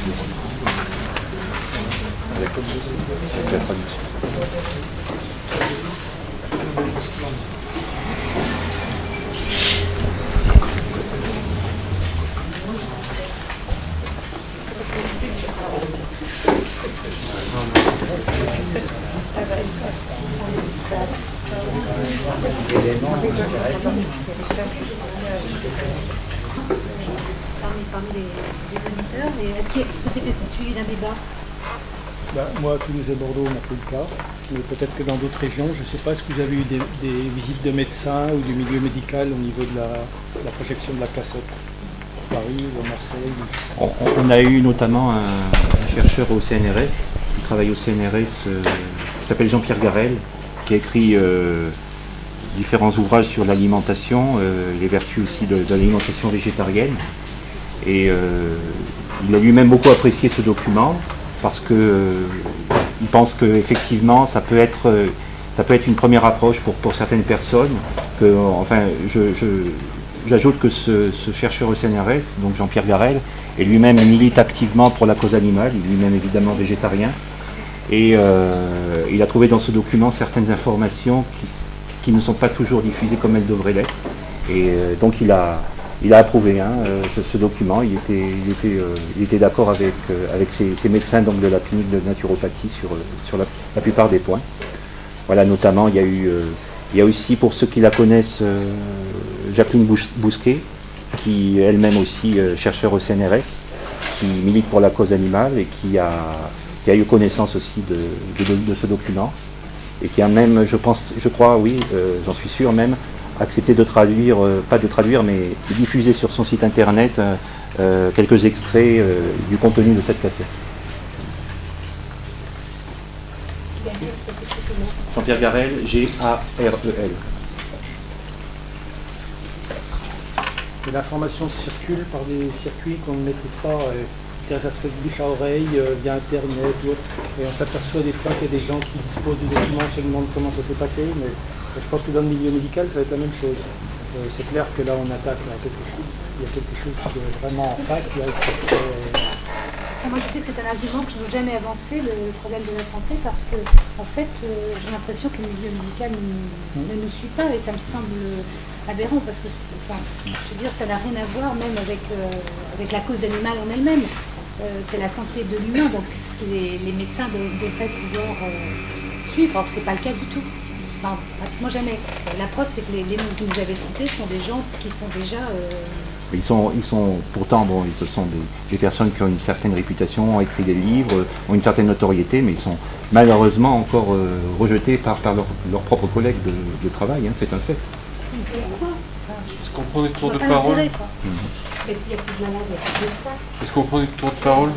Parmi les auditeurs, est-ce que c'était suivi d'un débat? Moi, à Toulouse et Bordeaux, on n'a pas eu le cas, mais peut-être que dans d'autres régions, je ne sais pas, est-ce que vous avez eu des visites de médecins ou du milieu médical au niveau de la projection de la cassette à Paris ou à Marseille? On a eu notamment un chercheur au CNRS, qui travaille au CNRS, qui s'appelle Jean-Pierre Garel, qui a écrit différents ouvrages sur l'alimentation, les vertus aussi de l'alimentation végétarienne. Et il a lui-même beaucoup apprécié ce document parce qu'il pense qu'effectivement ça peut être une première approche pour certaines personnes. J'ajoute que ce chercheur au CNRS, donc Jean-Pierre Garel, et lui-même milite activement pour la cause animale, il est lui-même évidemment végétarien. Et il a trouvé dans ce document certaines informations qui ne sont pas toujours diffusées comme elles devraient l'être. Et donc il a approuvé ce document. Il était d'accord avec ses médecins donc, de la clinique de naturopathie sur la plupart des points. Voilà, notamment il y a aussi, pour ceux qui la connaissent, Jacqueline Bousquet, qui elle-même aussi chercheur au CNRS, qui milite pour la cause animale et qui a eu connaissance aussi de ce document et qui a même, je crois, oui, j'en suis sûr même, accepté de traduire, pas de traduire, mais de diffuser sur son site internet quelques extraits du contenu de cette cassette. Jean-Pierre Garel, G-A-R-E-L. Et l'information circule par des circuits qu'on ne maîtrise pas, ça se fait de bouche à oreille, via internet ou autre, et on s'aperçoit des fois qu'il y a des gens qui disposent du document, se demandent comment ça s'est passé, mais je pense que dans le milieu médical, ça va être la même chose. C'est clair que là, on attaque quelque chose. Il y a quelque chose qui est vraiment en face. Moi, je sais que c'est un argument que je n'ai jamais avancé, le problème de la santé, parce que, en fait, j'ai l'impression que le milieu médical ne nous suit pas, et ça me semble aberrant, parce que, je veux dire, ça n'a rien à voir même avec la cause animale en elle-même. C'est la santé de l'humain, donc les médecins devraient pouvoir suivre, alors que ce n'est pas le cas du tout. Enfin, pratiquement jamais. La preuve, c'est que les noms que vous avez cités sont des gens qui sont déjà... Ils sont pourtant, bon, ce sont des personnes qui ont une certaine réputation, ont écrit des livres, ont une certaine notoriété, mais ils sont malheureusement encore rejetés par leurs propres collègues de travail, c'est un fait. Pourquoi? Est-ce qu'on prend des tours de parole? Est-ce qu'on prend des tours de parole?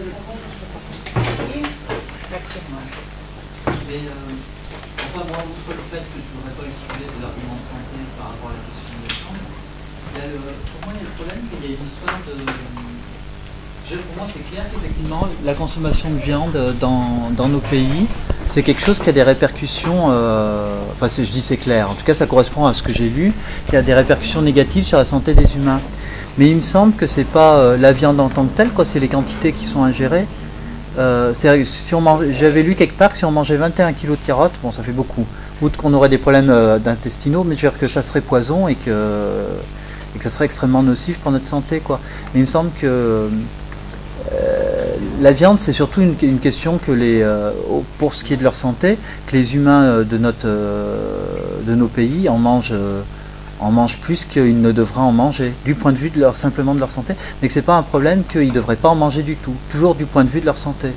Enfin, moi, outre le fait que je ne voudrais pas utiliser des arguments de santé par rapport à la question des chambres, pour moi, il y a le problème qu'il y a une histoire de... Pour moi, c'est clair qu'effectivement, la consommation de viande dans nos pays, c'est quelque chose qui a des répercussions... Enfin, je dis c'est clair. En tout cas, ça correspond à ce que j'ai lu, qui a des répercussions négatives sur la santé des humains. Mais il me semble que c'est pas la viande en tant que telle, c'est les quantités qui sont ingérées. J'avais lu quelque part que si on mangeait 21 kg de carottes, bon ça fait beaucoup, outre qu'on aurait des problèmes d'intestinaux, mais je veux dire que ça serait poison et que ça serait extrêmement nocif pour notre santé, quoi. Mais il me semble que la viande c'est surtout une question que pour ce qui est de leur santé, que les humains de nos pays en mangent plus qu'ils ne devraient en manger, du point de vue simplement de leur santé, mais que ce n'est pas un problème qu'ils ne devraient pas en manger du tout, toujours du point de vue de leur santé.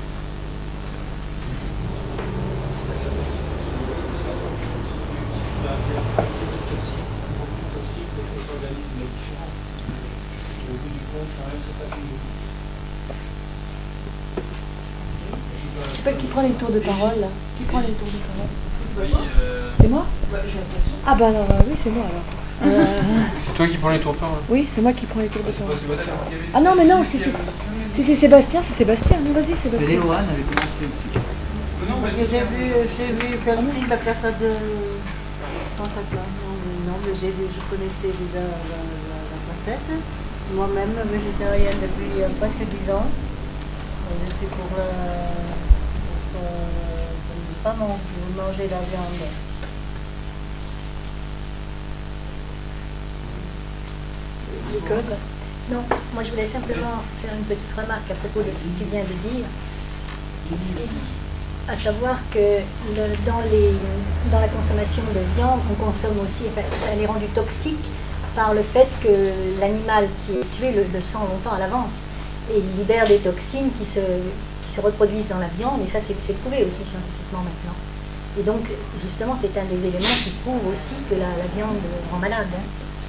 Je sais pas qui prend les tours de parole, là. Qui prend les tours de parole? C'est moi? Ah bah alors, oui, c'est moi alors. C'est toi qui prends les tours de parole? Oui, c'est moi qui prends les tours de parole. Sébastien. Ah non, mais non, c'est Sébastien, c'est Sébastien. Non, vas-y, Sébastien. Léoane avait commencé aussi. J'ai vu faire aussi la cassade de... Comment ça s'appelle? Non, mais je connaissais déjà la cassette. Moi-même, végétarienne depuis presque 10 ans. Je suis pour ne pas manger la viande. Nicole? Non, moi je voulais simplement faire une petite remarque à propos de ce que tu viens de dire, à savoir que dans la consommation de viande, on consomme aussi, enfin, elle est rendue toxique par le fait que l'animal qui est tué le sent longtemps à l'avance et il libère des toxines qui se reproduisent dans la viande, et ça c'est prouvé aussi scientifiquement maintenant. Et donc justement c'est un des éléments qui prouve aussi que la viande rend malade. Hein.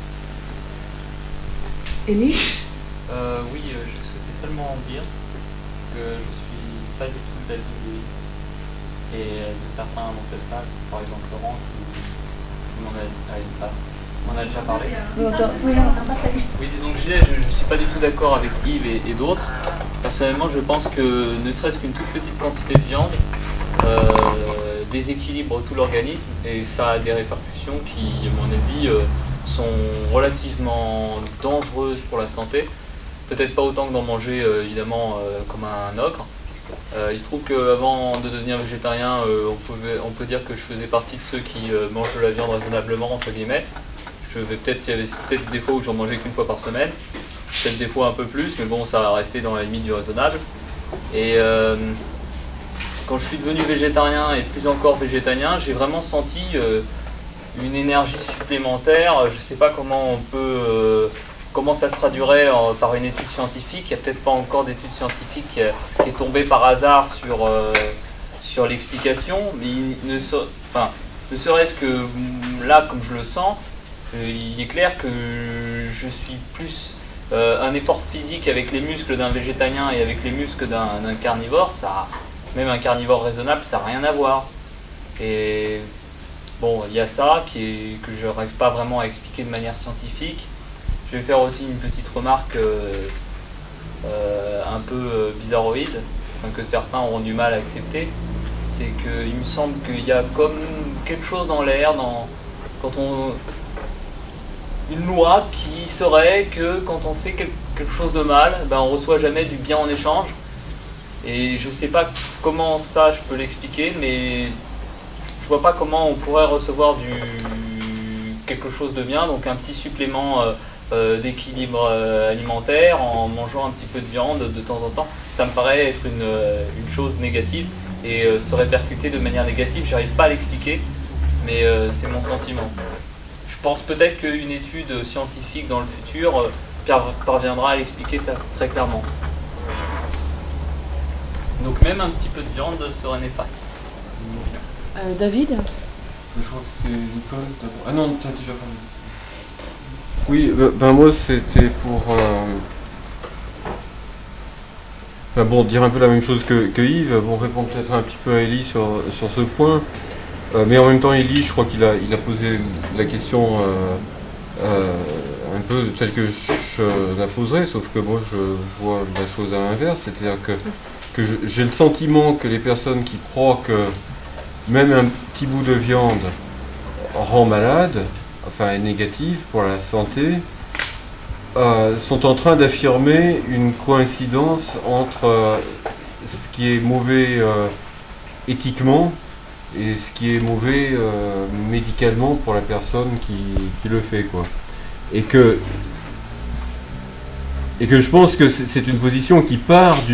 Élie? Oui, je souhaitais seulement dire que je suis pas du tout d'avis de Yves et de certains dans cette salle, par exemple Laurent, qui m'en a déjà parlé. Oui, on n'entend pas très bien. Oui, donc je disais, je ne suis pas du tout d'accord avec Yves et d'autres. Personnellement, je pense que ne serait-ce qu'une toute petite quantité de viande déséquilibre tout l'organisme et ça a des répercussions qui, à mon avis, sont relativement dangereuses pour la santé. Peut-être pas autant que d'en manger évidemment comme un ocre. Il se trouve qu'avant de devenir végétarien, on peut dire que je faisais partie de ceux qui mangent de la viande raisonnablement, entre guillemets. Il y avait peut-être des fois où j'en mangeais qu'une fois par semaine, peut-être des fois un peu plus, mais bon, ça a resté dans la limite du raisonnable. Et quand je suis devenu végétarien et plus encore végétalien, j'ai vraiment senti une énergie supplémentaire. Je ne sais pas comment ça se traduirait par une étude scientifique. Il n'y a peut-être pas encore d'étude scientifique qui est tombée par hasard sur l'explication, mais ne serait-ce que là, comme je le sens, il est clair que je suis plus un effort physique avec les muscles d'un végétalien et avec les muscles d'un carnivore. Même un carnivore raisonnable, ça n'a rien à voir. Et bon, il y a ça que je n'arrive pas vraiment à expliquer de manière scientifique. Je vais faire aussi une petite remarque un peu bizarroïde, que certains auront du mal à accepter. C'est qu'il me semble qu'il y a comme quelque chose dans l'air, une loi qui serait que quand on fait quelque chose de mal, on ne reçoit jamais du bien en échange. Et je ne sais pas comment ça je peux l'expliquer, mais je vois pas comment on pourrait recevoir quelque chose de bien, donc un petit supplément d'équilibre alimentaire en mangeant un petit peu de viande de temps en temps. Ça me paraît être une chose négative et se répercuter de manière négative. J'arrive pas à l'expliquer, mais c'est mon sentiment. Je pense peut-être qu'une étude scientifique dans le futur parviendra à l'expliquer très clairement. Donc même un petit peu de viande serait néfaste. David? Je crois que c'est Nicole d'abord. Ah non, t'as déjà parlé. Oui, moi c'était pour dire un peu la même chose que Yves, répondre peut-être un petit peu à Élie sur ce point. Mais en même temps, Élie, je crois qu'il a posé la question un peu telle que je la poserais, sauf que moi je vois la chose à l'inverse, c'est-à-dire que j'ai le sentiment que les personnes qui croient que même un petit bout de viande rend malade, est négatif pour la santé, sont en train d'affirmer une coïncidence entre ce qui est mauvais éthiquement et ce qui est mauvais médicalement pour la personne qui le fait, quoi. Et que je pense que c'est une position qui part de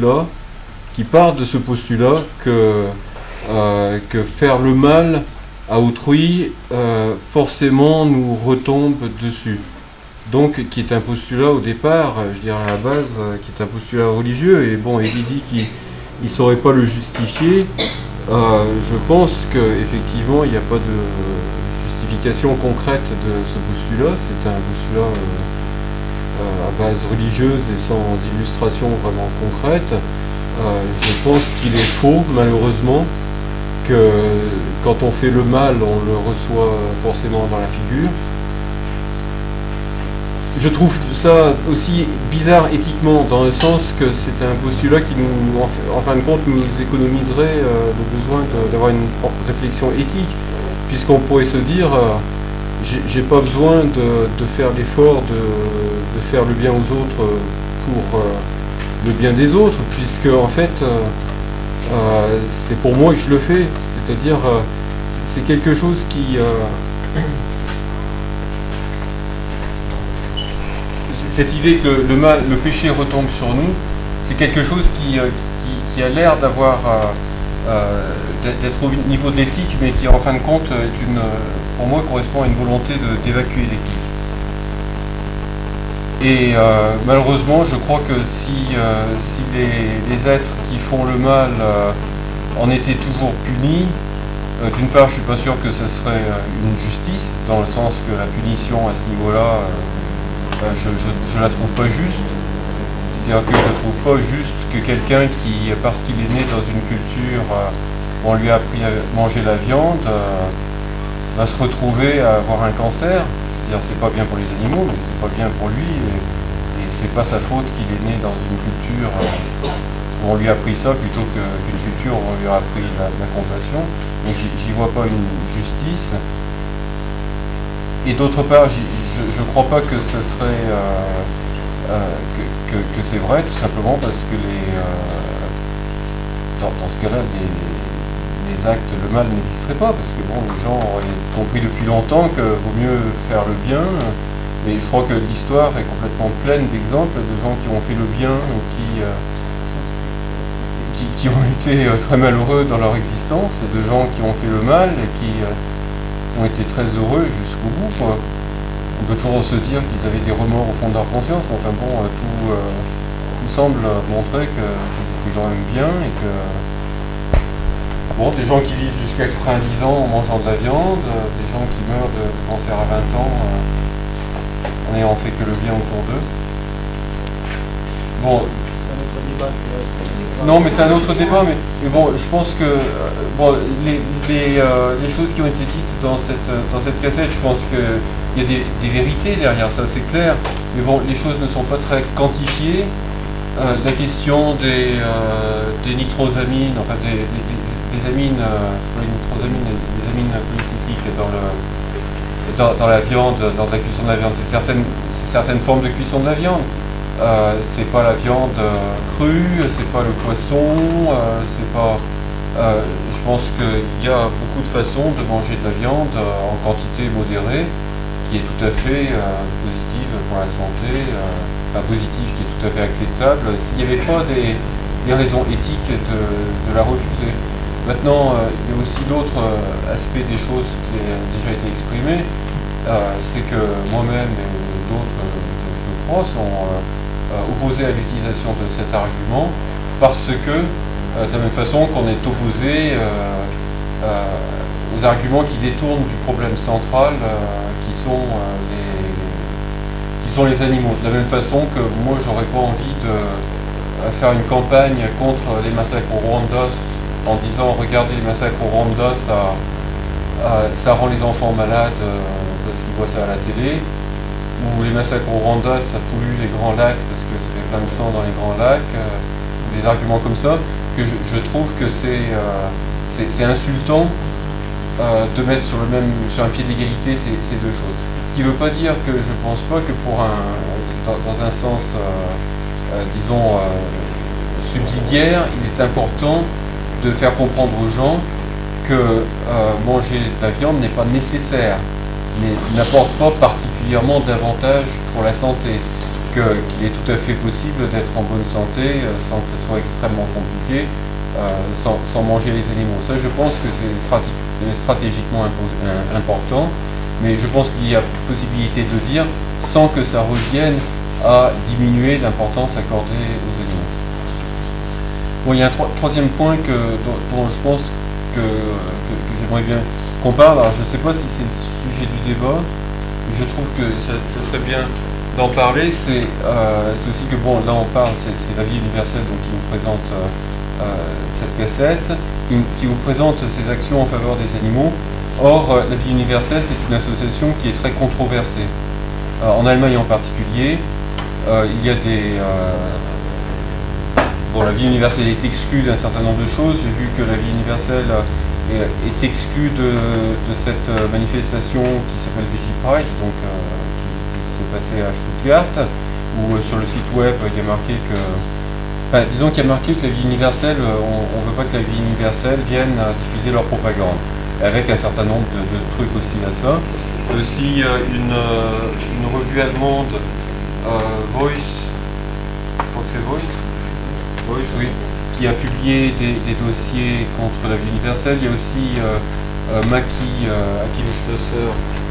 ce postulat que faire le mal à autrui forcément nous retombe dessus. Donc qui est un postulat au départ, je dirais à la base, qui est un postulat religieux, et il dit qu'il ne saurait pas le justifier. Je pense qu'effectivement il n'y a pas de justification concrète de ce postulat, c'est un postulat à base religieuse et sans illustration vraiment concrète. Je pense qu'il est faux, malheureusement, que quand on fait le mal, on le reçoit forcément dans la figure. Je trouve ça aussi bizarre éthiquement, dans le sens que c'est un postulat qui nous, en fin de compte, nous économiserait le besoin d'avoir une réflexion éthique, puisqu'on pourrait se dire j'ai pas besoin de faire l'effort de faire le bien aux autres le bien des autres, puisque en fait, c'est pour moi que je le fais. C'est-à-dire, c'est quelque chose qui... cette idée que le péché retombe sur nous, c'est quelque chose qui a l'air d'avoir d'être au niveau de l'éthique, mais qui en fin de compte pour moi correspond à une volonté d'évacuer l'éthique. Et malheureusement, je crois que si les êtres qui font le mal en étaient toujours punis, d'une part, je suis pas sûr que ce serait une justice, dans le sens que la punition à ce niveau-là, je la trouve pas juste. C'est-à-dire que je trouve pas juste que quelqu'un qui, parce qu'il est né dans une culture où on lui a appris à manger la viande, va se retrouver à avoir un cancer. C'est-à-dire c'est pas bien pour les animaux, mais c'est pas bien pour lui, et c'est pas sa faute qu'il est né dans une culture où on lui a appris ça plutôt qu'une culture où on lui a appris la compassion. Donc j'y vois pas une justice. Et d'autre part, je crois pas que ce serait que c'est vrai, tout simplement parce que dans ce cas-là, les actes, le mal n'existerait pas, parce que bon, les gens auraient compris depuis longtemps qu'il vaut mieux faire le bien. Mais je crois que l'histoire est complètement pleine d'exemples de gens qui ont fait le bien ou qui ont été très malheureux dans leur existence, de gens qui ont fait le mal et qui ont été très heureux jusqu'au bout, quoi. On peut toujours se dire qu'ils avaient des remords au fond de leur conscience, mais enfin bon, tout semble montrer qu'ils étaient quand même bien et que... Bon, des gens qui vivent jusqu'à 90 ans en mangeant de la viande, des gens qui meurent de cancer à 20 ans en n'ayant fait que le bien autour d'eux. Bon... Non, mais c'est un autre débat, mais bon, je pense que bon, les choses qui ont été dites dans cette cassette, je pense qu'il y a des vérités derrière ça, c'est clair, mais bon, les choses ne sont pas très quantifiées. La question des nitrosamines, enfin des amines, pas les nitrosamines, des amines polycycliques dans la viande, dans la cuisson de la viande, c'est certaines formes de cuisson de la viande. C'est pas la viande crue, c'est pas le poisson, c'est pas... je pense qu'il y a beaucoup de façons de manger de la viande en quantité modérée, qui est tout à fait positive pour la santé, positive qui est tout à fait acceptable, s'il n'y avait pas des raisons éthiques de la refuser. Maintenant, il y a aussi d'autres aspects des choses qui ont déjà été exprimés, c'est que moi-même et d'autres, je crois, sont... opposé à l'utilisation de cet argument parce que de la même façon qu'on est opposé aux arguments qui détournent du problème central qui sont les animaux. De la même façon que moi j'aurais pas envie de faire une campagne contre les massacres au Rwanda en disant regardez les massacres au Rwanda, ça rend les enfants malades parce qu'ils voient ça à la télé, ou les massacres au Rwanda, ça pollue les grands lacs parce que ça fait plein de sang dans les grands lacs, des arguments comme ça, que je trouve que c'est insultant de mettre sur un pied d'égalité ces deux choses. Ce qui ne veut pas dire que je ne pense pas que dans un sens, disons, subsidiaire, il est important de faire comprendre aux gens que manger de la viande n'est pas nécessaire, mais n'apporte pas particulièrement d'avantages pour la santé, qu'il est tout à fait possible d'être en bonne santé sans que ce soit extrêmement compliqué, sans manger les animaux. Ça, je pense que c'est stratégiquement important, mais je pense qu'il y a possibilité de dire sans que ça revienne à diminuer l'importance accordée aux animaux. Bon, il y a un troisième point dont je pense que j'aimerais bien qu'on parle. Alors je ne sais pas si c'est le sujet du débat, mais je trouve que ça serait bien d'en parler. C'est aussi que bon, là on parle, c'est la vie universelle donc, qui nous présente cette cassette, qui vous présente ses actions en faveur des animaux. Or, la vie universelle, c'est une association qui est très controversée. En Allemagne en particulier, il y a des... bon, la vie universelle est exclue d'un certain nombre de choses. J'ai vu que la vie universelle est exclue de cette manifestation qui s'appelle Vigipride, donc qui s'est passée à Stuttgart, où sur le site web il y a marqué que Disons qu'il y a marqué que la vie universelle, on ne veut pas que la vie universelle vienne diffuser leur propagande, avec un certain nombre de trucs aussi à ça. Aussi une revue allemande, Voice, je crois que c'est Voice, oui, qui a publié des dossiers contre la vie universelle. Il y a aussi Maki Schloesser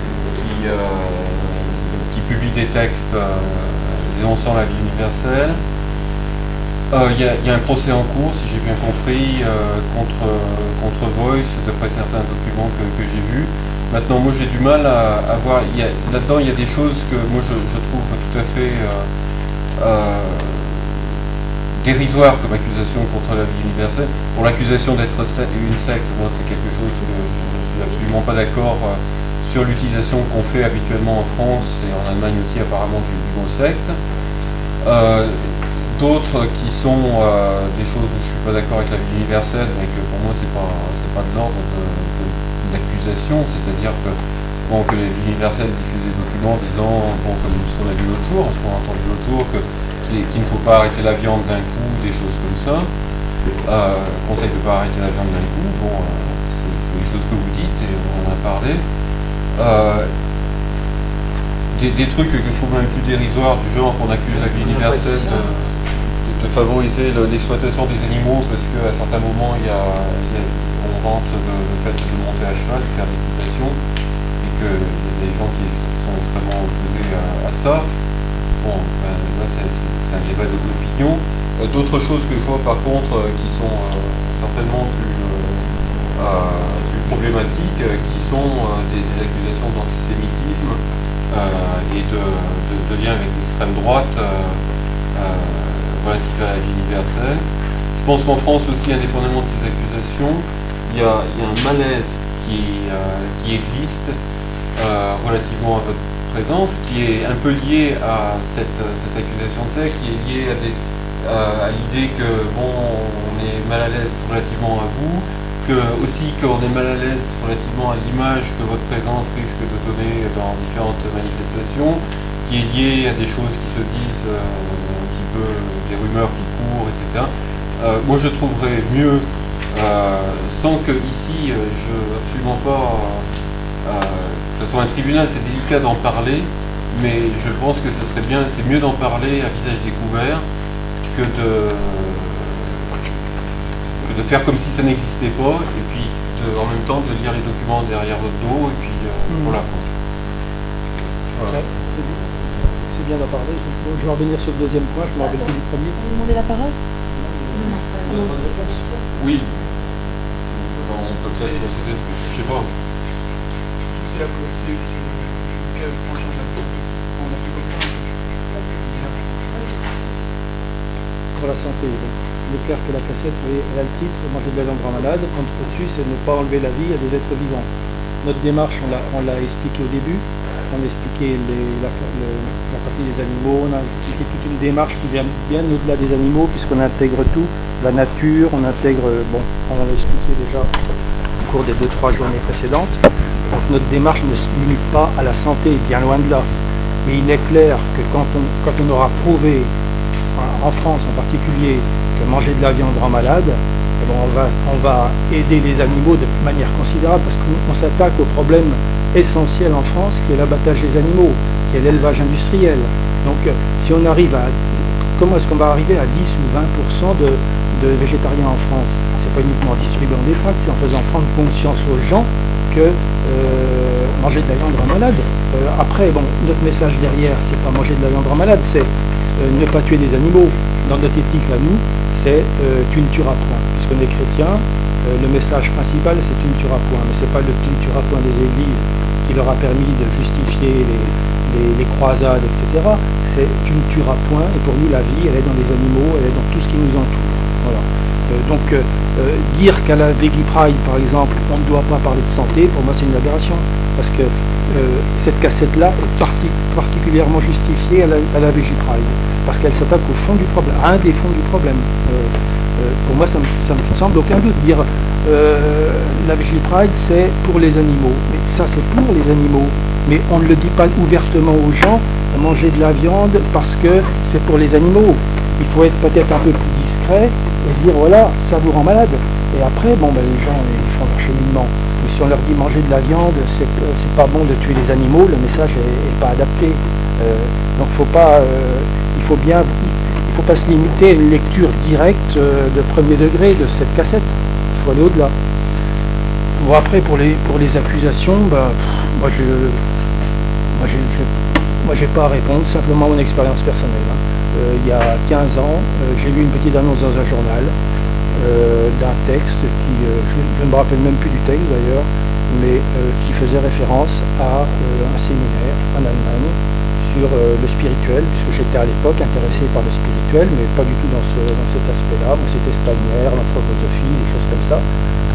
qui publie des textes dénonçant la vie universelle. Il y a un procès en cours, si j'ai bien compris, contre Voice, d'après certains documents que j'ai vus. Maintenant, moi j'ai du mal à voir. Là-dedans, il y a des choses que moi je trouve tout à fait dérisoires comme accusation contre la vie universelle. Pour l'accusation d'être une secte, moi c'est quelque chose que je ne suis absolument pas d'accord sur l'utilisation qu'on fait habituellement en France et en Allemagne aussi apparemment du mot secte. D'autres qui sont des choses où je ne suis pas d'accord avec la vie universelle, mais que pour moi c'est pas de l'ordre de l'accusation, c'est-à-dire que la vie universelle diffuse des documents disant, comme ce qu'on a vu l'autre jour, ce qu'on a entendu l'autre jour, qu'il ne faut pas arrêter la viande d'un coup, des choses comme ça. Conseil de ne pas arrêter la viande d'un coup, c'est des choses que vous dites et on en a parlé. Des trucs que je trouve même plus dérisoires, du genre qu'on accuse la vie universelle de favoriser l'exploitation des animaux parce qu'à certains moments on vante le fait de monter à cheval, de faire l'équitation et qu'il y a des gens qui sont extrêmement opposés à ça. Là c'est un débat d'opinion. D'autres choses que je vois par contre qui sont certainement plus problématiques, qui sont des accusations d'antisémitisme et de lien avec l'extrême droite relative à la vie universelle. Je pense qu'en France aussi, indépendamment de ces accusations, il y a un malaise qui existe relativement à votre présence, qui est un peu lié à cette accusation de secte, qui est lié à l'idée que on est mal à l'aise relativement à vous, aussi qu'on est mal à l'aise relativement à l'image que votre présence risque de donner dans différentes manifestations, qui est lié à des choses qui se disent un petit peu, des rumeurs qui courent, etc. Moi je trouverais mieux, sans que ici, je veux absolument pas que ce soit un tribunal, c'est délicat d'en parler, mais je pense que ce serait bien, c'est mieux d'en parler à visage découvert que de faire comme si ça n'existait pas, et puis en même temps de lire les documents derrière votre dos, et puis voilà. Ouais, c'est bien d'en parler. Je vais revenir sur le deuxième point, je me rappelle plus du premier. Vous demandez la parole? Oui. On peut peut-être procéder, je sais pas. C'est la procédure on a fait comme ça. Pour la santé, donc, il est clair que la cassette, elle a le titre, manger de la viande rend malade. Au-dessus, c'est ne pas enlever la vie à des êtres vivants. Notre démarche, on l'a expliqué au début. On a expliqué la partie des animaux, on a expliqué toute une démarche qui vient bien au-delà des animaux, puisqu'on intègre tout, la nature, on intègre, on l'a expliqué déjà au cours des 2-3 journées précédentes. Donc notre démarche ne se limite pas à la santé, bien loin de là. Mais il est clair que quand on aura prouvé, en France en particulier, que manger de la viande rend malade, on va aider les animaux de manière considérable, parce qu'on s'attaque au problème essentiel en France, qui est l'abattage des animaux, qui est l'élevage industriel. Donc si on arrive comment est-ce qu'on va arriver à 10 ou 20% de végétariens en France? C'est pas uniquement en distribuant des tracts, c'est en faisant prendre conscience aux gens que manger de la viande rend malade. Après, notre message derrière, c'est pas manger de la viande rend malade, c'est ne pas tuer des animaux. Dans notre éthique à nous, c'est tu ne tueras point. Puisqu'on est chrétien, le message principal c'est tu ne tueras point, mais c'est pas le tu ne tueras point des églises qui leur a permis de justifier les croisades, etc. C'est tu ne tueras point, et pour nous la vie elle est dans les animaux, elle est dans tout ce qui nous entoure. Voilà. Dire qu'à la Veggie Pride par exemple on ne doit pas parler de santé, pour moi c'est une aberration, parce que cette cassette-là est particulièrement justifiée à la Veggie Pride, parce qu'elle s'attaque au fond du problème, à un des fonds du problème. Pour moi, ça me semble aucun doute. Dire la Veggie Pride, c'est pour les animaux. Mais ça, c'est pour les animaux. Mais on ne le dit pas ouvertement aux gens, manger de la viande parce que c'est pour les animaux. il faut être peut-être un peu plus discret et dire voilà, ça vous rend malade. Et après, bon, ben, les gens ils font leur cheminement. Mais si on leur dit manger de la viande, c'est pas bon de tuer les animaux, le message est pas adapté. Donc il faut pas se limiter à une lecture directe de premier degré de cette cassette. Il faut aller au-delà. Bon, après pour les accusations, bah, moi j'ai pas à répondre, simplement mon expérience personnelle. Il y a 15 ans, j'ai lu une petite annonce dans un journal d'un texte qui, je ne me rappelle même plus du texte d'ailleurs, mais qui faisait référence à un séminaire en Allemagne sur le spirituel, puisque j'étais à l'époque intéressé par le spirituel, mais pas du tout dans cet aspect-là. Bon, c'était Steiner, l'anthroposophie, des choses comme ça.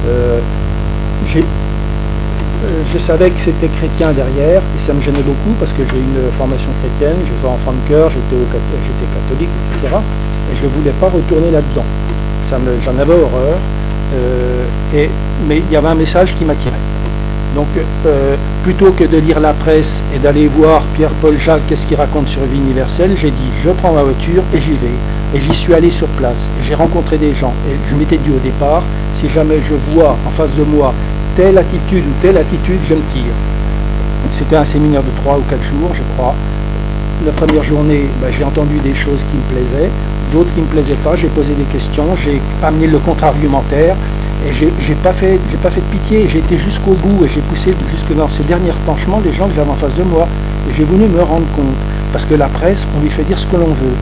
Je savais que c'était chrétien derrière, et ça me gênait beaucoup parce que j'ai une formation chrétienne, j'étais enfant de cœur, j'étais catholique, etc. Et je ne voulais pas retourner là-dedans. J'en avais horreur, mais il y avait un message qui m'attirait. Donc, plutôt que de lire la presse et d'aller voir Pierre-Paul Jacques, qu'est-ce qu'il raconte sur Vie universelle, j'ai dit, je prends ma voiture et j'y vais. Et j'y suis allé sur place. Et j'ai rencontré des gens. Et je m'étais dit au départ, si jamais je vois en face de moi telle attitude ou telle attitude, je me tire. C'était un séminaire de 3 ou 4 jours, je crois. La première journée, j'ai entendu des choses qui me plaisaient, d'autres qui ne me plaisaient pas, j'ai posé des questions, j'ai amené le contre-argumentaire, et j'ai pas fait de pitié, j'ai été jusqu'au bout, et j'ai poussé jusque dans ces derniers penchements les gens que j'avais en face de moi. Et j'ai voulu me rendre compte, parce que la presse, on lui fait dire ce que l'on veut.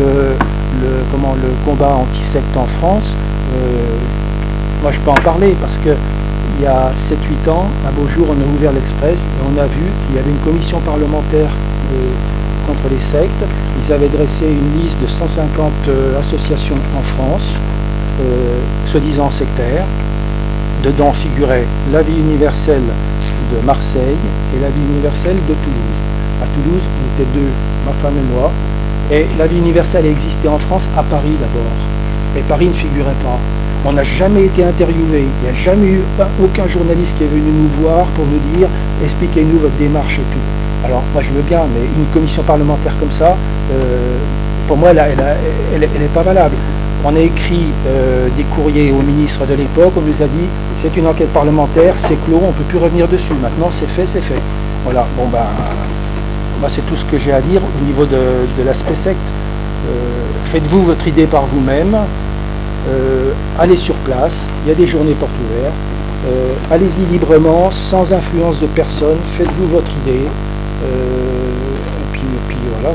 Le combat anti-secte en France, moi je peux en parler, parce que il y a 7-8 ans, un beau jour, on a ouvert l'Express et on a vu qu'il y avait une commission parlementaire contre les sectes. Ils avaient dressé une liste de 150 associations en France, soi-disant sectaires. Dedans figurait la Vie universelle de Marseille et la Vie universelle de Toulouse. À Toulouse, on était deux, ma femme et moi. Et la Vie universelle existait en France, à Paris d'abord. Et Paris ne figurait pas. On n'a jamais été interviewé, il n'y a jamais eu aucun journaliste qui est venu nous voir pour nous dire « expliquez-nous votre démarche et tout ». Alors moi je veux bien, mais une commission parlementaire comme ça, pour moi elle est pas valable. On a écrit des courriers au ministre de l'époque, on nous a dit « c'est une enquête parlementaire, c'est clos, on ne peut plus revenir dessus, maintenant c'est fait, c'est fait ». Voilà, bon ben, moi c'est tout ce que j'ai à dire au niveau de l'aspect secte. Faites-vous votre idée par vous-même. Allez sur place, il y a des journées portes ouvertes, allez-y librement, sans influence de personne, faites-vous votre idée, et puis voilà.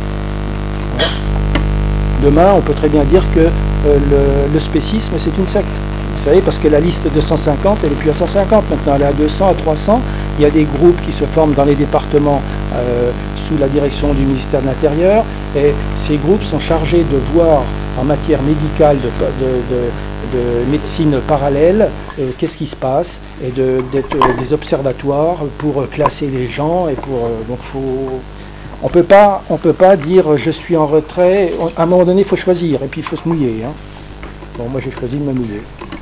Demain, on peut très bien dire que le spécisme, c'est une secte. Vous savez, parce que la liste de 150, elle n'est plus à 150, maintenant elle est à 200, à 300. Il y a des groupes qui se forment dans les départements sous la direction du ministère de l'Intérieur, et ces groupes sont chargés de voir en matière médicale, de médecine parallèle, qu'est-ce qui se passe, et d'être des observatoires pour classer les gens, et donc on peut pas dire je suis en retrait. À un moment donné, il faut choisir, et puis il faut se mouiller. Hein. Bon, moi j'ai choisi de me mouiller.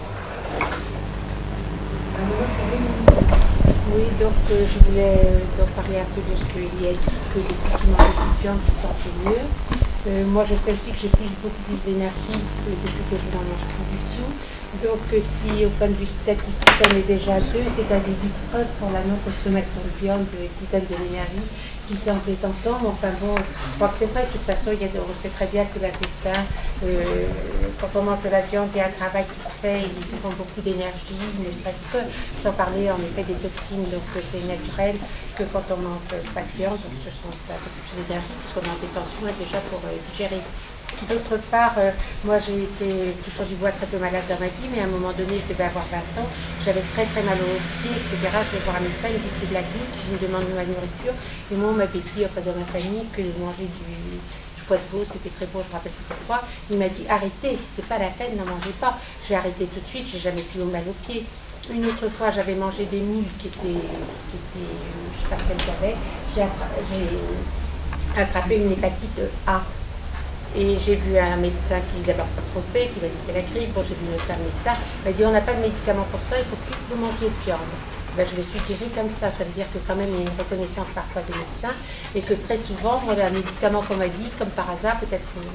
Oui, donc je voulais parler un peu de ce qu'il y a dit, que les documents étudiants qui sortent mieux. Moi, je sais aussi que j'ai beaucoup plus d'énergie depuis que je vais en contribution. Donc, si au point de vue statistique, on est déjà à 2, c'est un début de preuve pour la non-consommation de viande qui donne de l'énergie. Je dis ça en plaisantant, mais enfin bon, je crois que c'est vrai. De toute façon, on sait très bien que l'intestin, quand on mange de la viande, il y a un travail qui se fait, il prend beaucoup d'énergie, ne serait-ce que, sans parler en effet des toxines, donc c'est naturel que quand on mange pas de viande, on se sent un peu plus d'énergie, parce qu'on en dépense moins déjà pour digérer. D'autre part, moi j'ai été toujours du bois très peu malade dans ma vie, mais à un moment donné, je devais avoir 20 ans, j'avais très très mal aux pieds, etc. Je vais voir un médecin, il me dit c'est de la goutte, il me demande ma nourriture, et moi on m'avait dit, enfin dans ma famille, que manger du foie de veau, c'était très bon, je me rappelle plus pourquoi. Il m'a dit arrêtez, c'est pas la peine, n'en mangez pas. J'ai arrêté tout de suite, j'ai jamais plus mal aux pieds. Une autre fois, j'avais mangé des moules qui étaient je sais pas quelles j'avais, j'ai attrapé une hépatite A. Et j'ai vu un médecin qui d'abord s'est trompé, qui m'a dit c'est la grippe. Bon, j'ai vu un médecin, il m'a dit on n'a pas de médicament pour ça, il faut plus que vous mangiez de viande. Ben, je me suis guérie comme ça veut dire que quand même il y a une reconnaissance parfois des médecins, et que très souvent, voilà, un médicament qu'on m'a dit, comme par hasard, peut-être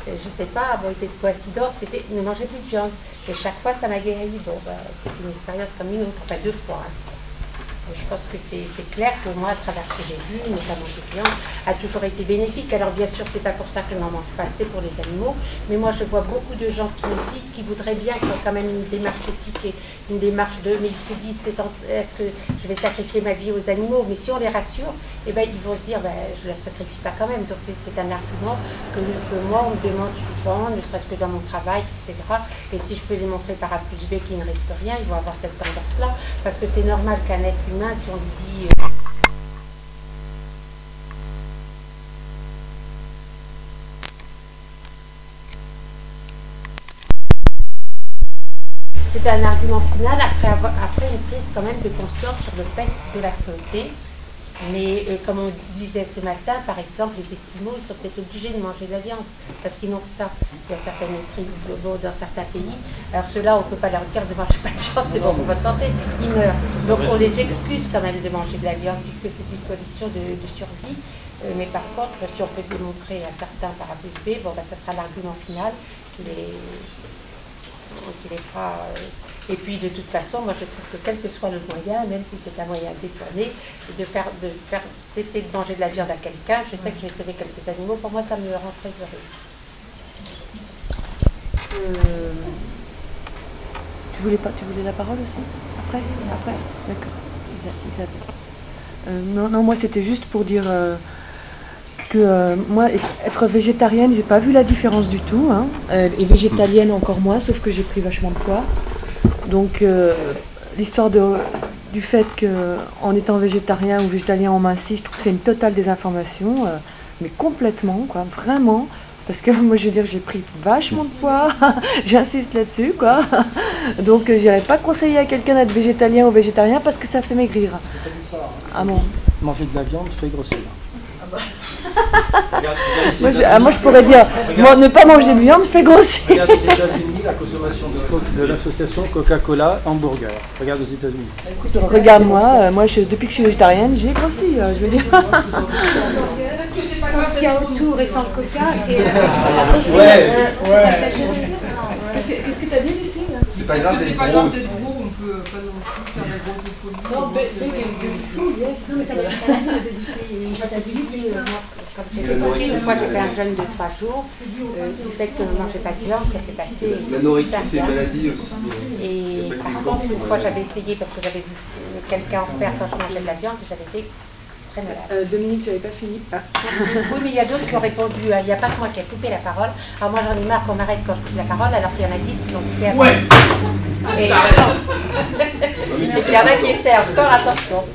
je sais pas, bon, était de coïncidence, c'était ne mangez plus de viande. Et chaque fois, ça m'a guéri. Bon, c'est une expérience comme une autre, enfin 2 fois. Hein. Je pense que c'est clair que moi, à travers ce que j'ai vu, notamment chez les viandes, a toujours été bénéfique. Alors bien sûr, c'est pas pour ça que l'on mange pas assez pour les animaux, mais moi je vois beaucoup de gens qui hésitent, qui voudraient bien, qui ont quand même une démarche éthique et une démarche mais ils se disent, est-ce que je vais sacrifier ma vie aux animaux? Mais si on les rassure, eh ben, ils vont se dire, je ne la sacrifie pas quand même. Donc c'est un argument que moi, on me demande souvent, ne serait-ce que dans mon travail, etc. Et si je peux les montrer par A plus B qu'il ne risque rien, ils vont avoir cette tendance-là, parce que c'est normal qu'un être humain, si on lui dit c'est un argument final après une prise quand même de conscience sur le fait de la cruauté. Mais comme on disait ce matin, par exemple, les Esquimaux, ils sont peut-être obligés de manger de la viande, parce qu'ils n'ont que ça. Il y a certaines tribus dans certains pays. Alors ceux-là, on ne peut pas leur dire de manger pas de viande, c'est bon pour votre santé, ils meurent. Donc on les excuse quand même de manger de la viande, puisque c'est une condition de survie. Mais par contre, si on peut démontrer à certains par A plus B, bon, ça sera l'argument final qui les fera... Et puis de toute façon, moi je trouve que quel que soit le moyen, même si c'est un moyen détourné, de faire cesser de manger de la viande à quelqu'un, je sais que j'ai sauvé quelques animaux, pour moi ça me rend très heureuse. Tu voulais la parole aussi? Après? D'accord. Non, moi c'était juste pour dire que moi, être végétarienne, j'ai pas vu la différence du tout, hein, et végétalienne encore moins, sauf que j'ai pris vachement de poids. Donc l'histoire du fait qu'en étant végétarien ou végétalien on mincit, je trouve que c'est une totale désinformation, mais complètement, quoi, vraiment, parce que moi je veux dire j'ai pris vachement de poids, j'insiste là-dessus, quoi. Donc j'irais pas conseiller à quelqu'un d'être végétalien ou végétarien parce que ça fait maigrir. Ah bon? Manger de la viande fait grossir. Moi je pourrais dire, ne pas manger de viande fait grossir. Regarde aux États-Unis la consommation de l'association Coca-Cola hamburger. Regarde aux États-Unis. Regarde-moi, depuis que je suis végétarienne, j'ai grossi, je veux dire. Sans ce qu'il y a autour et sans le coca. Qu'est-ce que tu as dit, Lucie? C'est pas grave d'être gros. On peut pas non plus faire la grosse folie. Non, mais ça va être pas la de comme j'ai expliqué, une fois j'ai fait un jeûne de 3 jours, du fait que je ne mangeais pas de viande, ça s'est passé. L'anorexie, c'est une maladie aussi. Et par contre, une fois j'avais essayé, parce que j'avais vu quelqu'un en faire quand je mangeais de la viande, et j'avais été très malade. Dominique, j'avais pas fini. Oui, mais il y a d'autres qui ont répondu, il n'y a pas que moi qui ai coupé la parole. Alors moi j'en ai marre qu'on m'arrête quand je coupe la parole, alors qu'il y en a 10 qui l'ont coupé avant. Et il y en a qui essaient encore, attention.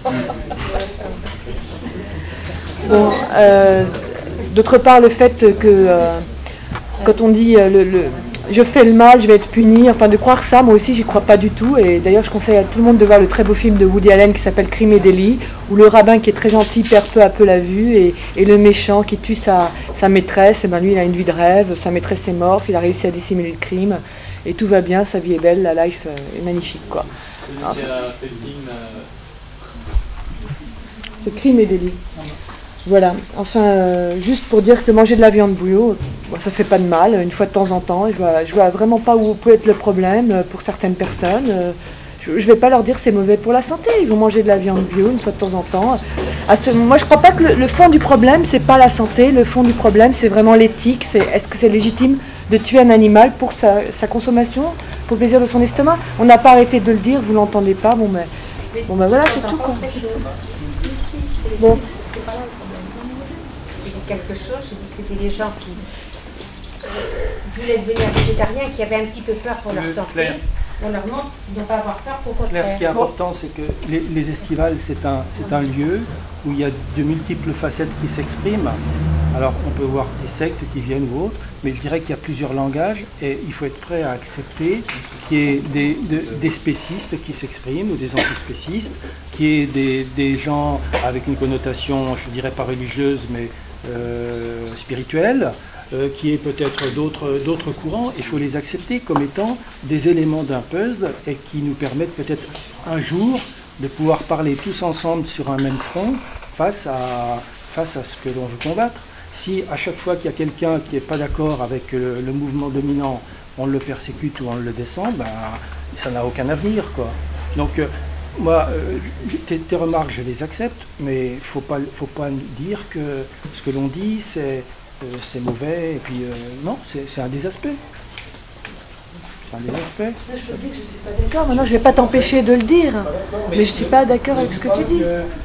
Bon, d'autre part, le fait que quand on dit je fais le mal, je vais être puni, enfin de croire ça, moi aussi j'y crois pas du tout. Et d'ailleurs je conseille à tout le monde de voir le très beau film de Woody Allen qui s'appelle Crime et délit, où le rabbin qui est très gentil perd peu à peu la vue, et le méchant qui tue sa maîtresse, et ben lui il a une vie de rêve, sa maîtresse est morte, il a réussi à dissimuler le crime, et tout va bien, sa vie est belle, la life est magnifique, quoi. Celui qui a fait le film... C'est Crime et délit. Voilà, enfin, juste pour dire que manger de la viande bouillotte, ça fait pas de mal, une fois de temps en temps. Je vois vraiment pas où peut être le problème pour certaines personnes. Je vais pas leur dire que c'est mauvais pour la santé, ils vont manger de la viande bio une fois de temps en temps. Moi je crois pas que le fond du problème c'est pas la santé, le fond du problème c'est vraiment l'éthique, est-ce que c'est légitime de tuer un animal pour sa consommation, pour le plaisir de son estomac. On n'a pas arrêté de le dire, vous l'entendez pas, bon ben voilà, c'est tout, quoi. Bon. J'ai dit quelque chose, j'ai dit que c'était des gens qui voulaient devenir végétariens, qui avaient un petit peu peur pour leur santé. On leur montre de ne pas avoir peur, pour contraire. Claire, ce qui est important, c'est que les estivales, c'est un lieu où il y a de multiples facettes qui s'expriment. Alors, on peut voir des sectes qui viennent ou autres, mais je dirais qu'il y a plusieurs langages et il faut être prêt à accepter qu'il y ait des spécistes qui s'expriment ou des antispécistes, qu'il y ait des gens avec une connotation, je dirais pas religieuse, mais spirituelle, qui est peut-être d'autres courants. Il faut les accepter comme étant des éléments d'un puzzle et qui nous permettent peut-être un jour de pouvoir parler tous ensemble sur un même front face à ce que l'on veut combattre. Si à chaque fois qu'il y a quelqu'un qui n'est pas d'accord avec le mouvement dominant, on le persécute ou on le descend, ben, ça n'a aucun avenir, quoi. Donc, moi, tes remarques, je les accepte, mais il ne faut pas dire que ce que l'on dit, c'est mauvais, et puis non, c'est un des aspects. C'est un des aspects. Là, je peux dire que je ne suis pas d'accord. Maintenant, je ne vais pas t'empêcher de le dire, mais je ne suis pas d'accord avec ce que tu dis.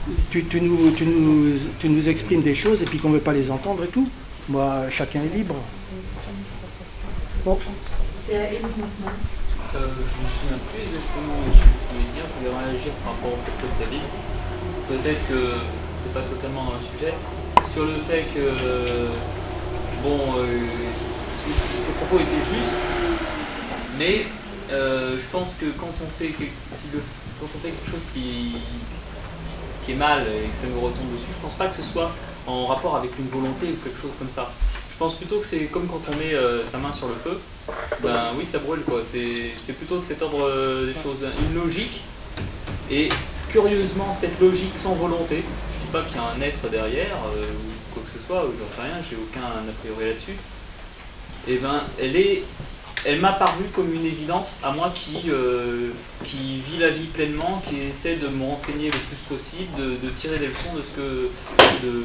Tu nous exprimes des choses et puis qu'on ne veut pas les entendre et tout. Moi, chacun est libre. Bon. C'est à Élie maintenant. Je me souviens plus exactement ce que je voulais dire. Je voulais réagir par rapport au propos de David. Peut-être que c'est pas totalement dans le sujet. Sur le fait que, bon, ses propos étaient justes, mais je pense que quand on fait quelque chose qui est mal et que ça nous retombe dessus, je pense pas que ce soit en rapport avec une volonté ou quelque chose comme ça. Je pense plutôt que c'est comme quand on met sa main sur le feu, ben oui, ça brûle, quoi. C'est plutôt de cet ordre des choses, une logique, et curieusement cette logique sans volonté, je dis pas qu'il y a un être derrière ou quoi que ce soit, ou j'en sais rien, j'ai aucun a priori là-dessus, et ben elle m'a paru comme une évidence à moi qui vit la vie pleinement, qui essaie de me renseigner le plus possible, de tirer des leçons de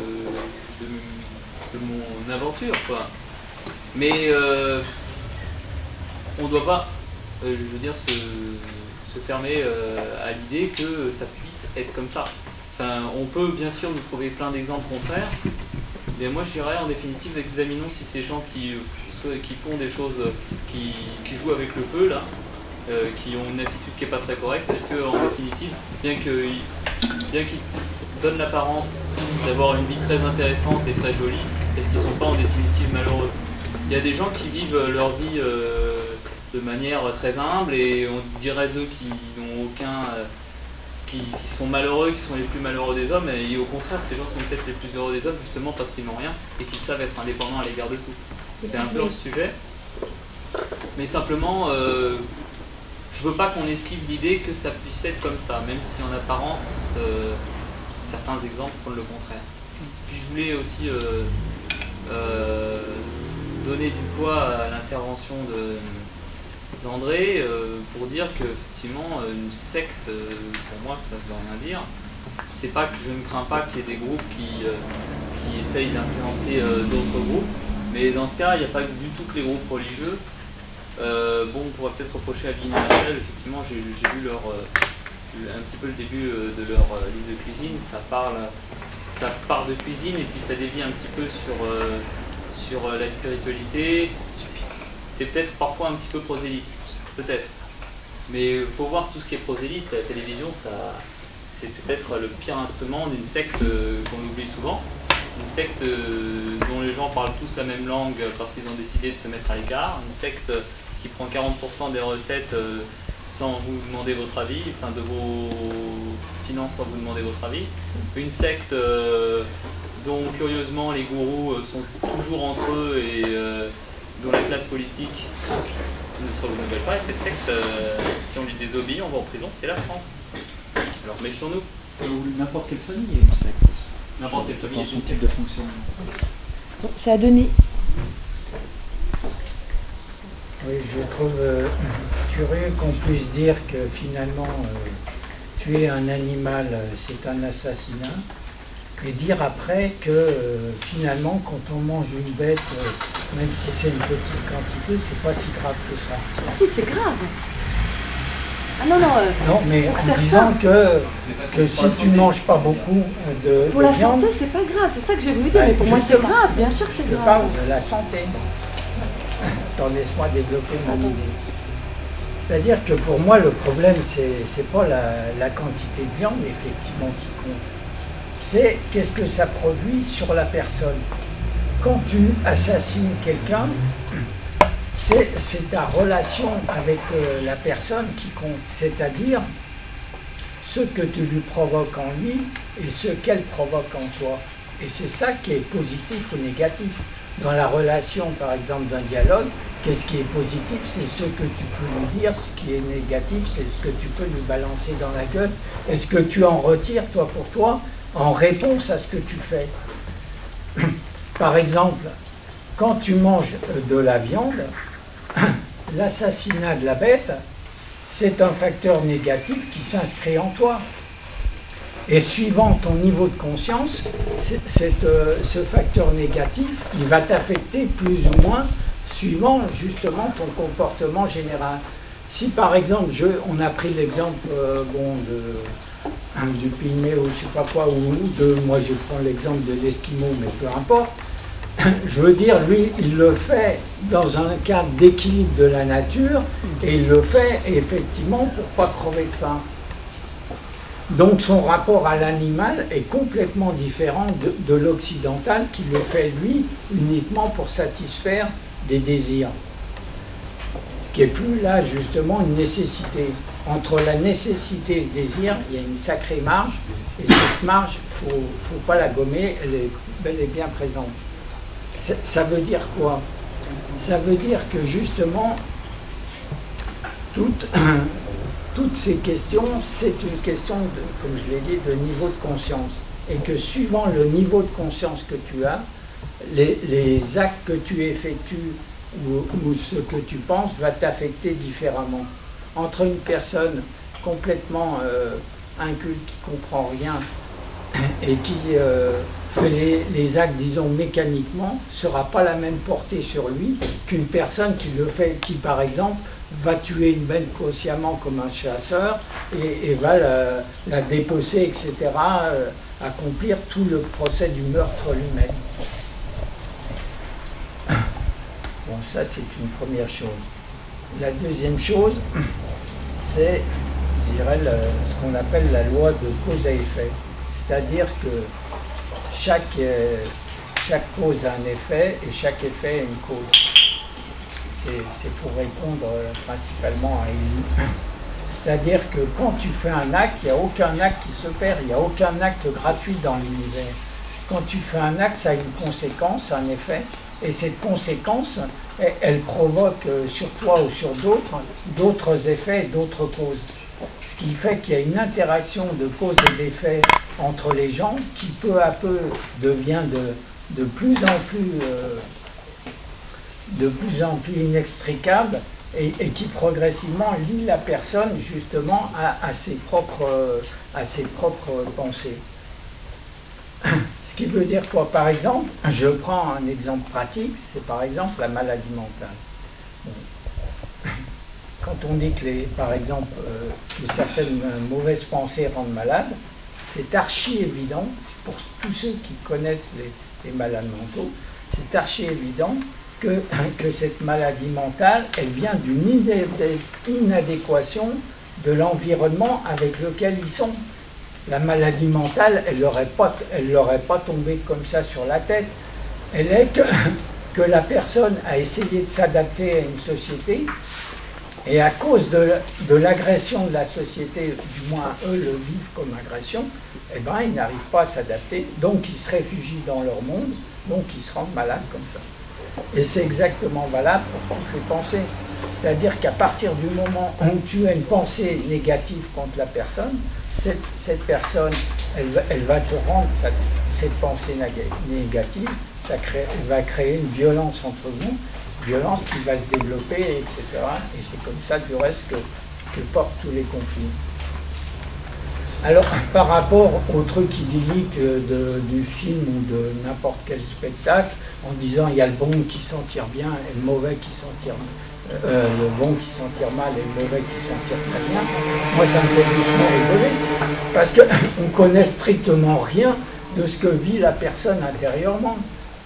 mon aventure, quoi. Mais on ne doit pas, je veux dire, se fermer à l'idée que ça puisse être comme ça. Enfin, on peut bien sûr nous trouver plein d'exemples contraires, mais moi je dirais en définitive, examinons si ces gens qui font des choses, qui jouent avec le feu là, qui ont une attitude qui n'est pas très correcte, est-ce qu'en définitive, bien qu'ils donnent l'apparence d'avoir une vie très intéressante et très jolie, est-ce qu'ils ne sont pas en définitive malheureux? Il y a des gens qui vivent leur vie de manière très humble et on dirait d'eux qui n'ont aucun... Qui sont malheureux, qui sont les plus malheureux des hommes, et au contraire, ces gens sont peut-être les plus heureux des hommes justement parce qu'ils n'ont rien et qu'ils savent être indépendants à l'égard de tout. C'est un peu le sujet, mais simplement, je veux pas qu'on esquive l'idée que ça puisse être comme ça, même si en apparence, certains exemples font le contraire. Puis je voulais aussi donner du poids à l'intervention d'André pour dire qu'effectivement une secte, pour moi ça ne veut rien dire. C'est pas que je ne crains pas qu'il y ait des groupes qui essayent d'influencer d'autres groupes, mais dans ce cas il n'y a pas du tout que les groupes religieux. Bon, on pourrait peut-être reprocher à Guy Michel, effectivement j'ai lu un petit peu le début de leur livre de cuisine, ça part de cuisine et puis ça dévie un petit peu sur la spiritualité. C'est peut-être parfois un petit peu prosélyte, peut-être. Mais il faut voir tout ce qui est prosélyte. La télévision, c'est peut-être le pire instrument d'une secte qu'on oublie souvent. Une secte dont les gens parlent tous la même langue parce qu'ils ont décidé de se mettre à l'écart. Une secte qui prend 40% des recettes sans vous demander votre avis, enfin de vos finances sans vous demander votre avis. Une secte dont curieusement les gourous sont toujours entre eux et dont la classe politique ne se renouvelle pas, et cette secte, si on lui désobéit, on va en prison, c'est la France. Alors méfions-nous. N'importe quelle famille est une secte. N'importe quelle famille est son une type secte. de fonctionnement. Bon, c'est à Denis. Oui, je trouve curieux qu'on puisse dire que finalement, tuer un animal, c'est un assassinat. Et dire après que finalement, quand on mange une bête, même si c'est une petite quantité, c'est pas si grave que ça. Ah si, c'est grave. Ah non, non. Non, mais pour en certains, disant que si tu ne manges pas beaucoup de pour la viande, santé, c'est pas grave. C'est ça que j'ai voulu dire. Mais pour moi, c'est grave. Bien sûr que c'est je grave. parle de la santé. Attends, laisse-moi développer mon idée. C'est-à-dire que pour moi, le problème, c'est pas la quantité de viande, effectivement, qui compte. C'est qu'est-ce que ça produit sur la personne. Quand tu assassines quelqu'un, c'est ta relation avec la personne qui compte, c'est-à-dire ce que tu lui provoques en lui et ce qu'elle provoque en toi. Et c'est ça qui est positif ou négatif. Dans la relation, par exemple, d'un dialogue, qu'est-ce qui est positif? C'est ce que tu peux lui dire, ce qui est négatif, c'est ce que tu peux lui balancer dans la gueule. Est-ce que tu en retires, toi, pour toi, en réponse à ce que tu fais? Par exemple, quand tu manges de la viande, l'assassinat de la bête, c'est un facteur négatif qui s'inscrit en toi. Et suivant ton niveau de conscience, ce facteur négatif, il va t'affecter plus ou moins suivant justement ton comportement général. Si par exemple, on a pris l'exemple du pygmée ou je sais pas quoi, moi je prends l'exemple de l'esquimau, mais peu importe, je veux dire, lui, il le fait dans un cadre d'équilibre de la nature, et il le fait effectivement pour ne pas crever de faim. Donc son rapport à l'animal est complètement différent de l'occidental qui le fait lui uniquement pour satisfaire des désirs. Ce qui est plus là justement une nécessité. Entre la nécessité et le désir, il y a une sacrée marge, et cette marge, il ne faut pas la gommer, elle est bel et bien présente. Ça veut dire quoi? Ça veut dire que justement, toutes ces questions, c'est une question, comme je l'ai dit, de niveau de conscience. Et que suivant le niveau de conscience que tu as, les actes que tu effectues ou ce que tu penses va t'affecter différemment. Entre une personne complètement inculte, qui ne comprend rien, et qui fait les actes, disons, mécaniquement, ne sera pas la même portée sur lui qu'une personne qui le fait, qui par exemple va tuer une bête consciemment comme un chasseur et va la dépecer, etc., accomplir tout le procès du meurtre lui-même. Bon, ça c'est une première chose. La deuxième chose, c'est, je dirais, ce qu'on appelle la loi de cause à effet. C'est-à-dire que chaque cause a un effet et chaque effet a une cause. C'est pour répondre principalement à une. C'est-à-dire que quand tu fais un acte, il n'y a aucun acte qui se perd, il n'y a aucun acte gratuit dans l'univers. Quand tu fais un acte, ça a une conséquence, un effet, et cette conséquence, elle provoque sur toi ou sur d'autres effets et d'autres causes. Ce qui fait qu'il y a une interaction de cause et d'effet entre les gens qui peu à peu devient de plus en plus inextricable et qui progressivement lie la personne justement à ses propres pensées. Ce qui veut dire quoi? Par exemple, je prends un exemple pratique, c'est par exemple la maladie mentale. Quand on dit que, par exemple, que certaines mauvaises pensées rendent malades, c'est archi évident, pour tous ceux qui connaissent les malades mentaux, c'est archi évident que cette maladie mentale, elle vient d'une inadéquation de l'environnement avec lequel ils sont. La maladie mentale, elle leur est pas tombée comme ça sur la tête. Elle est que la personne a essayé de s'adapter à une société, et à cause de l'agression de la société, du moins eux le vivent comme agression, eh ben, ils n'arrivent pas à s'adapter, donc ils se réfugient dans leur monde, donc ils se rendent malades comme ça. Et c'est exactement valable pour toutes les pensées. C'est-à-dire qu'à partir du moment où tu as une pensée négative contre la personne, cette personne, elle va te rendre cette pensée négative, elle va créer une violence entre vous, violence qui va se développer, etc. Et c'est comme ça, du reste, que portent tous les conflits. Alors, par rapport au truc idyllique du film ou de n'importe quel spectacle, en disant il y a le bon qui s'en tire bien et le mauvais qui s'en tire le bon qui s'en tire mal et le mauvais qui s'en tire très bien, moi ça me fait doucement rigoler, parce qu'on ne connaît strictement rien de ce que vit la personne intérieurement.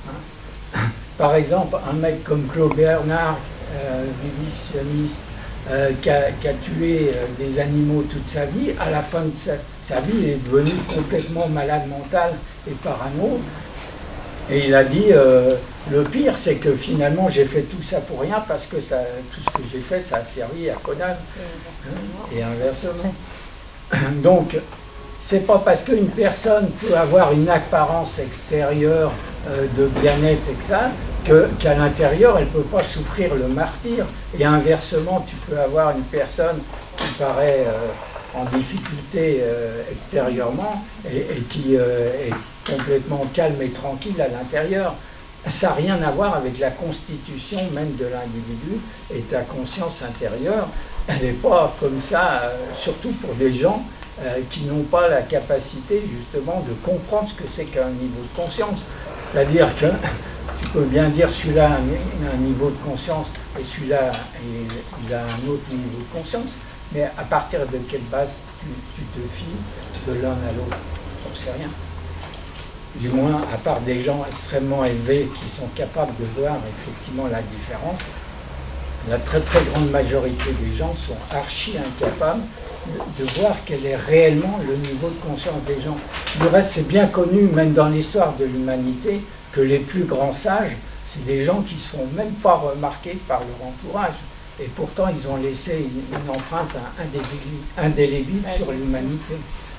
Par exemple, un mec comme Claude Bernard, vivitionniste, qui a tué des animaux toute sa vie, à la fin de sa vie, il est devenu complètement malade mental et parano. Et il a dit, le pire, c'est que finalement, j'ai fait tout ça pour rien, parce que tout ce que j'ai fait, ça a servi à connasse. Et inversement. Donc, c'est pas parce qu'une personne peut avoir une apparence extérieure de bien-être et que ça, qu'à l'intérieur, elle ne peut pas souffrir le martyre. Et inversement, tu peux avoir une personne qui paraît en difficulté extérieurement et qui est complètement calme et tranquille à l'intérieur. ça n'a rien à voir avec la constitution même de l'individu et ta conscience intérieure. Elle n'est pas comme ça, surtout pour des gens qui n'ont pas la capacité justement de comprendre ce que c'est qu'un niveau de conscience. C'est-à-dire que tu peux bien dire celui-là a un niveau de conscience et celui-là il a un autre niveau de conscience, mais à partir de quelle base tu te fies de l'un à l'autre? On ne sait rien. Du moins, à part des gens extrêmement élevés qui sont capables de voir effectivement la différence, la très très grande majorité des gens sont archi incapables de voir quel est réellement le niveau de conscience des gens. Du reste, c'est bien connu, même dans l'histoire de l'humanité, que les plus grands sages, c'est des gens qui ne sont même pas remarqués par leur entourage. Et pourtant, ils ont laissé une empreinte indélébile sur l'humanité.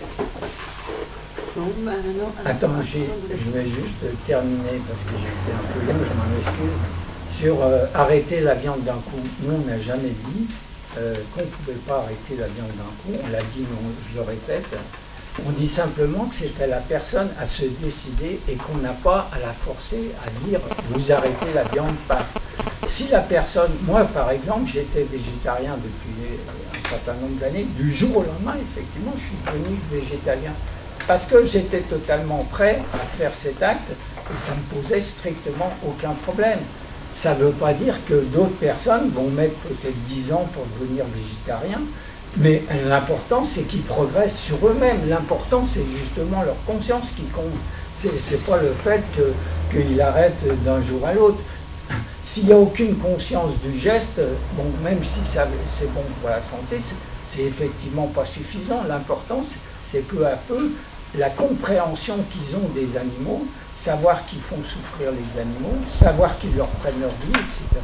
Attends, je vais juste terminer parce que j'ai été un peu long, je m'en excuse. Sur arrêter la viande d'un coup. Nous, on n'a jamais dit qu'on ne pouvait pas arrêter la viande d'un coup. On l'a dit, mais je le répète. On dit simplement que c'est à la personne à se décider et qu'on n'a pas à la forcer à dire vous arrêtez la viande, pas. Si la personne, moi par exemple, j'étais végétarien depuis un certain nombre d'années, du jour au lendemain, effectivement, je suis devenu végétalien. Parce que j'étais totalement prêt à faire cet acte et ça ne me posait strictement aucun problème. Ça ne veut pas dire que d'autres personnes vont mettre peut-être 10 ans pour devenir végétarien, mais l'important c'est qu'ils progressent sur eux-mêmes. L'important c'est justement leur conscience qui compte. C'est pas le fait qu'ils arrêtent d'un jour à l'autre. S'il n'y a aucune conscience du geste, bon, même si c'est bon pour la santé, c'est effectivement pas suffisant. L'important c'est peu à peu la compréhension qu'ils ont des animaux, savoir qu'ils font souffrir les animaux, savoir qu'ils leur prennent leur vie, etc.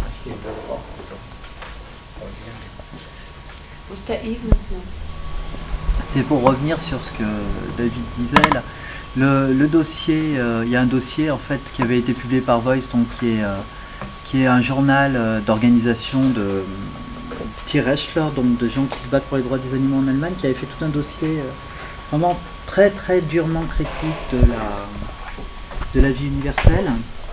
C'était pour revenir sur ce que David disait là. Le dossier, il y a un dossier en fait qui avait été publié par Voice, donc qui est un journal d'organisation de Tierrechtler, donc de gens qui se battent pour les droits des animaux en Allemagne, qui avait fait tout un dossier vraiment très très durement critique de la vie universelle.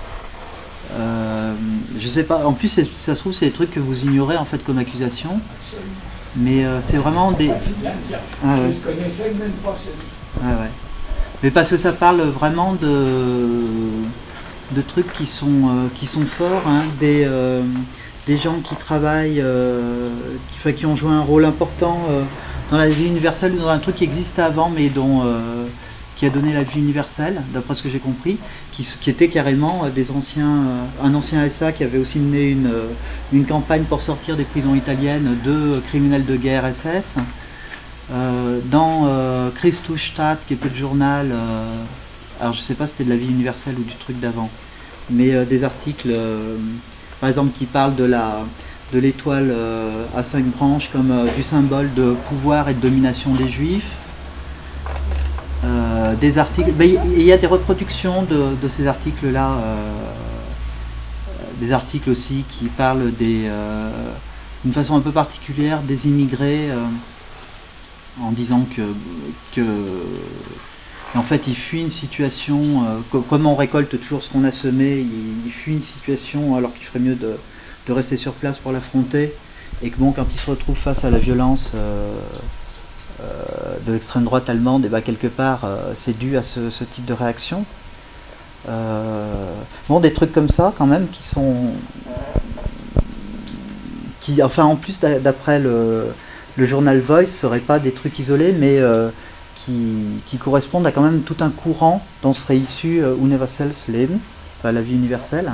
Je sais pas, en plus ça se trouve c'est des trucs que vous ignorez en fait comme accusation, mais c'est vraiment des... Je connaissais même pas celui-là. Mais parce que ça parle vraiment de trucs qui sont forts, hein, des gens qui travaillent, qui ont joué un rôle important dans la vie universelle, dans un truc qui existait avant mais qui a donné la vie universelle, d'après ce que j'ai compris, qui était carrément un ancien SA qui avait aussi mené une campagne pour sortir des prisons italiennes de criminels de guerre SS. Dans Christusstadt, qui était le journal, alors je sais pas si c'était de la vie universelle ou du truc d'avant, mais des articles, par exemple, qui parlent de l'étoile à 5 branches comme du symbole de pouvoir et de domination des juifs. Des articles, il y a des reproductions de ces articles-là, des articles aussi qui parlent d'une façon un peu particulière des immigrés, en disant que en fait ils fuient une situation, comme on récolte toujours ce qu'on a semé, ils fuient une situation alors qu'il ferait mieux de rester sur place pour l'affronter, et que bon, quand ils se retrouvent face à la violence de l'extrême droite allemande, et quelque part c'est dû à ce type de réaction. Bon, des trucs comme ça quand même qui enfin en plus d'après le journal Voice, ne seraient pas des trucs isolés, mais qui correspondent à quand même tout un courant dont serait issu Universelles Leben, enfin, la vie universelle.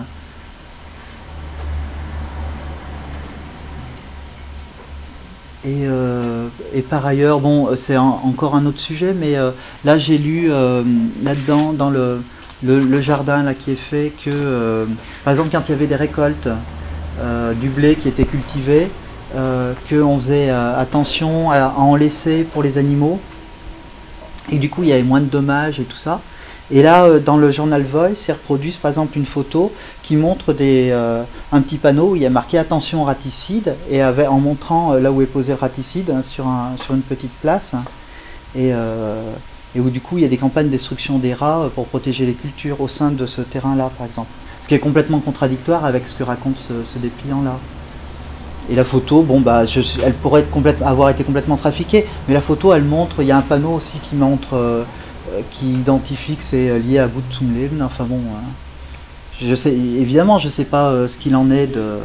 Et par ailleurs, bon, c'est encore un autre sujet, mais là j'ai lu là-dedans, dans le jardin là, qui est fait, que par exemple quand il y avait des récoltes du blé qui était cultivé, qu'on faisait attention à en laisser pour les animaux, et du coup il y avait moins de dommages et tout ça. Et là, dans le journal Voice, ils reproduisent par exemple une photo qui montre un petit panneau où il y a marqué attention raticide, et en montrant là où est posé le raticide, hein, sur une petite place, et où du coup il y a des campagnes de destruction des rats pour protéger les cultures au sein de ce terrain-là, par exemple. Ce qui est complètement contradictoire avec ce que raconte ce dépliant-là. Et la photo, bon bah, elle pourrait avoir été complètement trafiquée, mais la photo, elle montre, il y a un panneau aussi qui montre, qui identifie que c'est lié à Gut zum Leben. Enfin bon, je sais, évidemment, je sais pas ce qu'il en est de.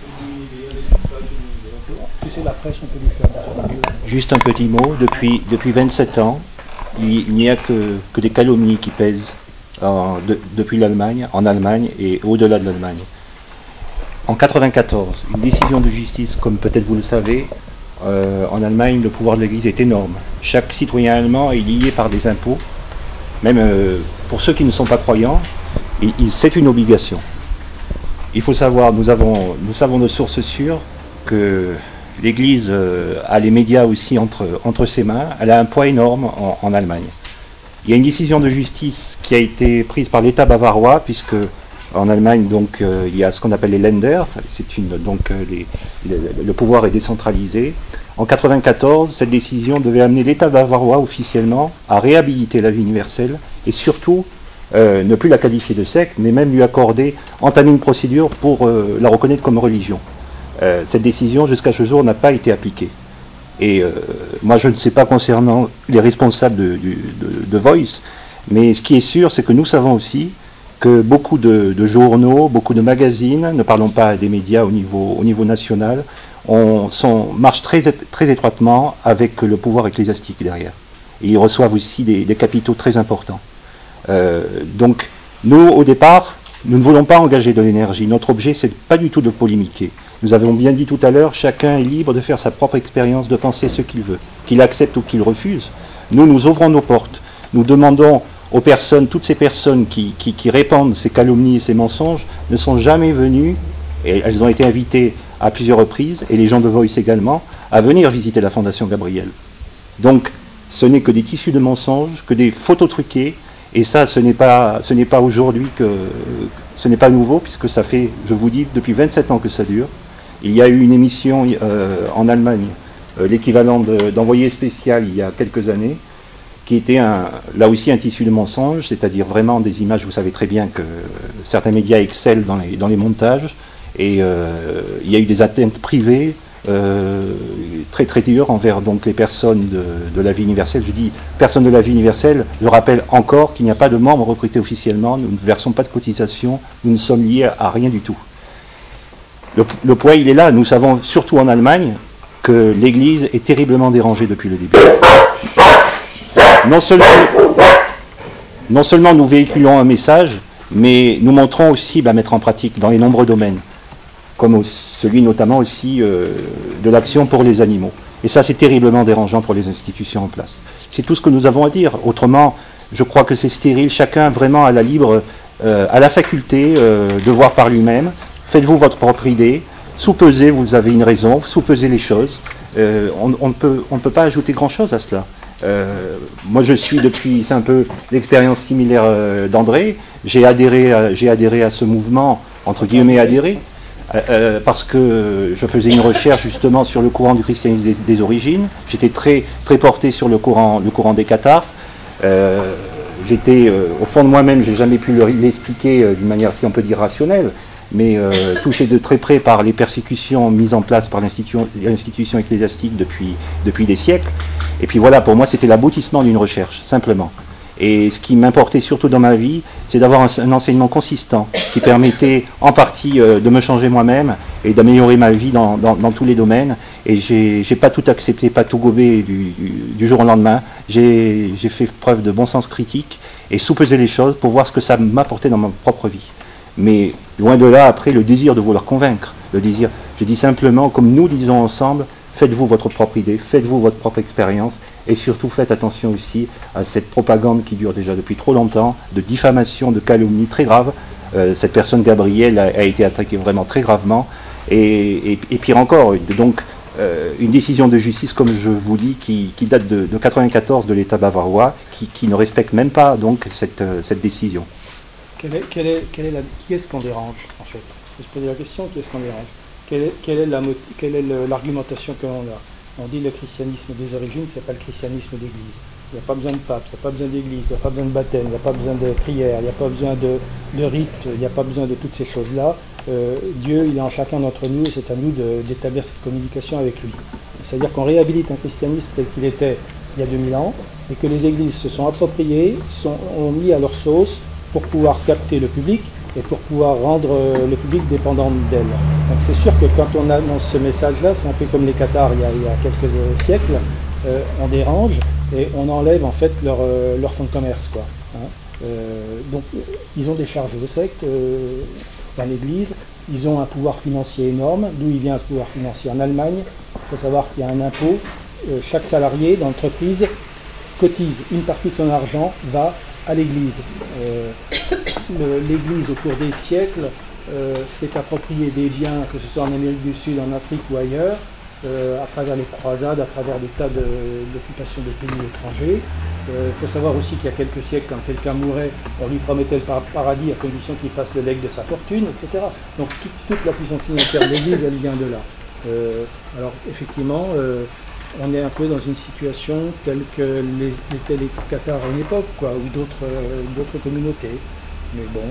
La presse, on peut lui faire. Juste un petit mot, depuis 27 ans, il n'y a que des calomnies qui pèsent depuis l'Allemagne, en Allemagne et au-delà de l'Allemagne. En 1994, une décision de justice, comme peut-être vous le savez, en Allemagne, le pouvoir de l'Église est énorme. Chaque citoyen allemand est lié par des impôts, même pour ceux qui ne sont pas croyants, c'est une obligation. Il faut savoir, nous savons de sources sûres que l'Église a les médias aussi entre ses mains. Elle a un poids énorme en Allemagne. Il y a une décision de justice qui a été prise par l'État bavarois, puisque en Allemagne, donc, il y a ce qu'on appelle les Länder, le pouvoir est décentralisé. En 1994, cette décision devait amener l'État bavarois officiellement à réhabiliter la vie universelle et surtout ne plus la qualifier de secte, mais même lui entamer une procédure pour la reconnaître comme religion. Cette décision, jusqu'à ce jour, n'a pas été appliquée. Et moi, je ne sais pas concernant les responsables de Voice, mais ce qui est sûr, c'est que nous savons aussi que beaucoup de journaux, beaucoup de magazines, ne parlons pas des médias au niveau national, marchent très étroitement avec le pouvoir ecclésiastique derrière. Et ils reçoivent aussi des capitaux très importants. Donc, nous, au départ, nous ne voulons pas engager de l'énergie. Notre objet, c'est pas du tout de polémiquer. Nous avons bien dit tout à l'heure, chacun est libre de faire sa propre expérience, de penser ce qu'il veut, qu'il accepte ou qu'il refuse. Nous ouvrons nos portes. Nous demandons aux personnes, toutes ces personnes qui répandent ces calomnies et ces mensonges, ne sont jamais venues, et elles ont été invitées à plusieurs reprises, et les gens de Voice également, à venir visiter la Fondation Gabriel. Donc, ce n'est que des tissus de mensonges, que des photos truquées, et ça, ce n'est pas aujourd'hui ce n'est pas nouveau, puisque ça fait, je vous dis, depuis 27 ans que ça dure. Il y a eu une émission en Allemagne, l'équivalent d'Envoyé spécial il y a quelques années, qui était là aussi un tissu de mensonges, c'est-à-dire vraiment des images, vous savez très bien que certains médias excellent dans les montages, et il y a eu des atteintes privées très très dures envers donc les personnes de la vie universelle. Je dis personnes de la vie universelle, je rappelle encore qu'il n'y a pas de membres recrutés officiellement, nous ne versons pas de cotisation, nous ne sommes liés à rien du tout. Le poids, il est là. Nous savons, surtout en Allemagne, que l'Église est terriblement dérangée depuis le début. Non seulement nous véhiculons un message, mais nous montrons aussi mettre en pratique dans les nombreux domaines, comme celui notamment aussi de l'action pour les animaux. Et ça, c'est terriblement dérangeant pour les institutions en place. C'est tout ce que nous avons à dire. Autrement, je crois que c'est stérile. Chacun vraiment a la faculté de voir par lui-même. Faites-vous votre propre idée, soupesez, vous avez une raison, soupesez les choses. On ne peut pas ajouter grand-chose à cela. Moi, je suis depuis, c'est un peu l'expérience similaire d'André, j'ai adhéré à ce mouvement, entre guillemets adhéré, parce que je faisais une recherche justement sur le courant du christianisme des origines. J'étais très, très porté sur le courant des cathares. J'étais, au fond de moi-même, j'ai jamais pu l'expliquer d'une manière, si on peut dire, rationnelle, mais touché de très près par les persécutions mises en place par l'institution ecclésiastique depuis des siècles. Et puis voilà, pour moi, c'était l'aboutissement d'une recherche, simplement. Et ce qui m'importait surtout dans ma vie, c'est d'avoir un enseignement consistant qui permettait en partie de me changer moi-même et d'améliorer ma vie dans tous les domaines. Et j'ai pas tout accepté, pas tout gobé du jour au lendemain. J'ai fait preuve de bon sens critique et soupesé les choses pour voir ce que ça m'apportait dans ma propre vie. Mais loin de là, après, le désir de vouloir convaincre, le désir, je dis simplement, comme nous disons ensemble, faites-vous votre propre idée, faites-vous votre propre expérience, et surtout faites attention aussi à cette propagande qui dure déjà depuis trop longtemps, de diffamation, de calomnie très grave. Cette personne, Gabriel, a été attaquée vraiment très gravement, et pire encore, donc une décision de justice, comme je vous dis, qui date de 1994 de l'État bavarois, qui ne respecte même pas donc cette décision. Qui est-ce qu'on dérange, en fait? Je pose la question, qui est-ce qu'on dérange? Quelle est l'argumentation que l'on a? On dit le christianisme des origines, c'est pas le christianisme d'église. Il n'y a pas besoin de pape, il n'y a pas besoin d'église, il n'y a pas besoin de baptême, il n'y a pas besoin de prière, il n'y a pas besoin de rite, il n'y a pas besoin de toutes ces choses-là. Dieu, il est en chacun d'entre nous et c'est à nous d'établir cette communication avec lui. C'est-à-dire qu'on réhabilite un christianisme tel qu'il était il y a 2000 ans et que les églises se sont appropriées, ont mis à leur sauce pour pouvoir capter le public et pour pouvoir rendre le public dépendant d'elle. Donc c'est sûr que quand on annonce ce message-là, c'est un peu comme les cathares il y a quelques siècles, on dérange et on enlève en fait leur fonds de commerce, quoi. Hein. Donc ils ont des charges de secte dans l'Église, ils ont un pouvoir financier énorme. D'où il vient ce pouvoir financier? En Allemagne, il faut savoir qu'il y a un impôt. Chaque salarié d'entreprise cotise une partie de son argent, va à l'Église. L'Église, au cours des siècles, s'est appropriée des biens, que ce soit en Amérique du Sud, en Afrique ou ailleurs, à travers les croisades, à travers des tas d'occupations de pays étrangers. Il faut savoir aussi qu'il y a quelques siècles, quand quelqu'un mourait, on lui promettait le paradis à condition qu'il fasse le legs de sa fortune, etc. Donc toute la puissance financière de l'Église, elle vient de là. Alors effectivement, on est un peu dans une situation telle que l'étaient les Cathares à une époque, quoi, ou d'autres communautés. Mais bon,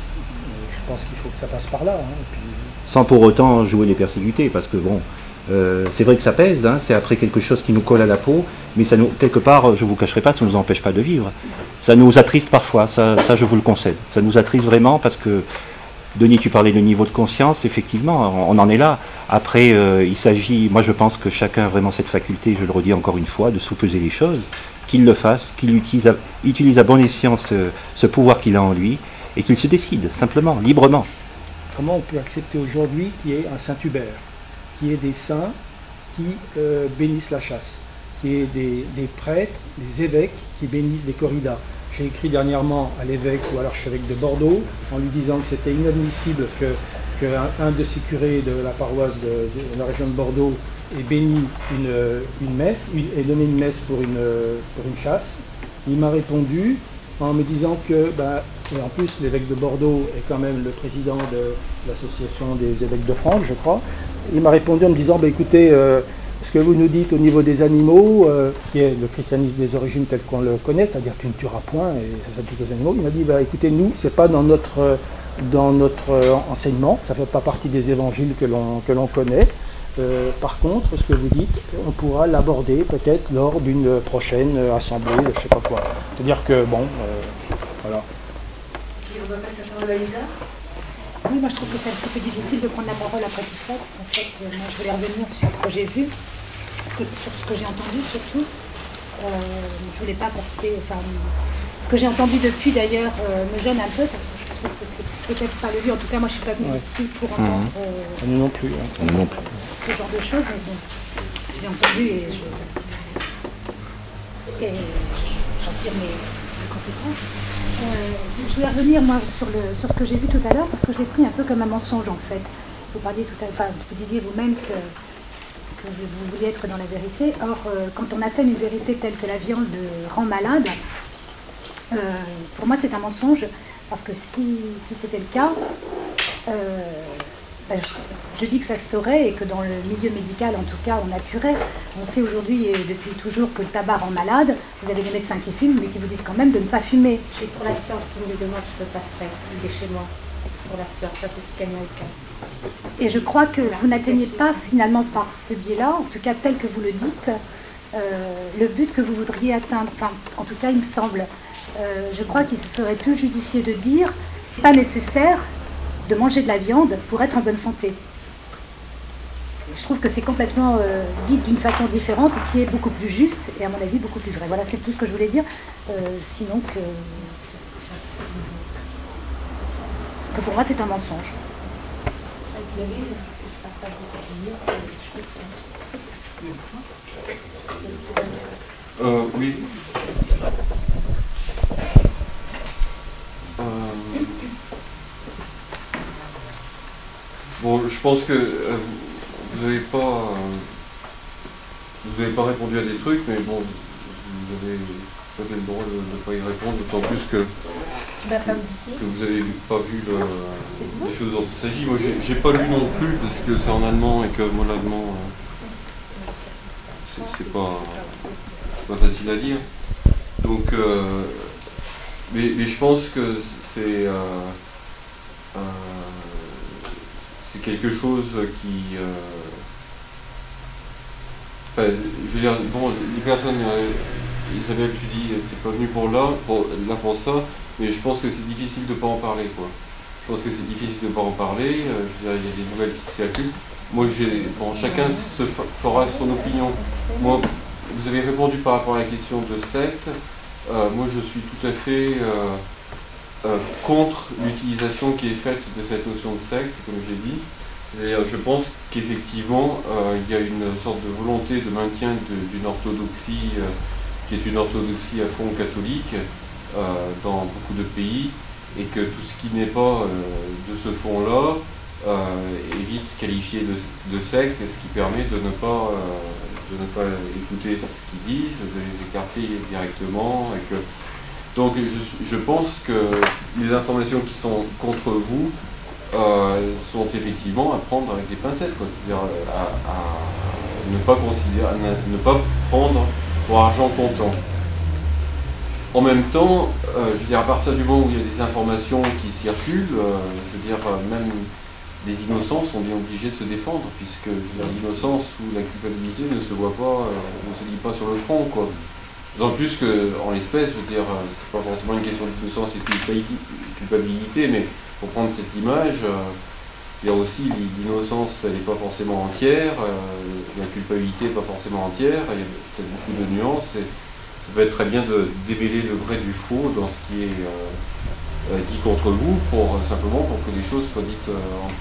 je pense qu'il faut que ça passe par là. Hein, et puis... Sans pour autant jouer les persécutés, parce que bon, c'est vrai que ça pèse, hein, c'est après quelque chose qui nous colle à la peau, mais ça nous, quelque part, je ne vous cacherai pas, ça ne nous empêche pas de vivre. Ça nous attriste parfois, ça je vous le concède. Ça nous attriste vraiment parce que, Denis, tu parlais de niveau de conscience, effectivement, on en est là. Après, il s'agit, moi je pense que chacun a vraiment cette faculté, je le redis encore une fois, de sous-peser les choses, qu'il le fasse, qu'il utilise à bon escient ce pouvoir qu'il a en lui, et qu'il se décide, simplement, librement. Comment on peut accepter aujourd'hui qu'il y ait un Saint-Hubert, qu'il y ait des saints qui bénissent la chasse, qu'il y ait des prêtres, des évêques qui bénissent des corridas? J'ai écrit dernièrement à l'évêque ou à l'archevêque de Bordeaux en lui disant que c'était inadmissible qu'un de ces curés de la paroisse de la région de Bordeaux ait béni une messe, ait donné une messe pour une chasse. Il m'a répondu en me disant que, et en plus l'évêque de Bordeaux est quand même le président de l'association des évêques de France, je crois. Il m'a répondu en me disant, écoutez, ce que vous nous dites au niveau des animaux, qui est le christianisme des origines tel qu'on le connaît, c'est-à-dire tu ne tueras point et ça s'applique aux animaux, il m'a dit, écoutez, nous, c'est pas dans notre enseignement, ça ne fait pas partie des évangiles que l'on connaît. Par contre, ce que vous dites, on pourra l'aborder peut-être lors d'une prochaine assemblée, je ne sais pas quoi. C'est-à-dire que, voilà. Et on va passer la parole à Lisa. Oui, moi je trouve que c'est un peu difficile de prendre la parole après tout ça, parce qu'en fait, moi je voulais revenir sur ce que j'ai vu, sur ce que j'ai entendu surtout. Je voulais pas porter, ce que j'ai entendu depuis d'ailleurs me gêne un peu, parce que je trouve que c'est peut-être pas le lieu, en tout cas moi je suis pas venue ici pour entendre nous non plus, ce genre de choses, mais bon, j'ai entendu et j'en tire mes conséquences. Je voulais revenir moi sur ce que j'ai vu tout à l'heure parce que je l'ai pris un peu comme un mensonge en fait. Vous parliez tout à l'heure, vous disiez vous-même que vous vouliez être dans la vérité. Or, quand on assène une vérité telle que la viande rend malade, pour moi c'est un mensonge parce que si c'était le cas, je dis que ça se saurait et que dans le milieu médical, en tout cas, on appuierait. On sait aujourd'hui et depuis toujours que le tabac rend malade. Vous avez des médecins qui fument, mais qui vous disent quand même de ne pas fumer. Et pour la science qui me demande, je le passerai. Il est chez moi. Pour la science, ça c'est américain. Et je crois que vous n'atteignez pas finalement par ce biais-là, en tout cas tel que vous le dites, le but que vous voudriez atteindre. Enfin, en tout cas, il me semble. Je crois qu'il serait plus judicieux de dire pas nécessaire de manger de la viande pour être en bonne santé. Je trouve que c'est complètement dit d'une façon différente et qui est beaucoup plus juste et à mon avis beaucoup plus vrai. Voilà, c'est tout ce que je voulais dire. Sinon que pour moi c'est un mensonge. Oui. Bon, je pense que vous n'avez pas répondu à des trucs, mais bon, vous avez le droit de ne pas y répondre, d'autant plus que vous n'avez pas vu les choses dont il s'agit. Moi, j'ai pas lu non plus parce que c'est en allemand et que moi l'allemand c'est pas facile à lire. Donc, mais je pense que c'est quelque chose qui... enfin, je veux dire, bon, les personnes... Isabelle, tu dis, t'es pas venu pour ça, mais je pense que c'est difficile de ne pas en parler, quoi. Je pense que c'est difficile de ne pas en parler. Je veux dire, il y a des nouvelles qui circulent. Moi, bon, chacun se fera son opinion. Moi, vous avez répondu par rapport à la question de secte. Moi, je suis tout à fait contre l'utilisation qui est faite de cette notion de secte, comme j'ai dit. C'est-à-dire, je pense qu'effectivement, il y a une sorte de volonté de maintien d'une orthodoxie qui est une orthodoxie à fond catholique dans beaucoup de pays, et que tout ce qui n'est pas de ce fond-là est vite qualifié de secte, ce qui permet de ne pas écouter ce qu'ils disent, de les écarter directement. Donc je pense que les informations qui sont contre vous sont effectivement à prendre avec des pincettes, c'est-à-dire à ne pas prendre pour argent comptant. En même temps, je veux dire, à partir du moment où il y a des informations qui circulent, je veux dire, même des innocents sont bien obligés de se défendre, puisque l'innocence ou la culpabilité ne se voit pas, ne se dit pas sur le front, quoi. D'autant plus qu'en l'espèce, je veux dire, c'est pas forcément une question d'innocence et de culpabilité, mais pour prendre cette image, il y a aussi l'innocence, elle n'est pas forcément entière, la culpabilité n'est pas forcément entière, il y a peut-être beaucoup de nuances, et ça peut être très bien de démêler le vrai du faux dans ce qui est dit contre vous, simplement pour que les choses soient dites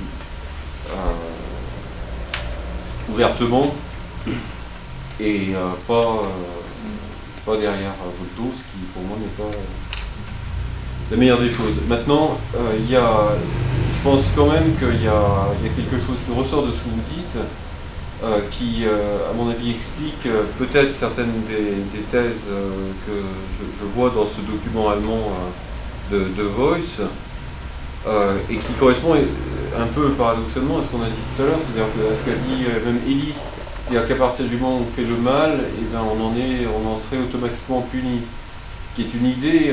ouvertement et pas derrière votre dos, ce qui pour moi n'est pas la meilleure des choses. Maintenant, je pense quand même qu'il y a quelque chose qui ressort de ce que vous dites, qui, à mon avis, explique peut-être certaines des thèses que je vois dans ce document allemand de Voice, et qui correspond un peu paradoxalement à ce qu'on a dit tout à l'heure, c'est-à-dire à ce qu'a dit même Elie, c'est-à-dire qu'à partir du moment où on fait le mal, eh bien, on en serait automatiquement puni, qui est une idée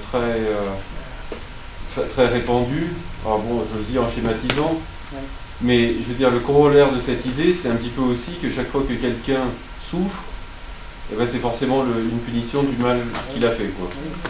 très répandue. Alors bon, je le dis en schématisant, mais je veux dire, le corollaire de cette idée, c'est un petit peu aussi que chaque fois que quelqu'un souffre, eh ben, c'est forcément une punition du mal qu'il a fait, quoi.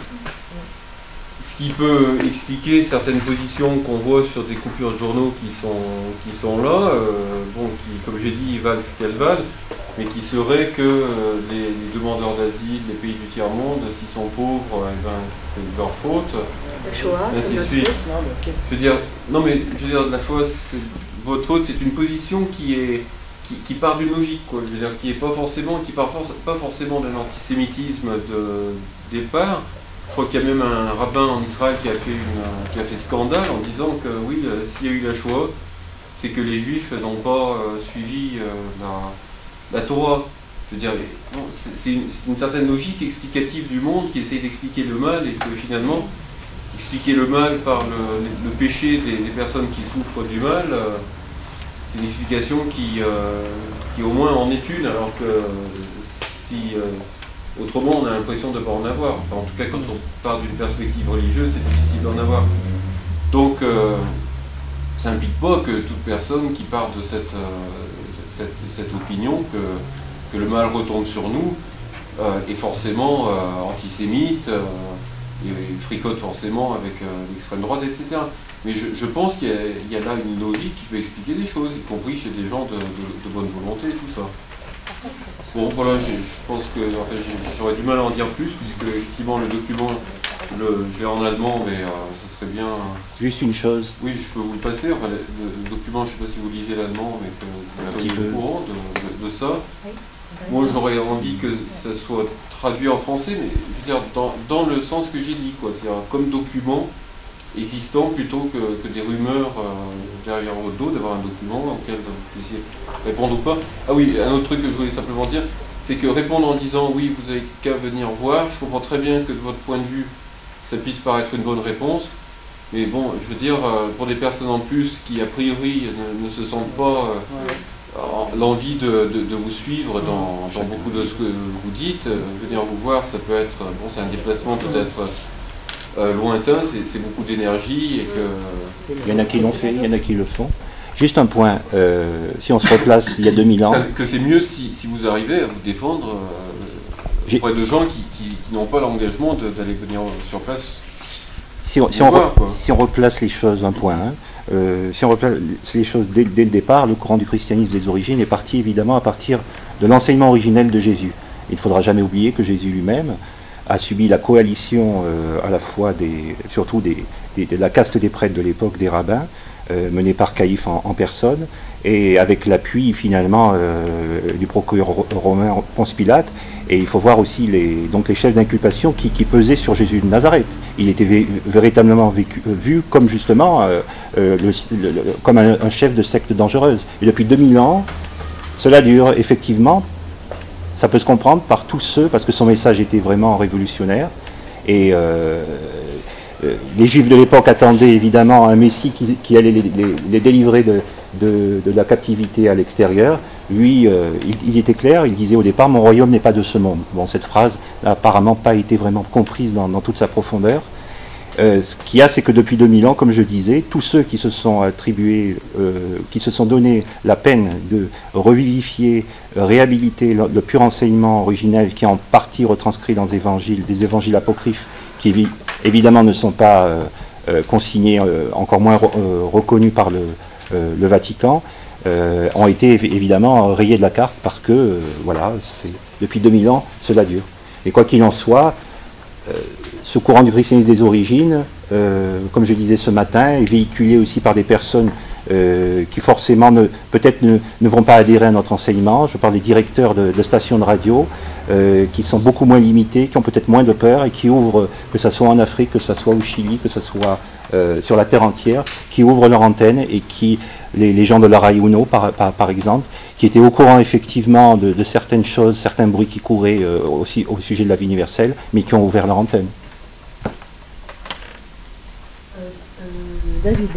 Ce qui peut expliquer certaines positions qu'on voit sur des coupures de journaux qui sont là, qui, comme j'ai dit, valent ce qu'elles valent, mais qui seraient que les demandeurs d'asile, les pays du tiers-monde, s'ils sont pauvres, eh ben, c'est de leur faute. La Shoah, c'est notre faute. Je veux dire, non mais je veux dire, la Shoah, c'est votre faute, c'est une position qui part d'une logique, quoi. Je veux dire, qui part pas forcément d'un antisémitisme de départ. Je crois qu'il y a même un rabbin en Israël qui a fait scandale en disant que oui, s'il y a eu la Shoah, c'est que les Juifs n'ont pas suivi la Torah. Je veux dire, c'est une certaine logique explicative du monde qui essaye d'expliquer le mal, et que finalement, expliquer le mal par le péché des personnes qui souffrent du mal, c'est une explication qui au moins en est une, alors que si... autrement, on a l'impression de ne pas en avoir. Enfin, en tout cas, quand on part d'une perspective religieuse, c'est difficile d'en avoir. Donc, ça n'implique pas que toute personne qui part de cette opinion que le mal retombe sur nous est forcément antisémite, et fricote forcément avec l'extrême droite, etc. Mais je pense qu'il y a là une logique qui peut expliquer des choses, y compris chez des gens de bonne volonté, tout ça. Bon, voilà, je pense que j'aurais du mal à en dire plus, puisque effectivement le document, je l'ai en allemand, mais ce serait bien... Juste une chose. Oui, je peux vous le passer. Enfin, le document, je ne sais pas si vous lisez l'allemand, mais que vous soyez au courant de ça. Moi, j'aurais envie que ça soit traduit en français, mais je veux dire, dans le sens que j'ai dit, quoi. C'est-à-dire comme document existant, plutôt que des rumeurs derrière votre dos, d'avoir un document auquel vous puissiez répondre ou pas. Ah oui, un autre truc que je voulais simplement dire, c'est que répondre en disant oui, vous n'avez qu'à venir voir, je comprends très bien que de votre point de vue, ça puisse paraître une bonne réponse, mais bon, je veux dire, pour des personnes en plus qui a priori ne se sentent pas l'envie de vous suivre dans beaucoup de ce que vous dites. Venir vous voir, ça peut être, bon, c'est un déplacement peut-être lointain, c'est beaucoup d'énergie. Et que... Il y en a qui l'ont fait, il y en a qui le font. Juste un point, si on se replace il y a 2000 ans... Que c'est mieux si vous arrivez à vous défendre auprès de gens qui n'ont pas l'engagement d'aller venir sur place. Si on replace les choses un point, si on replace les choses dès le départ, le courant du christianisme des origines est parti évidemment à partir de l'enseignement originel de Jésus. Il ne faudra jamais oublier que Jésus lui-même a subi la coalition à la fois surtout de la caste des prêtres de l'époque, des rabbins, menée par Caïphe en personne, et avec l'appui finalement du procureur romain Ponce Pilate. Et il faut voir aussi les chefs d'inculpation qui pesaient sur Jésus de Nazareth. Il était véritablement vu comme justement comme un chef de secte dangereuse. Et depuis 2000 ans, cela dure effectivement. Ça peut se comprendre par tous ceux, parce que son message était vraiment révolutionnaire. Et les Juifs de l'époque attendaient évidemment un Messie qui allait les délivrer de la captivité à l'extérieur. Lui, il était clair, il disait au départ « Mon royaume n'est pas de ce monde ». Bon, cette phrase n'a apparemment pas été vraiment comprise dans toute sa profondeur. Ce qu'il y a, c'est que depuis 2000 ans, comme je disais, tous ceux qui se sont attribués, qui se sont donné la peine de revivifier, réhabiliter le pur enseignement originel qui est en partie retranscrit dans des évangiles apocryphes, qui évidemment ne sont pas consignés, encore moins reconnus par le Vatican, ont été évidemment rayés de la carte parce que, voilà, depuis 2000 ans, cela dure. Et quoi qu'il en soit, ce courant du christianisme des origines, comme je disais ce matin, est véhiculé aussi par des personnes qui forcément peut-être ne vont pas adhérer à notre enseignement. Je parle des directeurs de stations de radio qui sont beaucoup moins limités, qui ont peut-être moins de peur et qui ouvrent, que ce soit en Afrique, que ce soit au Chili, que ce soit sur la terre entière, qui ouvrent leur antenne et qui, les gens de la Rai Uno par exemple, qui étaient au courant effectivement de certaines choses, certains bruits qui couraient aussi au sujet de la vie universelle, mais qui ont ouvert leur antenne. David.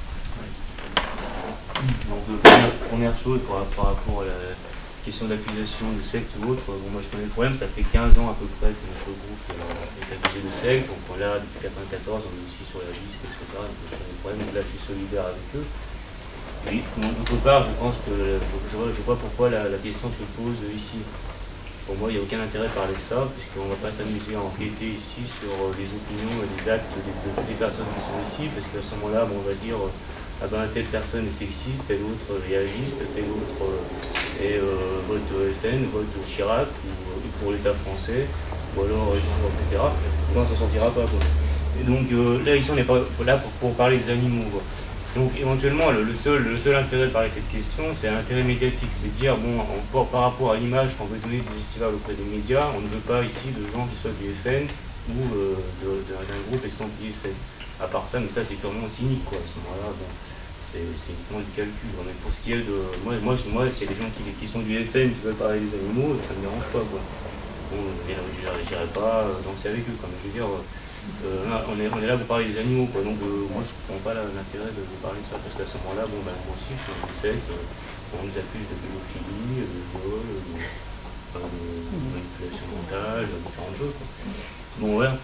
Donc, première chose par rapport à la question d'accusation de secte ou autre, bon, moi je connais le problème, ça fait 15 ans à peu près que notre groupe est accusé de secte, donc là depuis 1994 on est aussi sur la liste, etc. Donc je connais le problème, donc là je suis solidaire avec eux. Et d'autre part, je pense que je vois pourquoi la question se pose ici. Pour moi, il n'y a aucun intérêt de parler de ça, puisqu'on ne va pas s'amuser à enquêter ici sur les opinions et les actes de toutes les personnes qui sont ici, parce qu'à ce moment-là, bon, on va dire ah ben telle personne est sexiste, telle autre réagiste, telle autre vote FN, vote Chirac, ou pour l'État français, ou alors etc. Et on ne s'en sortira pas, quoi. Et donc là, ici, on n'est pas là pour parler des animaux, quoi. Donc éventuellement, le seul intérêt de parler de cette question, c'est un intérêt médiatique. C'est dire, bon, par rapport à l'image qu'on veut donner des festivals auprès des médias, on ne veut pas ici de gens qui soient du FN ou d'un groupe estampillé SED. À part ça, mais ça c'est purement cynique, quoi. À ce moment-là, bon, c'est uniquement du calcul. Mais pour ce qui est de... Moi s'il y a des gens qui sont du FN qui veulent parler des animaux, ça ne me dérange pas, quoi. Bon, je n'irai pas danser avec eux, comme je veux dire... on est là pour parler des animaux, quoi. Donc moi je ne comprends pas l'intérêt de parler de ça, parce qu'à ce moment-là, bon, ben, moi aussi je suis un secte, on nous accuse de pédophilie, de viol, de manipulation mentale, de différentes choses, quoi. Bon voilà,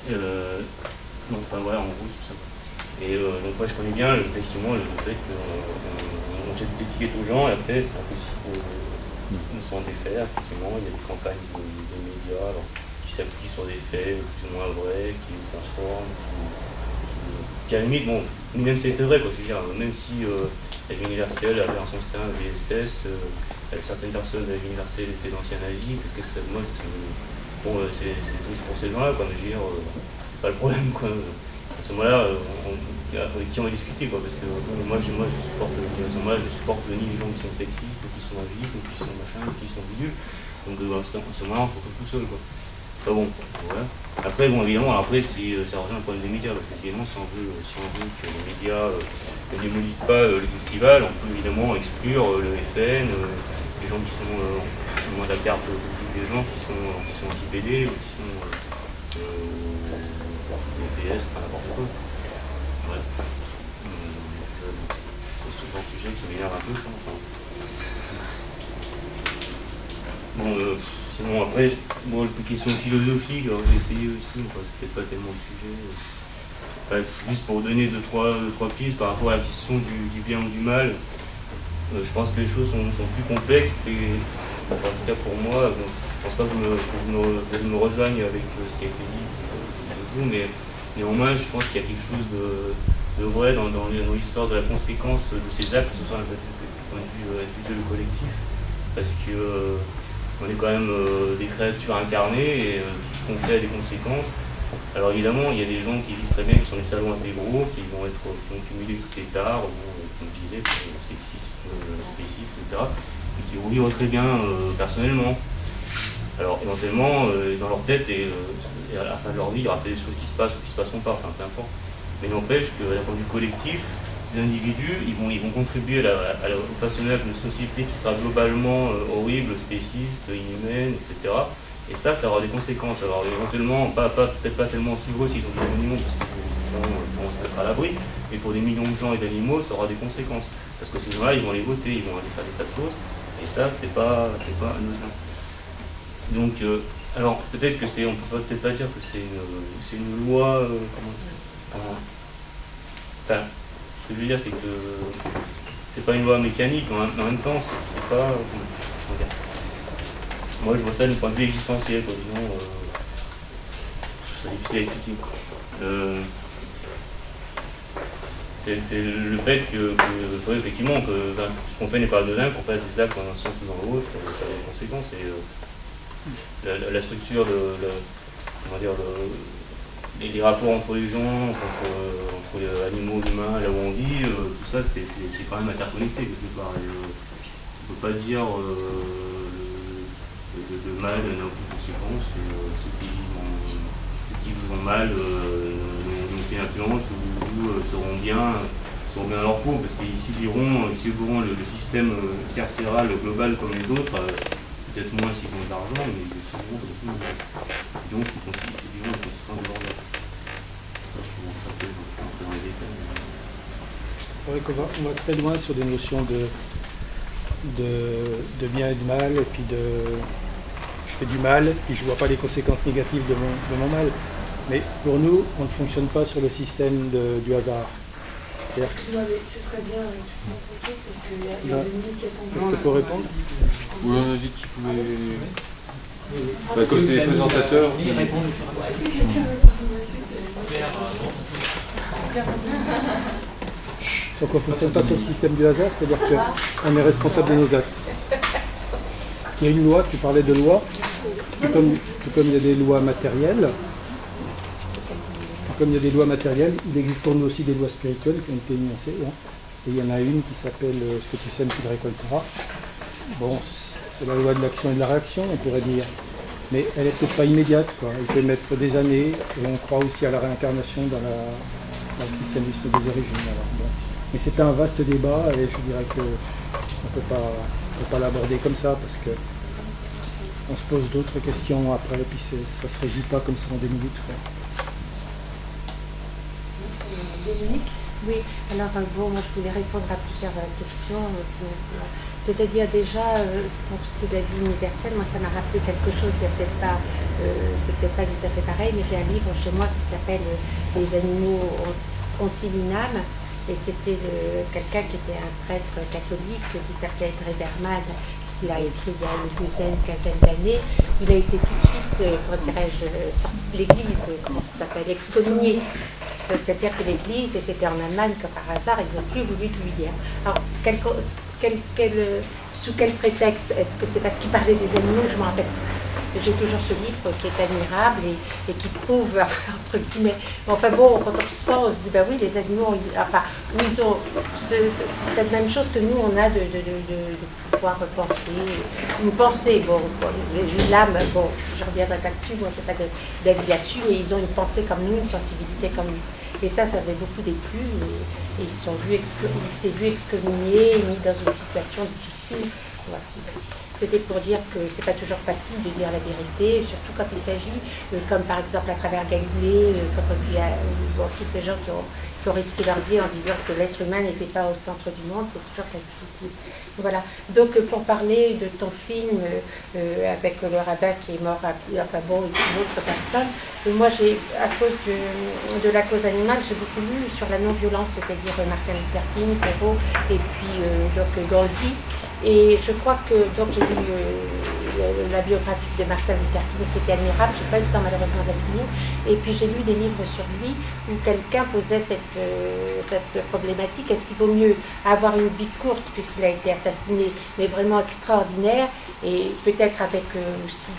donc enfin voilà, en gros c'est ça. Et donc moi je connais bien effectivement le fait qu'on jette des étiquettes aux gens, et après c'est impossible de s'en défaire. Effectivement, il y a des campagnes de médias alors, qui s'appuient sur des faits plus ou moins vrais, qui les transforment, qui à la limite, bon, même si c'était vrai, quoi, je veux dire, même si la vie universelle avait en son sein un VSS, certaines personnes de la vie universelle étaient d'anciens nazis, parce que moi, bon, c'est triste pour ces gens-là, quoi, mais je veux dire, c'est pas le problème, quoi. À ce moment-là, avec qui on va discuter, quoi, parce que bon, moi je supporte ni les gens qui sont sexistes, qui sont agistes, qui sont machin, qui sont bidules. Donc à ce moment-là, on se retrouve tout seul, quoi. Enfin bon, voilà. Après, bon, évidemment, après, ça rejoint le problème des médias, parce qu'évidemment, si on veut que les médias ne démolissent pas les festivals, on peut évidemment exclure le FN, les gens qui sont moins de la carte politique des gens qui sont anti-PD ou qui sont PS, enfin n'importe quoi. Ouais. ce genre de sujet qui m'énerve un peu. Enfin. Bon, sinon après, bon, les questions philosophiques, alors j'ai essayé aussi, enfin, c'est peut-être pas tellement le sujet. Juste pour donner deux, trois pistes par rapport à la question du bien ou du mal, je pense que les choses sont plus complexes et, en tout cas pour moi, bon, je pense pas que vous me rejoignez avec ce qui a été dit de vous, mais néanmoins je pense qu'il y a quelque chose de vrai dans l'histoire de la conséquence de ces actes, que ce soit d'un point de vue individuel ou collectif, parce que on est quand même des créatures incarnées et tout ce qu'on fait a des conséquences. Alors évidemment, il y a des gens qui vivent très bien, qui sont des salauds intégraux, qui vont cumuler toutes les tares, comme je disais, sexisme, spécisme, etc., et qui vont vivre très bien personnellement. Alors éventuellement, dans leur tête et à la fin de leur vie, il y aura peut-être des choses qui se passent ou qui se passeront pas, enfin peu importe. Mais n'empêche que d'un point de vue collectif, les individus, ils vont contribuer au façonnage d'une société qui sera globalement horrible, spéciste, inhumaine, etc. Et ça aura des conséquences. Alors éventuellement, peut-être pas tellement sur eux s'ils ont des animaux, parce qu'ils vont se mettre à l'abri, mais pour des millions de gens et d'animaux, ça aura des conséquences. Parce que ces gens-là, ils vont les voter, ils vont aller faire des tas de choses, et ça, c'est pas anodin. Donc, alors peut-être que on peut peut-être pas dire que c'est une loi, enfin, ce que je veux dire, c'est que c'est pas une loi mécanique, mais en même temps, c'est pas. Comment dire. Moi, je vois ça d'un point de vue existentiel, quoi. Sinon, c'est difficile à expliquer. C'est le fait que effectivement, que ce qu'on fait n'est pas anodin, qu'on fasse des actes dans un sens ou dans l'autre, ça a des conséquences. Et la structure comment dire, les rapports entre les gens, entre les animaux, humains, là où on vit, tout ça, c'est quand même interconnecté quelque part. Et, on ne peut pas dire de mal n'a aucune conséquence. Ceux qui vivent mal n'ont aucune influence ou seront bien dans leur peau, parce qu'ils subiront le système carcéral global comme les autres, peut-être moins s'ils ont de l'argent, mais ils subiront comme tout le monde. Et donc ils subiront les conséquences de leur vie. C'est vrai qu'on va très loin sur des notions de bien et de mal, et puis je fais du mal, puis je ne vois pas les conséquences négatives de mon mal. Mais pour nous, on ne fonctionne pas sur le système du hasard. Excuse-moi, mais ce serait bien que tu prends ton truc, parce qu'il y a Dominique qui attend. Est-ce que tu peux répondre? Oui, on a dit qu'il pouvait. Comme c'est les présentateurs. Est-ce que quelqu'un veut prendre la suite? Donc on ne fonctionne pas sur le système du hasard, c'est-à-dire qu'on est responsable de nos actes. Il y a une loi, tu parlais de loi, tout comme il y a des lois matérielles, il existe pour nous aussi des lois spirituelles qui ont été énoncées. Hein. Et il y en a une qui s'appelle ce que tu sèmes, tu le récolteras. Bon, c'est la loi de l'action et de la réaction, on pourrait dire. Mais elle n'est peut-être pas immédiate, quoi. Elle peut mettre des années, et on croit aussi à la réincarnation dans le christianisme des origines. Alors, bon. Mais c'est un vaste débat, et je dirais qu'on ne peut pas l'aborder comme ça, parce que on se pose d'autres questions après, et puis ça ne se régit pas comme ça en des minutes. Quoi. Dominique? Oui, alors bon, moi je voulais répondre à plusieurs questions. C'est-à-dire déjà, pour ce qui est de la vie universelle, moi ça m'a rappelé quelque chose, c'est peut-être pas tout à fait pareil, mais j'ai un livre chez moi qui s'appelle Les animaux ont-ils une âme? Et c'était quelqu'un qui était un prêtre catholique qui s'appelait André Berman, qu'il a écrit il y a une quinzaine d'années. Il a été tout de suite, comment dirais-je, sorti de l'église, comment ça s'appelle, excommunié. C'est-à-dire que l'église, et c'était en Allemagne que par hasard, ils n'ont plus voulu lui dire. Alors, sous quel prétexte? Est-ce que c'est parce qu'il parlait des animaux? Je ne me rappelle plus. J'ai toujours ce livre qui est admirable et qui prouve, entre guillemets. Enfin bon, quand on le sent, on se dit, ben oui, les animaux, ils ont cette même chose que nous, on a de pouvoir penser. Une pensée, bon l'âme, bon, je reviendrai pas dessus, moi je n'ai pas d'avis là-dessus, mais ils ont une pensée comme nous, une sensibilité comme nous. Et ça avait beaucoup déplu, et il s'est vu excommunié, mis dans une situation difficile. Voilà. C'était pour dire que c'est pas toujours facile de dire la vérité, surtout quand il s'agit, comme par exemple à travers Galilée, quand on dit tous ces gens qui risqué leur vie en disant que l'être humain n'était pas au centre du monde, c'est toujours très difficile. Voilà. Donc pour parler de ton film avec le rabbin qui est mort, enfin bon, et une autre personne, moi à cause de la cause animale, j'ai beaucoup lu sur la non-violence, c'est-à-dire Martin Luther King, Perrault, et puis donc Gandhi. Et je crois que, donc j'ai lu la biographie de Martin Luther King qui était admirable, je n'ai pas eu le temps malheureusement de la finir, et puis j'ai lu des livres sur lui où quelqu'un posait cette problématique, est-ce qu'il vaut mieux avoir une vie courte puisqu'il a été assassiné, mais vraiment extraordinaire, et peut-être avec aussi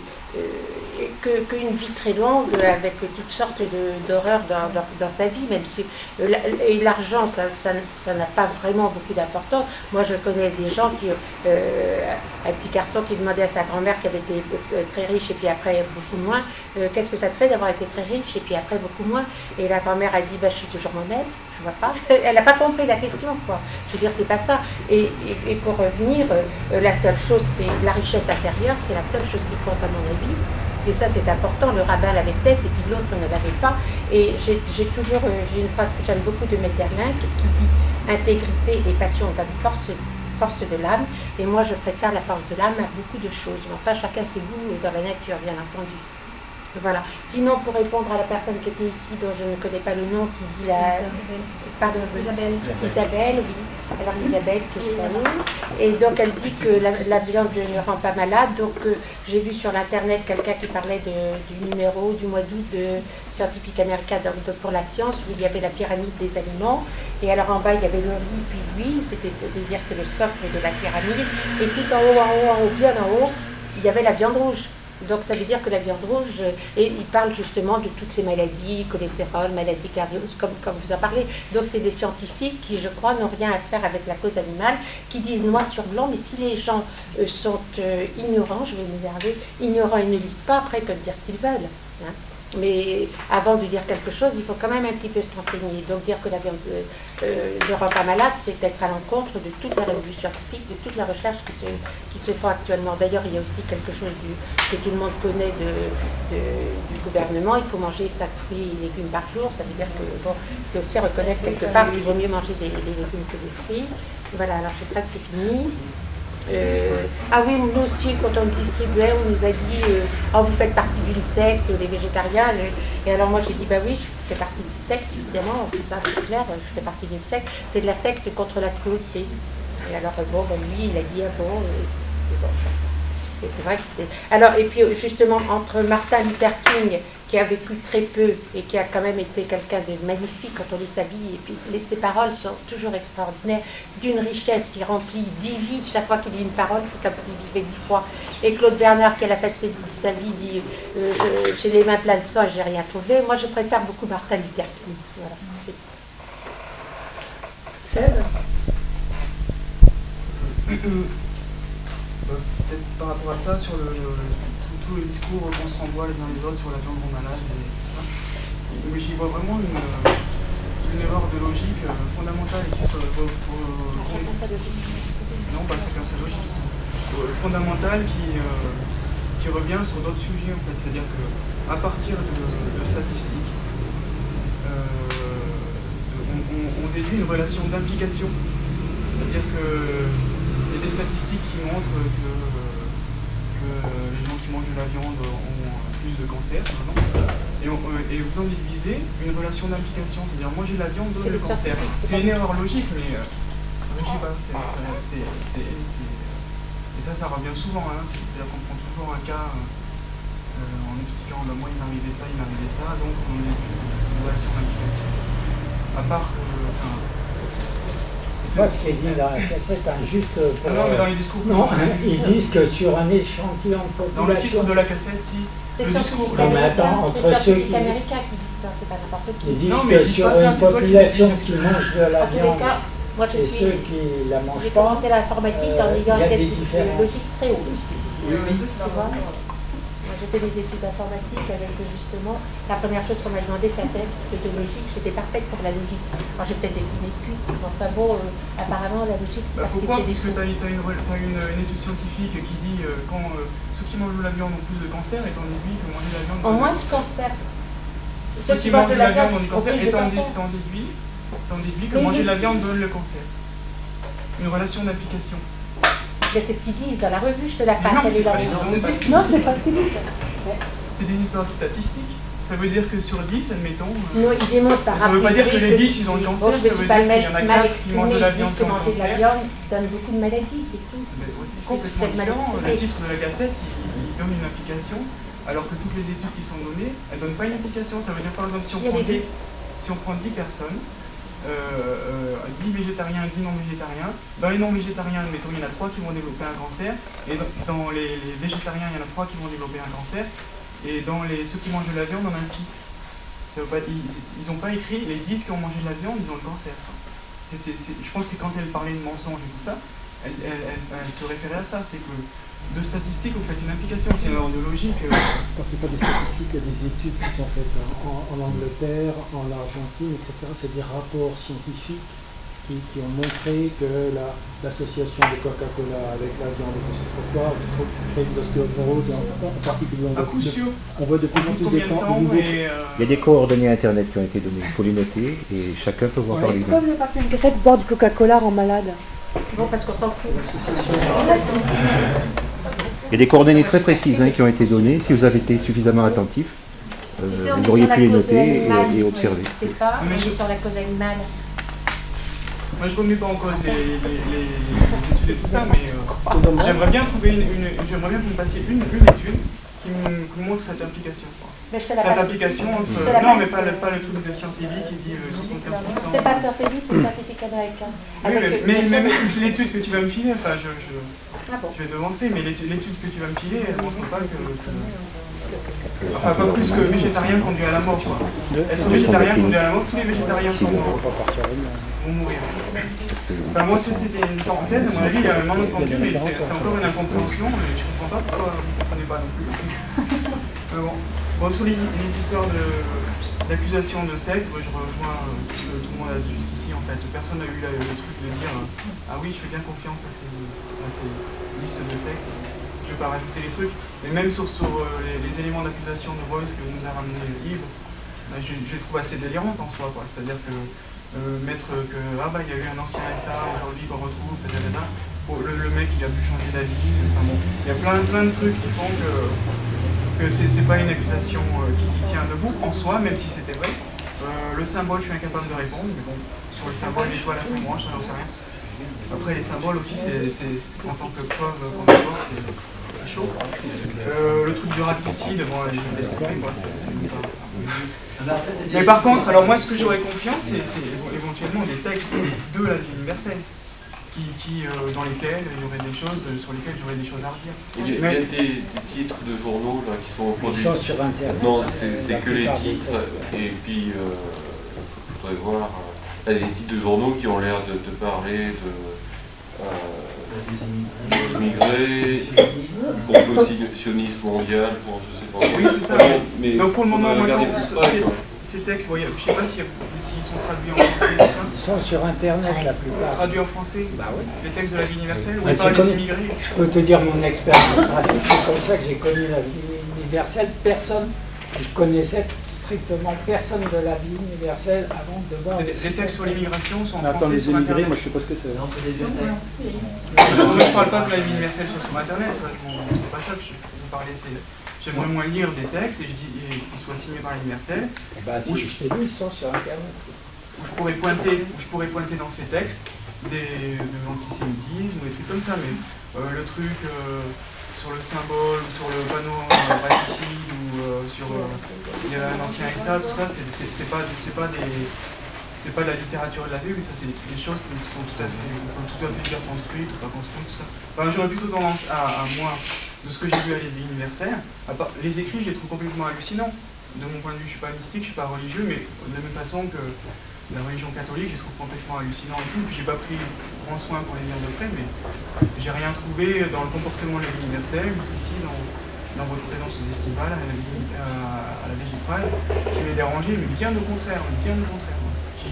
qu'une vie très longue avec toutes sortes d'horreurs dans sa vie, même si et l'argent ça n'a pas vraiment beaucoup d'importance. Moi je connais des gens qui un petit garçon qui demandait à sa grand-mère qui avait été très riche et puis après beaucoup moins, qu'est-ce que ça te fait d'avoir été très riche et puis après beaucoup moins, et la grand-mère a dit je suis toujours moi-même, je vois pas, elle n'a pas compris la question quoi, je veux dire c'est pas ça, et pour revenir, la seule chose c'est la richesse intérieure, c'est la seule chose qui compte à mon avis. Et ça c'est important, le rabbin l'avait peut-être et puis l'autre ne l'avait pas. Et j'ai une phrase que j'aime beaucoup de Metterlinck qui dit « Intégrité et passion est une force de l'âme ». Et moi je préfère la force de l'âme à beaucoup de choses. Mais enfin chacun ses goûts dans la nature bien entendu. Voilà. Sinon, pour répondre à la personne qui était ici, dont je ne connais pas le nom, qui dit pardon, Isabelle, oui. Alors Isabelle, que je salue. Et donc elle dit que la viande ne rend pas malade. Donc j'ai vu sur l'internet quelqu'un qui parlait du numéro du mois d'août de Scientifique Américain pour la science, où il y avait la pyramide des aliments. Et alors en bas il y avait le riz puis l'huile, c'est-à-dire c'est le socle de la pyramide. Et tout en haut, bien en haut, il y avait la viande rouge. Donc ça veut dire que la viande rouge, et il parle justement de toutes ces maladies, cholestérol, maladies cardiaques, comme vous en parlez. Donc c'est des scientifiques qui, je crois, n'ont rien à faire avec la cause animale, qui disent noir sur blanc, mais si les gens sont ignorants, je vais m'énerver, ignorants et ne lisent pas, après ils peuvent dire ce qu'ils veulent. Hein. Mais avant de dire quelque chose, il faut quand même un petit peu se renseigner. Donc dire que la viande ne rend pas malade, c'est être à l'encontre de toute la revue scientifique, de toute la recherche qui se font actuellement. D'ailleurs, il y a aussi quelque chose que tout le monde connaît du gouvernement. Il faut manger 5 fruits et légumes par jour. Ça veut dire que bon, c'est aussi reconnaître quelque part qu'il vaut mieux manger des légumes que des fruits. Voilà, alors j'ai presque fini. Ah oui, nous aussi, quand on distribuait, on nous a dit oh, vous faites partie d'une secte, des végétariens. Et alors moi j'ai dit bah oui, je fais partie d'une secte, évidemment, c'est clair, je fais partie d'une secte. C'est de la secte contre la cruauté. Et alors bon, bah, lui, il a dit ah bon, c'est bon, et c'est vrai que c'était. Alors, et puis justement, entre Martin Luther King, qui a vécu très peu et qui a quand même été quelqu'un de magnifique quand on lit sa vie, et puis ses paroles sont toujours extraordinaires, d'une richesse qui remplit 10 vies. Chaque fois qu'il dit une parole, c'est comme s'il vivait 10 fois. Et Claude Bernard, qui a la fête de sa vie, dit j'ai les mains pleines de sang et j'ai rien trouvé. Moi, je préfère beaucoup Martin Luther King. Voilà. Seb peut-être par rapport à ça, sur tout le discours qu'on se renvoie les uns les autres sur la viande rend malade et tout ça. Mais j'y vois vraiment une erreur de logique fondamentale qui se non, pas chacun sa logique. Fondamentale qui revient sur d'autres sujets en fait. C'est-à-dire qu'à partir de statistiques, on déduit une relation d'implication. C'est-à-dire que il y a des statistiques qui montrent que les gens qui mangent de la viande ont plus de cancer, par exemple. Et vous en déduisez une relation d'implication, c'est-à-dire manger de la viande donne le cancer. C'est une erreur logique, mais je sais pas. Et ça revient souvent. Hein, c'est-à-dire qu'on prend toujours un cas en expliquant moi il m'arrivait ça, donc on déduit une relation d'implication. À part que. C'est pas ce qui est dit dans la cassette, juste pour... Non, mais dans les discours... Non, ils disent que sur un échantillon de population... Dans le titre de la cassette, si... C'est scientifique américain qui dit ça, c'est pas n'importe qui. Ils disent que sur une population qui mange de la viande et ceux qui la mangent pas, j'ai commencé l'informatique en ayant un test logique très haut. Oui. Moi, j'ai fait des études informatiques avec justement, la première chose qu'on m'a demandé, c'est un test de logique. J'étais parfaite pour la logique. Alors j'ai peut-être des vécu, enfin bon, apparemment la logique c'est parce faut croire, puisque tu as une étude scientifique qui dit quand ceux qui mangent de la viande ont plus de cancer, et t'en déduis que manger de la viande... En moins de cancer. ceux qui mangent de la viande ont du cancer, et t'en déduis que manger de la viande donne le cancer. Une relation d'application. Mais c'est ce qu'ils disent dans la revue, je te la passe. Non, elle est dans Non, c'est pas ce qu'ils disent. C'est des histoires statistiques. Ça veut dire que sur 10, admettons. Non, ils démontrent par ça ne veut pas dire que les 10 ils ont le cancer, ça veut dire qu'il y en a 4 qui mangent de la viande qui ont le manger de la cancer. viande donne beaucoup de maladies, c'est tout. C'est complètement différent. Le titre de la cassette, il donne une application, alors que toutes les études qui sont données, elles ne donnent pas une application. Ça veut dire par exemple, si on prend 10 personnes, 10 végétariens, 10 non-végétariens. Dans les non-végétariens, admettons, il y en a 3 qui vont développer un cancer, et dans les végétariens, il y en a 3 qui vont développer un cancer, et dans ceux qui mangent de la viande, on en a 6. Ils n'ont pas écrit les 10 qui ont mangé de la viande, ils ont le cancer. Je pense que quand elle parlait de mensonges et tout ça, elle se référait à ça, c'est que de statistiques, vous faites une application, c'est une ordre logique. Quand c'est pas des statistiques, il y a des études qui sont faites en Angleterre, en Argentine, etc. C'est des rapports scientifiques qui ont montré que l'association de Coca-Cola avec la viande, c'est pourquoi crée de l'ostéoporose, en particulier on voit de plus en plus des temps. Il y a des coordonnées internet qui ont été données, il faut les noter et chacun peut voir par lui-même. Pourquoi vous n'avez pas fait une cassette boire du Coca-Cola en malade? Bon, parce qu'on s'en fout. Il y a des coordonnées très précises qui ont été données. Si vous avez été suffisamment attentif, vous auriez pu les noter et observer. C'est pas, on est sur la cause animale. Moi je ne remets pas en cause les études et tout ça, mais j'aimerais bien trouver j'aimerais bien que vous me passiez une étude qui me montre cette application. Cette application entre. Non, mais pas le truc de Science et Vie qui dit 75%. C'est pas Science et Vie, c'est scientifique américain. Oui, mais même l'étude que tu vas me filer, enfin je vais devancer, mais l'étude que tu vas me filer, elle ne montre pas que. Enfin, pas plus que végétarien conduit à la mort, quoi. Être végétarien conduit à la mort, tous les végétariens vont mourir. Enfin, moi, c'était une parenthèse, à mon avis, il y a un malentendu, mais c'est encore une incompréhension, et je ne comprends pas pourquoi vous ne comprenez pas non plus. Bon, sur les histoires d'accusation de secte, je rejoins tout le monde jusqu'ici, en fait. Personne n'a eu le truc de dire ah oui, je fais bien confiance à ces listes de sectes. Je ne vais pas rajouter les trucs. Mais même sur les éléments d'accusation de Royce que nous a ramené Yves, je les trouve assez délirantes en soi. C'est-à-dire que mettre que il y a eu un ancien SA aujourd'hui qu'on retrouve, le mec il a pu changer d'avis. Enfin, bon, il y a plein de trucs qui font que c'est pas une accusation qui tient debout en soi, même si c'était vrai. Le symbole, je suis incapable de répondre, mais bon, sur le symbole l'étoile à 5 branches, ça n'en sait rien. Après, les symboles aussi, c'est en tant que preuve qu'on apporte, c'est chaud. Le truc du raticide, bon, je vais laisser tomber, quoi. Mais par contre, alors moi, ce que j'aurais confiance, c'est éventuellement des textes de la vie universelle. Dans lesquels il y aurait des choses sur lesquelles j'aurais des choses à redire. Il y a des titres de journaux là, qui sont produits. Ils sont sur Internet. Non, c'est que les titres. Et puis, il faudrait voir. Il y a des titres de journaux qui ont l'air de parler des immigrés, du complot sioniste mondial, bon, je sais pas. Oui, c'est ça. Mais donc pour le moment, ces textes, je ne sais pas s'ils sont traduits en français. Ils sont sur Internet la plupart. Traduits en français? Bah oui. Les textes de la vie universelle, où il parle des immigrés. Je peux te dire mon expérience pratique, c'est comme ça que j'ai connu la vie universelle. Je connaissais strictement personne de la vie universelle avant de voir. Les textes sur l'immigration sont en français. Attends, les sur immigrés, Internet. moi je sais pas ce que c'est. Non, c'est des vieux textes. Je ne parle pas que la vie universelle soit sur Internet, c'est pas ça que je veux parler. J'aimerais moins lire des textes et qu'ils soient signés par l'universel. Bah, si je t'ai dit, ils sont sur Internet. Où je pourrais pointer dans ces textes de l'antisémitisme ou des trucs comme ça, mais le truc sur le symbole ou sur le panneau raticide ou sur il y a un ancien SA, tout ça, c'est pas de la littérature de la vie, mais ça c'est des choses qui sont tout à fait dire construites ou pas construites, tout ça. Enfin, j'aurais plutôt tendance à moi, de ce que j'ai vu à la vie universelle, les écrits je les trouve complètement hallucinants. De mon point de vue, je ne suis pas mystique, je ne suis pas religieux, mais de la même façon que la religion catholique, je les trouve complètement hallucinants et tout. J'ai pas pris grand soin pour les lire de près, mais j'ai rien trouvé dans le comportement de la vie universelle, jusqu'ici dans votre présence aux estivales, à la Végéprale, qui m'est dérangé, mais bien au contraire. J'ai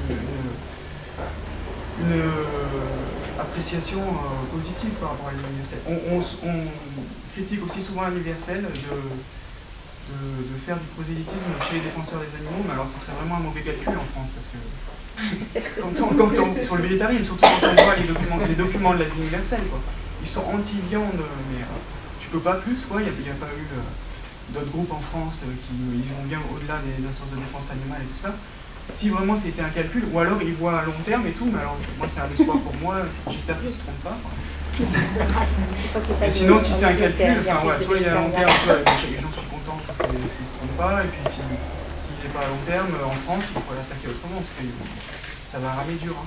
une appréciation positive par rapport à l'universel. On critique aussi souvent l'universel de faire du prosélytisme chez les défenseurs des animaux, mais alors ce serait vraiment un mauvais calcul en France, parce que sur le végétarisme, surtout quand on voit les documents de la vie universelle, quoi. Ils sont anti-viande, mais tu peux pas plus, quoi. Il n'y a pas eu d'autres groupes en France qui vont bien au-delà des instances de défense animale et tout ça. Si vraiment c'était un calcul, ou alors ils voient à long terme et tout, mais alors moi c'est un espoir pour moi, j'espère qu'ils ne se trompent pas. Et sinon, si c'est un calcul, enfin, ouais, soit il est à long terme, soit les gens sont contents parce qu'ils ne se trompent pas, et puis s'il n'est pas à long terme, en France, il faut l'attaquer autrement, parce que ça va ramer dur.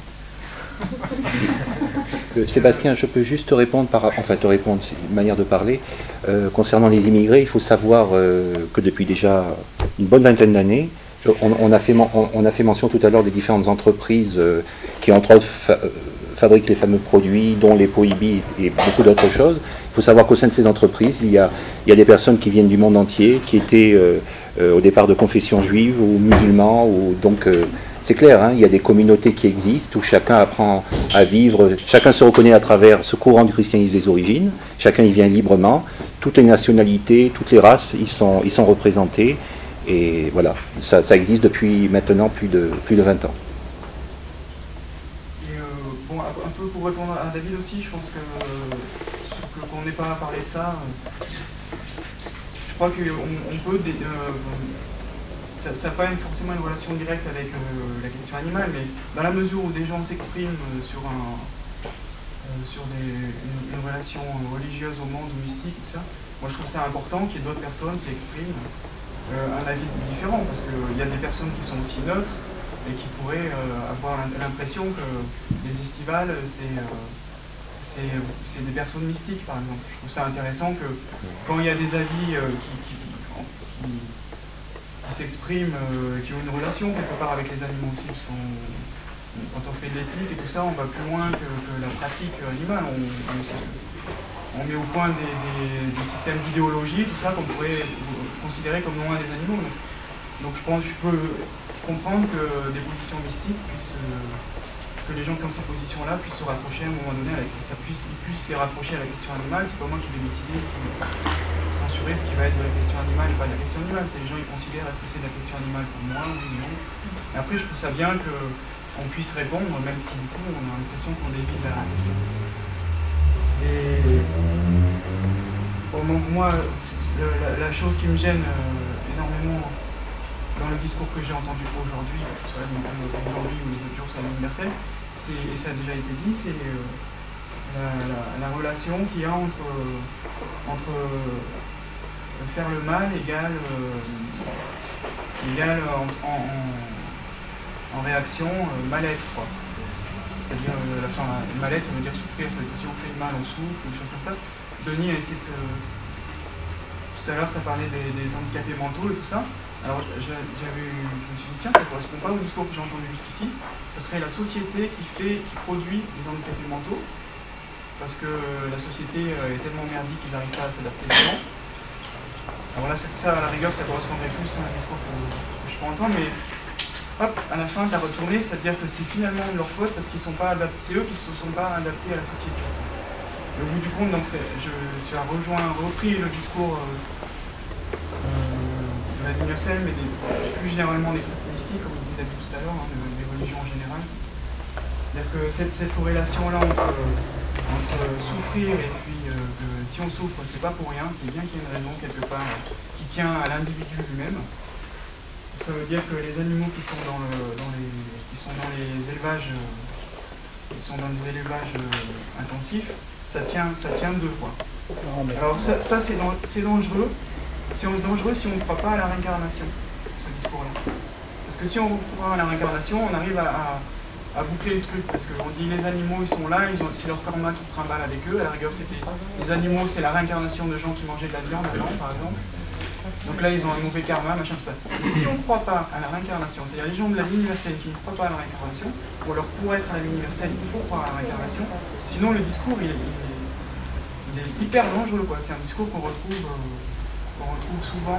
Sébastien, je peux juste te répondre, te répondre, c'est une manière de parler. Concernant les immigrés, il faut savoir que depuis déjà une bonne vingtaine d'années, on a fait mention tout à l'heure des différentes entreprises qui, entre autres, fabriquent les fameux produits, dont les Poibi et beaucoup d'autres choses. Il faut savoir qu'au sein de ces entreprises, il y a des personnes qui viennent du monde entier, qui étaient au départ de confession juive ou musulmans, donc c'est clair, hein, il y a des communautés qui existent où chacun apprend à vivre, chacun se reconnaît à travers ce courant du christianisme des origines, chacun y vient librement, toutes les nationalités, toutes les races y sont représentées, et voilà, ça existe depuis maintenant plus de 20 ans. Et bon, un peu pour répondre à David aussi, je pense qu'on n'ait pas parlé de ça, je crois qu'on peut... ça n'a pas forcément une relation directe avec la question animale, mais dans la mesure où des gens s'expriment sur une relation religieuse au monde ou mystique, tout ça, moi je trouve ça important qu'il y ait d'autres personnes qui expriment un avis différent, parce qu'il y a des personnes qui sont aussi neutres et qui pourraient avoir l'impression que les estivales, c'est des personnes mystiques, par exemple. Je trouve ça intéressant que quand il y a des avis qui s'expriment, qui ont une relation quelque part avec les animaux aussi, parce quand on fait de l'éthique et tout ça, on va plus loin que la pratique animale. On met au point des systèmes d'idéologie, tout ça, qu'on pourrait considérer comme loin des animaux. Donc je peux comprendre que des positions mystiques que les gens qui ont ces positions-là puissent se rapprocher à un moment donné, ils puissent les rapprocher à la question animale. C'est pas moi qui vais décider censurer ce qui va être de la question animale et pas de la question animale. C'est les gens qui considèrent est-ce que c'est de la question animale pour moi, oui, non. Et après, je trouve ça bien qu'on puisse répondre, même si du coup, on a l'impression qu'on dévie de la question. Et moi, la chose qui me gêne énormément dans le discours que j'ai entendu aujourd'hui, que ce soit aujourd'hui ou les autres jours sur l'universel, et ça a déjà été dit, c'est la relation qu'il y a entre faire le mal égale en réaction mal-être, quoi. C'est-à-dire, mal-être, ça veut dire souffrir, ça veut dire si on fait le mal, on souffre, ou des choses comme ça. Denis a essayé tout à l'heure, tu as parlé des handicapés mentaux et tout ça. Alors, je me suis dit, tiens, ça ne correspond pas au discours que j'ai entendu jusqu'ici. Ça serait la société qui produit les handicapés mentaux, parce que la société est tellement merdique qu'ils n'arrivent pas à s'adapter aux gens. Alors là, ça, à la rigueur, ça correspondrait plus à un discours que je peux entendre, mais hop, à la fin, tu as retourné, c'est-à-dire que c'est finalement de leur faute parce qu'ils sont pas adaptés, c'est eux qui ne se sont pas adaptés à la société. Et au bout du compte, donc, tu as repris le discours de la vie universelle, mais plus généralement des trucs mystiques, comme vous avez dit tout à l'heure, des religions en général. C'est-à-dire que cette corrélation-là entre souffrir et puis que si on souffre, c'est pas pour rien, c'est bien qu'il y ait une raison quelque part qui tient à l'individu lui-même. Ça veut dire que les animaux qui sont dans les élevages, intensifs, ça tient d'eux, quoi. Alors ça c'est dangereux. C'est dangereux si on ne croit pas à la réincarnation, ce discours-là. Parce que si on croit à la réincarnation, on arrive à boucler le truc, parce qu'on dit les animaux ils sont là, c'est leur karma qui trimballe avec eux. À la rigueur, les animaux, c'est la réincarnation de gens qui mangeaient de la viande avant, par exemple. Donc là, ils ont un mauvais karma, machin, ça. Et si on ne croit pas à la réincarnation, c'est-à-dire les gens de la vie universelle qui ne croient pas à la réincarnation, ou alors pour être à la vie universelle, il faut croire à la réincarnation, sinon le discours, il est hyper dangereux, quoi. C'est un discours qu'on retrouve souvent,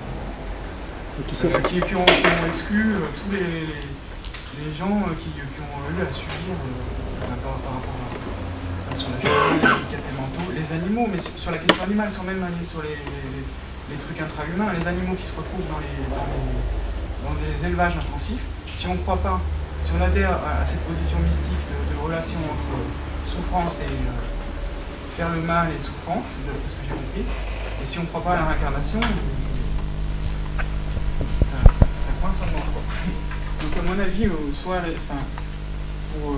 qui ont exclu tous les gens qui ont eu à subir par rapport sur la gestion des handicapés mentaux, les animaux, mais sur la question animale, sans même aller sur les les trucs intra-humains, les animaux qui se retrouvent dans des élevages intensifs, si on ne croit pas, si on adhère à cette position mystique de relation entre souffrance et faire le mal et souffrance, c'est ce que j'ai compris, et si on ne croit pas à la réincarnation, ça coince en moi. Donc à mon avis, soit pour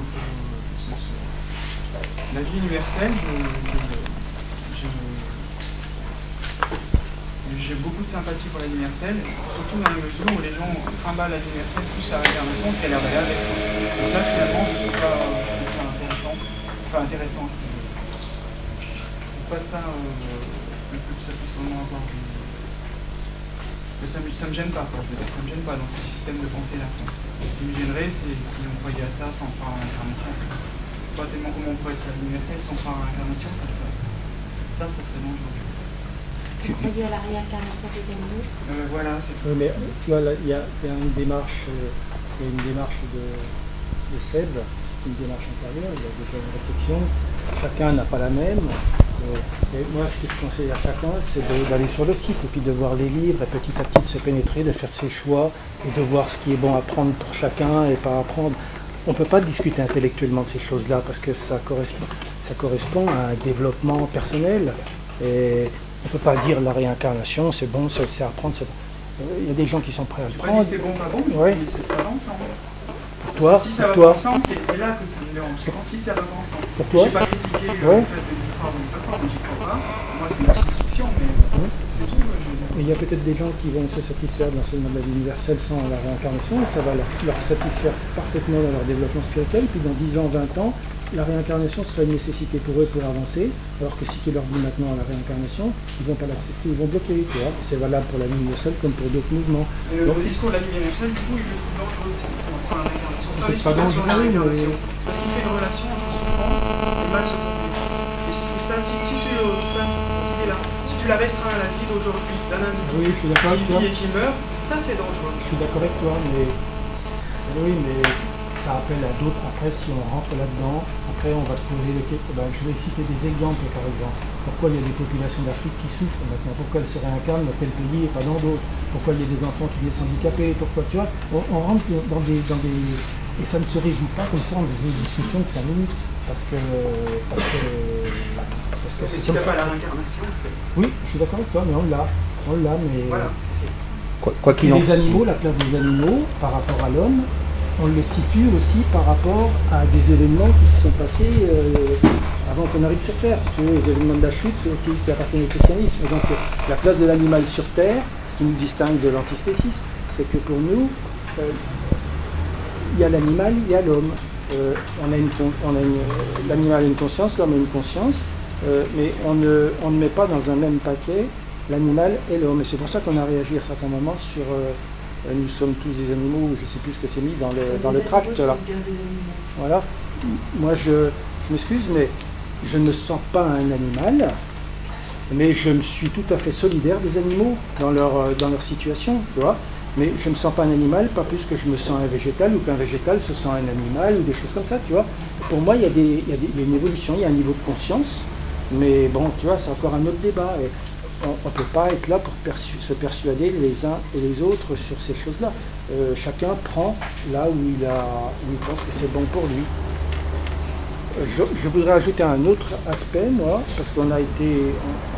la vie universelle, j'ai beaucoup de sympathie pour la vie universelle, surtout dans les mesures où les gens trimballent la vie universelle plus la réincarnation, ce qu'elle est réelle. Donc là finalement, je trouve ça intéressant. Enfin intéressant, je trouve pas ça que ça puisse vraiment avoir ça me gêne pas, quoi. Je veux dire, ça me gêne pas dans ce système de pensée là. Ce qui me gênerait, c'est si on croyait à ça sans faire l'incarnation. Pas tellement comment on pourrait être universel sans faire l'incarnation, ça serait dangereux. Tu croyais à la réincarnation des animaux Voilà, c'est tout. Mais tu vois, il y a une démarche, de Seb, une démarche intérieure, il y a déjà une réflexion. Chacun n'a pas la même. Et moi, ce que je conseille à chacun, c'est d'aller sur le site et puis de voir les livres et petit à petit de se pénétrer, de faire ses choix et de voir ce qui est bon à prendre pour chacun et pas à prendre. On ne peut pas discuter intellectuellement de ces choses-là parce que ça correspond à un développement personnel. Et on ne peut pas dire la réincarnation, c'est bon, c'est à prendre. Il y a des gens qui sont prêts à le prendre. C'est bon, pas bon, ouais. Mais ça va ensemble. Pour toi, si ça va pas ensemble, c'est là que ça me dérange. Si ça va pas ensemble. Pour toi, j'ai pas critiqué le fait de dire pas ou pas, mais j'y crois pas. Moi, c'est une science-fiction, mais c'est tout. Mais il y a peut-être des gens qui vont se satisfaire de l'enseignement de la vie universelle sans la réincarnation, et ça va leur satisfaire parfaitement dans leur développement spirituel, puis dans 10 ans, 20 ans, la réincarnation sera une nécessité pour eux pour avancer, alors que si tu leur dis maintenant la réincarnation, ils ne vont pas l'accepter, ils vont bloquer, tu vois. C'est valable pour la vie universelle comme pour d'autres mouvements. Le discours de la vie universelle, du coup, je le trouve dangereux sans la réincarnation. C'est pas dangereux, la réincarnation. Parce qu'il fait une relation entre souffrance et mal se comprendre. Et ça, si tu la restreins à la vie d'aujourd'hui d'un individu qui vit et qui meurt, ça c'est dangereux. Je suis d'accord avec toi, mais ça appelle à d'autres. Après, si on rentre là-dedans, après on va se poser les questions. Je vais citer des exemples, par exemple. Pourquoi il y a des populations d'Afrique qui souffrent maintenant? Pourquoi elles se réincarnent dans tel pays et pas dans d'autres? Pourquoi il y a des enfants qui naissent handicapés? Pourquoi, tu vois, on rentre dans des... Et ça ne se résout pas comme ça dans une discussion de 5 minutes. Parce que mais s'il n'y a pas la réincarnation. Oui, je suis d'accord avec toi, mais on l'a, mais... Voilà. Quoi qu'il en... Les animaux, la place des animaux par rapport à l'homme, on le situe aussi par rapport à des événements qui se sont passés avant qu'on arrive sur Terre. Tu vois, les événements de la chute qui appartiennent au christianisme. Donc la place de l'animal sur Terre, ce qui nous distingue de l'antispécisme, c'est que pour nous, il y a l'animal, il y a l'homme. L'animal a une conscience, l'homme a une conscience, mais on ne met pas dans un même paquet l'animal et l'homme. Et c'est pour ça qu'on a réagi à certains moments sur nous sommes tous des animaux, je ne sais plus ce que c'est mis dans le tract là. Voilà. Moi je m'excuse, mais je ne me sens pas un animal, mais je me suis tout à fait solidaire des animaux dans leur situation, tu vois. Mais je ne me sens pas un animal, pas plus que je me sens un végétal ou qu'un végétal se sent un animal ou des choses comme ça, tu vois. Pour moi, il y a une évolution, il y a un niveau de conscience, mais bon, tu vois, c'est encore un autre débat. Et on ne peut pas être là pour se persuader les uns et les autres sur ces choses-là. Chacun prend là où il pense que c'est bon pour lui. Je voudrais ajouter un autre aspect, moi, parce qu'on a été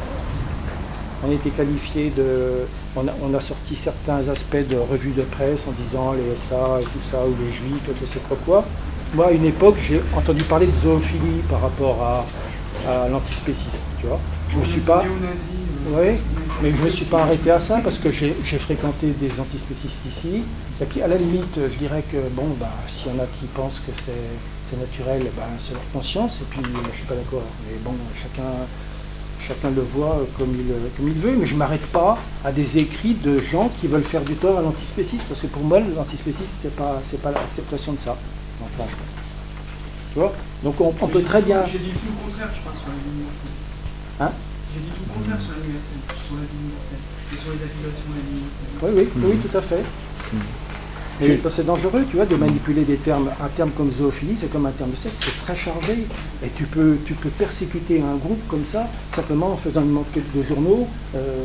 qualifié de... On a sorti certains aspects de revues de presse en disant les SA et tout ça, ou les juifs, je sais pas quoi. Moi, à une époque, j'ai entendu parler de zoophilie par rapport à l'antispécisme, tu vois. Je me suis pas... Oui, mais je ne me suis pas arrêté à ça parce que j'ai fréquenté des antispécistes ici. Et puis à la limite, je dirais que bon, s'il y en a qui pensent que c'est naturel, c'est leur conscience. Et puis je ne suis pas d'accord. Mais bon, chacun le voit comme il veut. Mais je ne m'arrête pas à des écrits de gens qui veulent faire du tort à l'antispécisme parce que pour moi, l'antispécisme, c'est pas l'acceptation de ça. Enfin, tu vois. Donc on peut très bien. J'ai dit tout le contraire, je crois, sur la vie universelle. Hein? J'ai dit tout le contraire sur la vie universelle, et sur les accusations de la vie universelle. Oui, tout à fait. Mais c'est dangereux, tu vois, de manipuler des termes. Un terme comme zoophilie, c'est comme un terme de sexe, c'est très chargé. Et tu peux persécuter un groupe comme ça, simplement en faisant une manquette de journaux, puis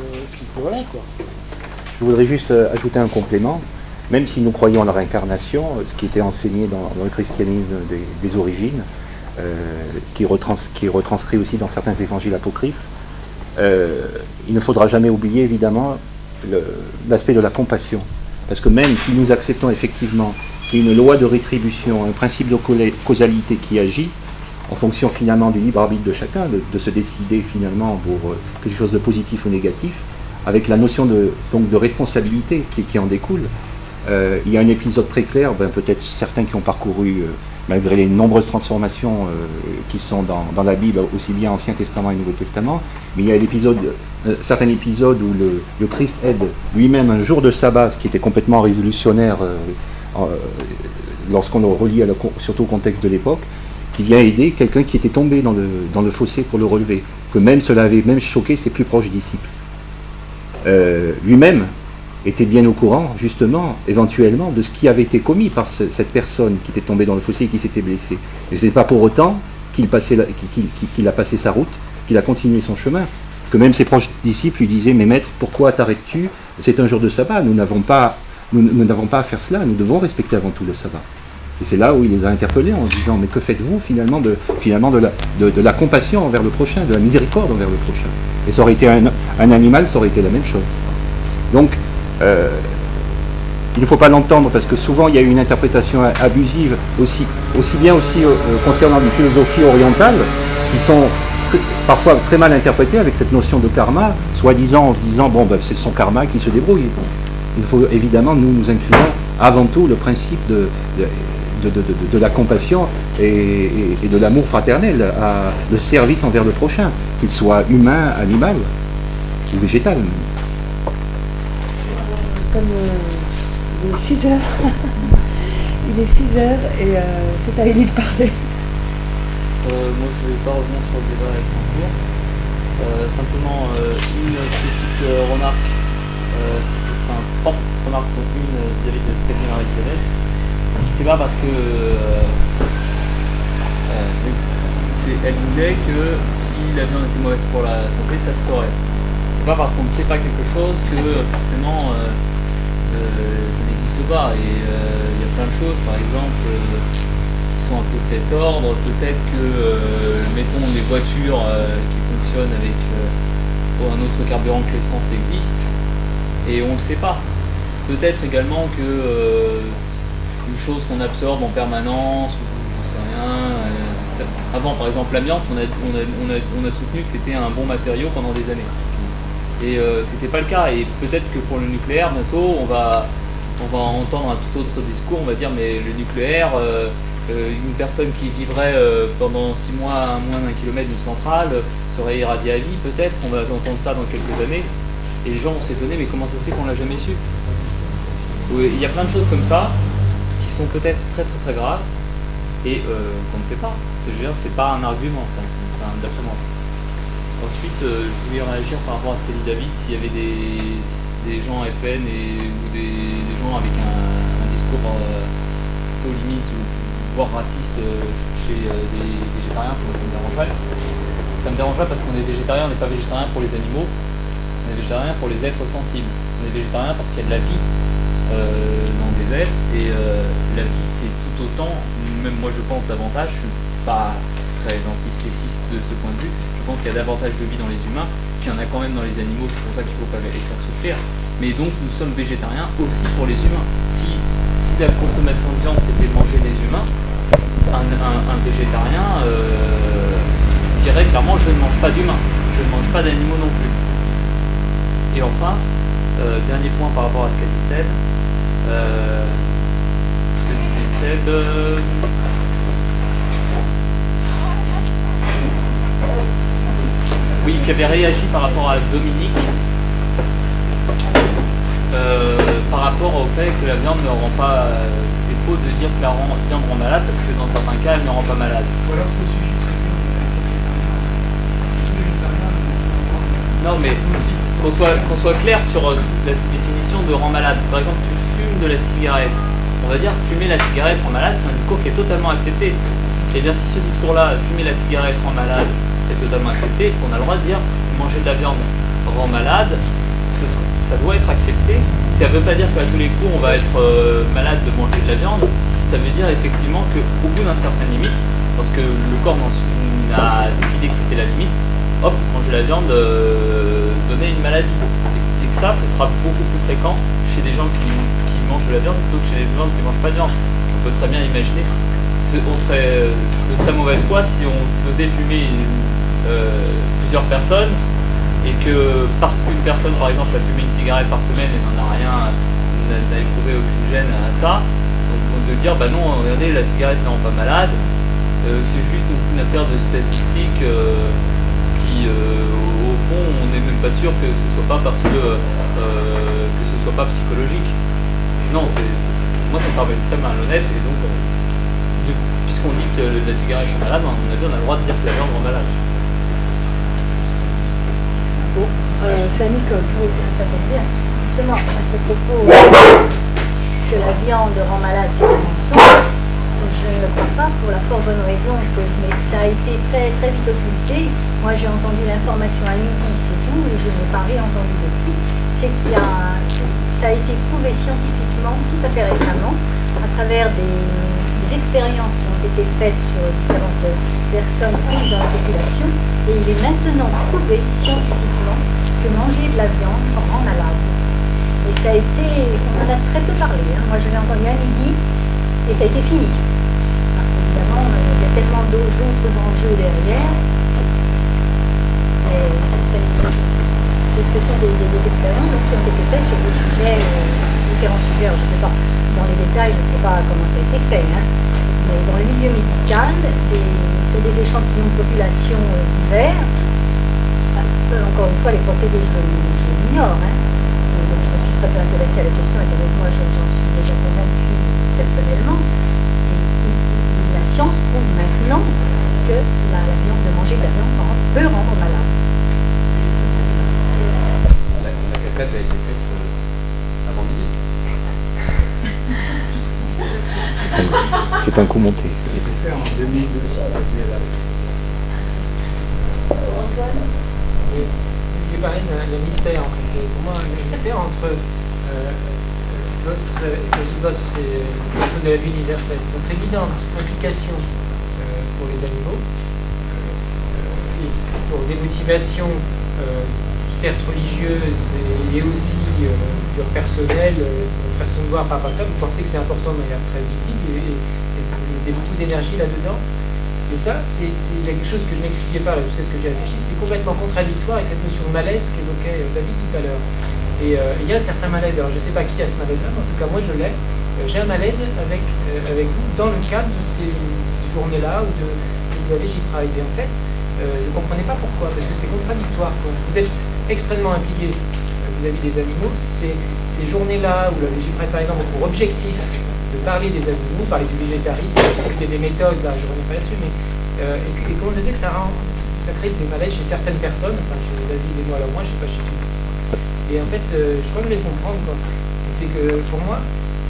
voilà quoi. Je voudrais juste ajouter un complément. Même si nous croyons en la réincarnation, ce qui était enseigné dans le christianisme des origines, ce qui est retranscrit aussi dans certains évangiles apocryphes, il ne faudra jamais oublier évidemment l'aspect de la compassion. Parce que même si nous acceptons effectivement qu'il y a une loi de rétribution, un principe de causalité qui agit, en fonction finalement du libre arbitre de chacun, de se décider finalement pour quelque chose de positif ou négatif, avec la notion de responsabilité qui en découle. Il y a un épisode très clair, peut-être certains qui ont parcouru, malgré les nombreuses transformations qui sont dans la Bible, aussi bien Ancien Testament et Nouveau Testament, mais il y a certains épisodes où le Christ aide lui-même un jour de sabbat, ce qui était complètement révolutionnaire lorsqu'on le relie surtout au contexte de l'époque, qui vient aider quelqu'un qui était tombé dans le fossé pour le relever, que même cela avait même choqué ses plus proches disciples. Lui-même était bien au courant, justement, éventuellement, de ce qui avait été commis par cette personne qui était tombée dans le fossé et qui s'était blessée. Et ce n'est pas pour autant qu'il a passé sa route, qu'il a continué son chemin. Parce que même ses proches disciples lui disaient « Mais maître, pourquoi t'arrêtes-tu? C'est un jour de sabbat, nous n'avons pas à faire cela, nous devons respecter avant tout le sabbat. » Et c'est là où il les a interpellés en disant « Mais que faites-vous finalement de la compassion envers le prochain, de la miséricorde envers le prochain ?» Et ça aurait été un animal, ça aurait été la même chose. Donc, il ne faut pas l'entendre parce que souvent il y a une interprétation abusive aussi bien concernant les philosophies orientales qui sont parfois très mal interprétées avec cette notion de karma, soi-disant en se disant c'est son karma qui se débrouille. Il faut évidemment nous inclure avant tout le principe de la compassion et de l'amour fraternel, le service envers le prochain, qu'il soit humain, animal ou végétal. Comme il est 6 heures, il est 6 heures et c'est à Élie de parler. Moi je ne vais pas revenir sur le débat avec mon cours. Simplement une petite remarque, forte remarque vis-à-vis de ce qu'a dit Marie-Isabelle. C'est pas parce que elle disait que si la viande était mauvaise pour la santé, ça se saurait. C'est pas parce qu'on ne sait pas quelque chose que forcément ça n'existe pas. Et il y a plein de choses, par exemple, qui sont un peu de cet ordre. Peut-être que, mettons, les voitures qui fonctionnent avec un autre carburant que l'essence existent, et on ne le sait pas. Peut-être également que une chose qu'on absorbe en permanence, ou j'en sais rien. Avant, par exemple, l'amiante, on a soutenu que c'était un bon matériau pendant des années. Et c'était pas le cas. Et peut-être que pour le nucléaire, bientôt, on va entendre un tout autre discours. On va dire, mais le nucléaire, une personne qui vivrait pendant 6 mois à moins d'1 kilomètre d'une centrale serait irradiée à vie. Peut-être qu'on va entendre ça dans quelques années. Et les gens vont s'étonner, mais comment ça se fait qu'on l'a jamais su? Il y a plein de choses comme ça qui sont peut-être très très très graves et qu'on ne sait pas. C'est pas un argument, ça, d'après moi. Ensuite, je voulais réagir par rapport à ce qu'a dit David, s'il y avait des gens FN ou des gens avec un discours plutôt limite ou voire raciste chez des végétariens, moi ça me dérangerait. Ça me dérangerait parce qu'on est végétarien, on n'est pas végétarien pour les animaux, on est végétarien pour les êtres sensibles. On est végétarien parce qu'il y a de la vie dans des êtres, et la vie c'est tout autant, même moi je pense davantage, je suis pas très antispéciste de ce point de vue, je pense qu'il y a davantage de vie dans les humains qu'il y en a quand même dans les animaux, c'est pour ça qu'il ne faut pas les faire souffrir. Mais donc nous sommes végétariens aussi pour les humains. Si la consommation de viande c'était de manger des humains, un végétarien dirait clairement je ne mange pas d'humains, je ne mange pas d'animaux non plus. Et enfin, dernier point par rapport à ce qu'a dit Seb, oui, qui avait réagi par rapport à Dominique, par rapport au fait que la viande ne rend pas... c'est faux de dire que la viande rend malade, parce que dans certains cas, elle ne rend pas malade. Ou alors c'est aussi juste non, mais qu'on soit clair sur la définition de rend malade. Par exemple, tu fumes de la cigarette. On va dire fumer la cigarette rend malade, c'est un discours qui est totalement accepté. Et bien si ce discours-là, fumer la cigarette rend malade, est totalement accepté, qu'on a le droit de dire manger de la viande rend malade, ce ça doit être accepté. Ça ne veut pas dire qu'à tous les coups on va être malade de manger de la viande. Ça veut dire effectivement qu'au bout d'une certaine limite, parce que le corps a décidé que c'était la limite, hop, manger la viande donnait une maladie. Et que ça, ce sera beaucoup plus fréquent chez des gens qui mangent de la viande plutôt que chez des gens qui ne mangent pas de viande. On peut très bien imaginer. On serait de très mauvaise foi si on faisait fumer plusieurs personnes et que parce qu'une personne par exemple a fumé une cigarette par semaine et n'en a rien, n'a éprouvé aucune gêne à ça, donc de dire bah non, regardez, la cigarette ne rend pas malade, c'est juste une affaire de statistiques qui au fond on n'est même pas sûr que ce soit pas parce que ce soit pas psychologique. Non, moi ça me paraît très malhonnête et donc puisqu'on dit que la cigarette est malade, à mon avis on a le droit de dire que la viande rend malade. Bon, c'est Nicole, ça veut dire justement à ce propos que la viande rend malade, c'est un mensonge. Je ne le crois pas pour la fort bonne raison que mais ça a été très, très vite occulté. Moi j'ai entendu l'information à midi, c'est tout, et je n'ai pas réentendu depuis. C'est qu'il y a, ça a été prouvé scientifiquement tout à fait récemment à travers des expériences qui ont été faites sur différentes personnes prises dans la population, et il est maintenant prouvé scientifiquement que manger de la viande rend malade. Et ça a été, on en a très peu parlé, hein. Moi je l'ai entendu à midi et ça a été fini. Parce qu'évidemment, il y a tellement d'autres enjeux derrière. Et ce sont des expériences qui ont été faites sur des sujets, différents sujets. Alors, je ne sais pas dans les détails, je ne sais pas comment ça a été fait, hein. Mais dans le milieu médical, sur des échantillons de population divers, encore une fois, les procédés, je les ignore, hein. Donc, je me suis très peu intéressée à la question, étant donné que moi, j'en suis déjà convaincue personnellement. Et la science prouve maintenant que la viande, de manger de la viande peut rendre malade. La cassette a été faite avant midi. C'est un coup monté. Fait en 2002. Antoine? Oui. Je vais parler d'un mystère en fait. Pour moi, le mystère entre votre, c'est le réseau de la vie universelle. Votre évidente implication pour les animaux et pour des motivations certes religieuses et aussi personnelles, une façon de voir par rapport à ça. Vous pensez que c'est important de manière très visible et vous mettez beaucoup d'énergie là-dedans. Et ça, il y a quelque chose que je n'expliquais pas là, jusqu'à ce que j'ai réfléchi, c'est complètement contradictoire avec cette notion de malaise qu'évoquait David tout à l'heure. Et il y a certains malaises, alors je ne sais pas qui a ce malaise-là, mais en tout cas moi je l'ai. J'ai un malaise avec vous dans le cadre de ces journées-là ou de la Végépride. Et en fait, je ne comprenais pas pourquoi, parce que c'est contradictoire. Quand vous êtes extrêmement impliqué vis-à-vis des animaux, ces journées-là où la Végépride par exemple ont pour objectif de parler des animaux, parler du végétarisme, discuter des méthodes, là je ne reviens pas là-dessus, mais et comment je disais que ça crée des malaises chez certaines personnes, enfin chez David et moi, alors moi je ne sais pas chez qui. Et en fait, je crois que je vais comprendre, quoi. C'est que pour moi,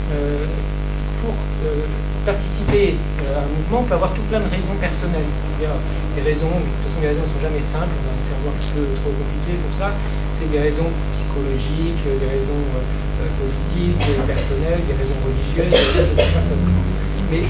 pour participer à un mouvement, on peut avoir tout plein de raisons personnelles. C'est-à-dire des raisons, de toute façon les raisons ne sont jamais simples, on a un cerveau un petit peu trop compliqué pour ça. C'est des raisons psychologiques, des raisons politiques, personnelles, des raisons religieuses, mais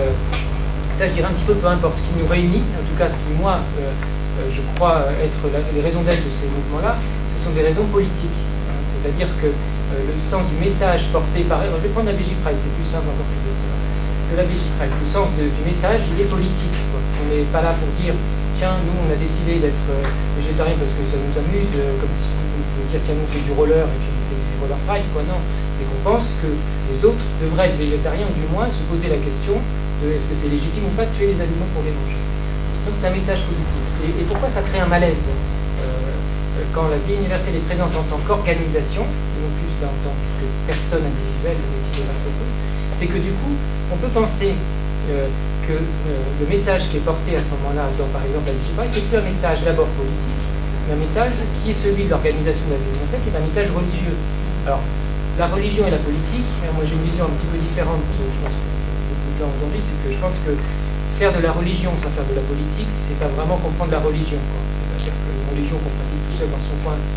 ça je dirais un petit peu peu importe. Ce qui nous réunit, en tout cas ce qui moi je crois être les raisons d'être de ces mouvements-là, ce sont des raisons politiques. C'est-à-dire que le sens du message porté par... je vais prendre la Végépride, c'est plus simple encore que la Végépride. Le sens du message, il est politique, quoi. On n'est pas là pour dire tiens, nous on a décidé d'être végétarien parce que ça nous amuse, comme si on pouvait dire tiens, nous on fait du roller et puis on fait du roller trail, quoi. Non, c'est qu'on pense que les autres devraient être végétariens, ou du moins se poser la question de est-ce que c'est légitime ou pas de tuer les animaux pour les manger. Donc c'est un message politique. Et pourquoi ça crée un malaise quand la vie universelle est présente en tant qu'organisation, non plus en tant que personne individuelle motivée par cette cause, c'est que du coup, on peut penser que le message qui est porté à ce moment-là, dans par exemple la Végépride, c'est plus un message d'abord politique, mais un message qui est celui de l'organisation de la vie universelle, qui est un message religieux. Alors, la religion et la politique, moi j'ai une vision un petit peu différente, parce que je pense que beaucoup de gens aujourd'hui, c'est que je pense que faire de la religion sans faire de la politique, c'est pas vraiment comprendre la religion, quoi. C'est-à-dire qu'une religion qu'on pratique tout seul dans son coin, on fait une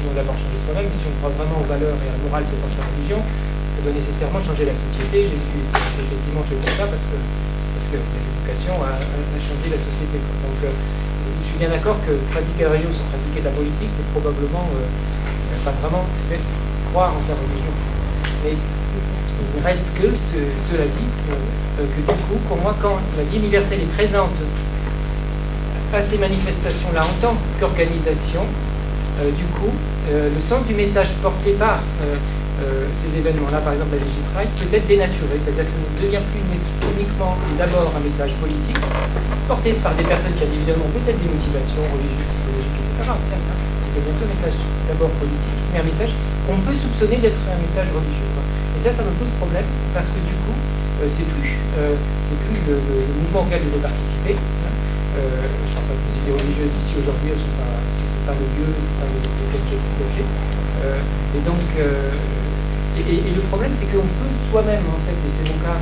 doit d'abord changer soi-même. Si on croit vraiment aux valeurs et à la morale qui apporte la religion, ça doit nécessairement changer la société. Jésus est effectivement tué pour ça parce que l'éducation a changé la société. Donc je suis bien d'accord que pratiquer la religion sans pratiquer de la politique, c'est probablement pas vraiment fait croire en sa religion. Mais il ne reste que, cela dit, que du coup, pour moi, quand la vie universelle est présente à ces manifestations-là en tant qu'organisation, du coup, le sens du message porté par ces événements-là, par exemple la Légit Pride, peut être dénaturé, c'est-à-dire que ça ne devient plus uniquement et d'abord un message politique, porté par des personnes qui ont évidemment peut-être des motivations religieuses, psychologiques, etc., certes, hein. C'est bientôt un message d'abord politique, mais un message qu'on peut soupçonner d'être un message religieux. Quoi. Et ça me pose problème, parce que du coup, c'est plus le mouvement auquel je vais participer. Hein. Je ne parle pas des idées religieuses ici aujourd'hui, ce n'est pas le lieu, ce n'est pas lequel j'ai engagé. Et donc, et le problème, c'est qu'on peut soi-même, en fait, et c'est mon cas,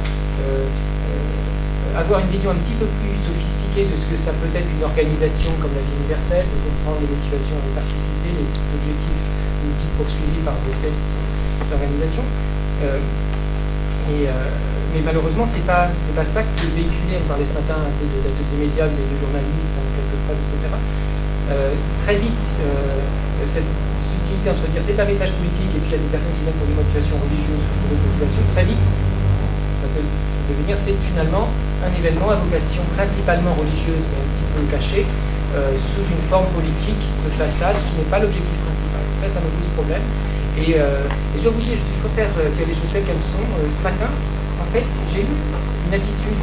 avoir une vision un petit peu plus sophistiquée de ce que ça peut être une organisation comme la vie universelle, de comprendre les motivations à participer, les objectifs poursuivis par cette organisation. Mais malheureusement, c'est pas ça que véhiculé. On parlait ce matin un peu des médias, des journalistes, en quelques phrases, etc. Très vite, cette subtilité entre dire c'est un message politique et puis il y a des personnes qui viennent pour des motivations religieuses ou pour des motivations, très vite, ça peut devenir, c'est finalement un événement à vocation principalement religieuse, mais un petit peu cachée, sous une forme politique de façade qui n'est pas l'objectif principal. Ça me pose problème. Et je dois vous dire, je préfère qu'il y ait les choses telles qu'elles sont. Ce matin, en fait, j'ai eu une attitude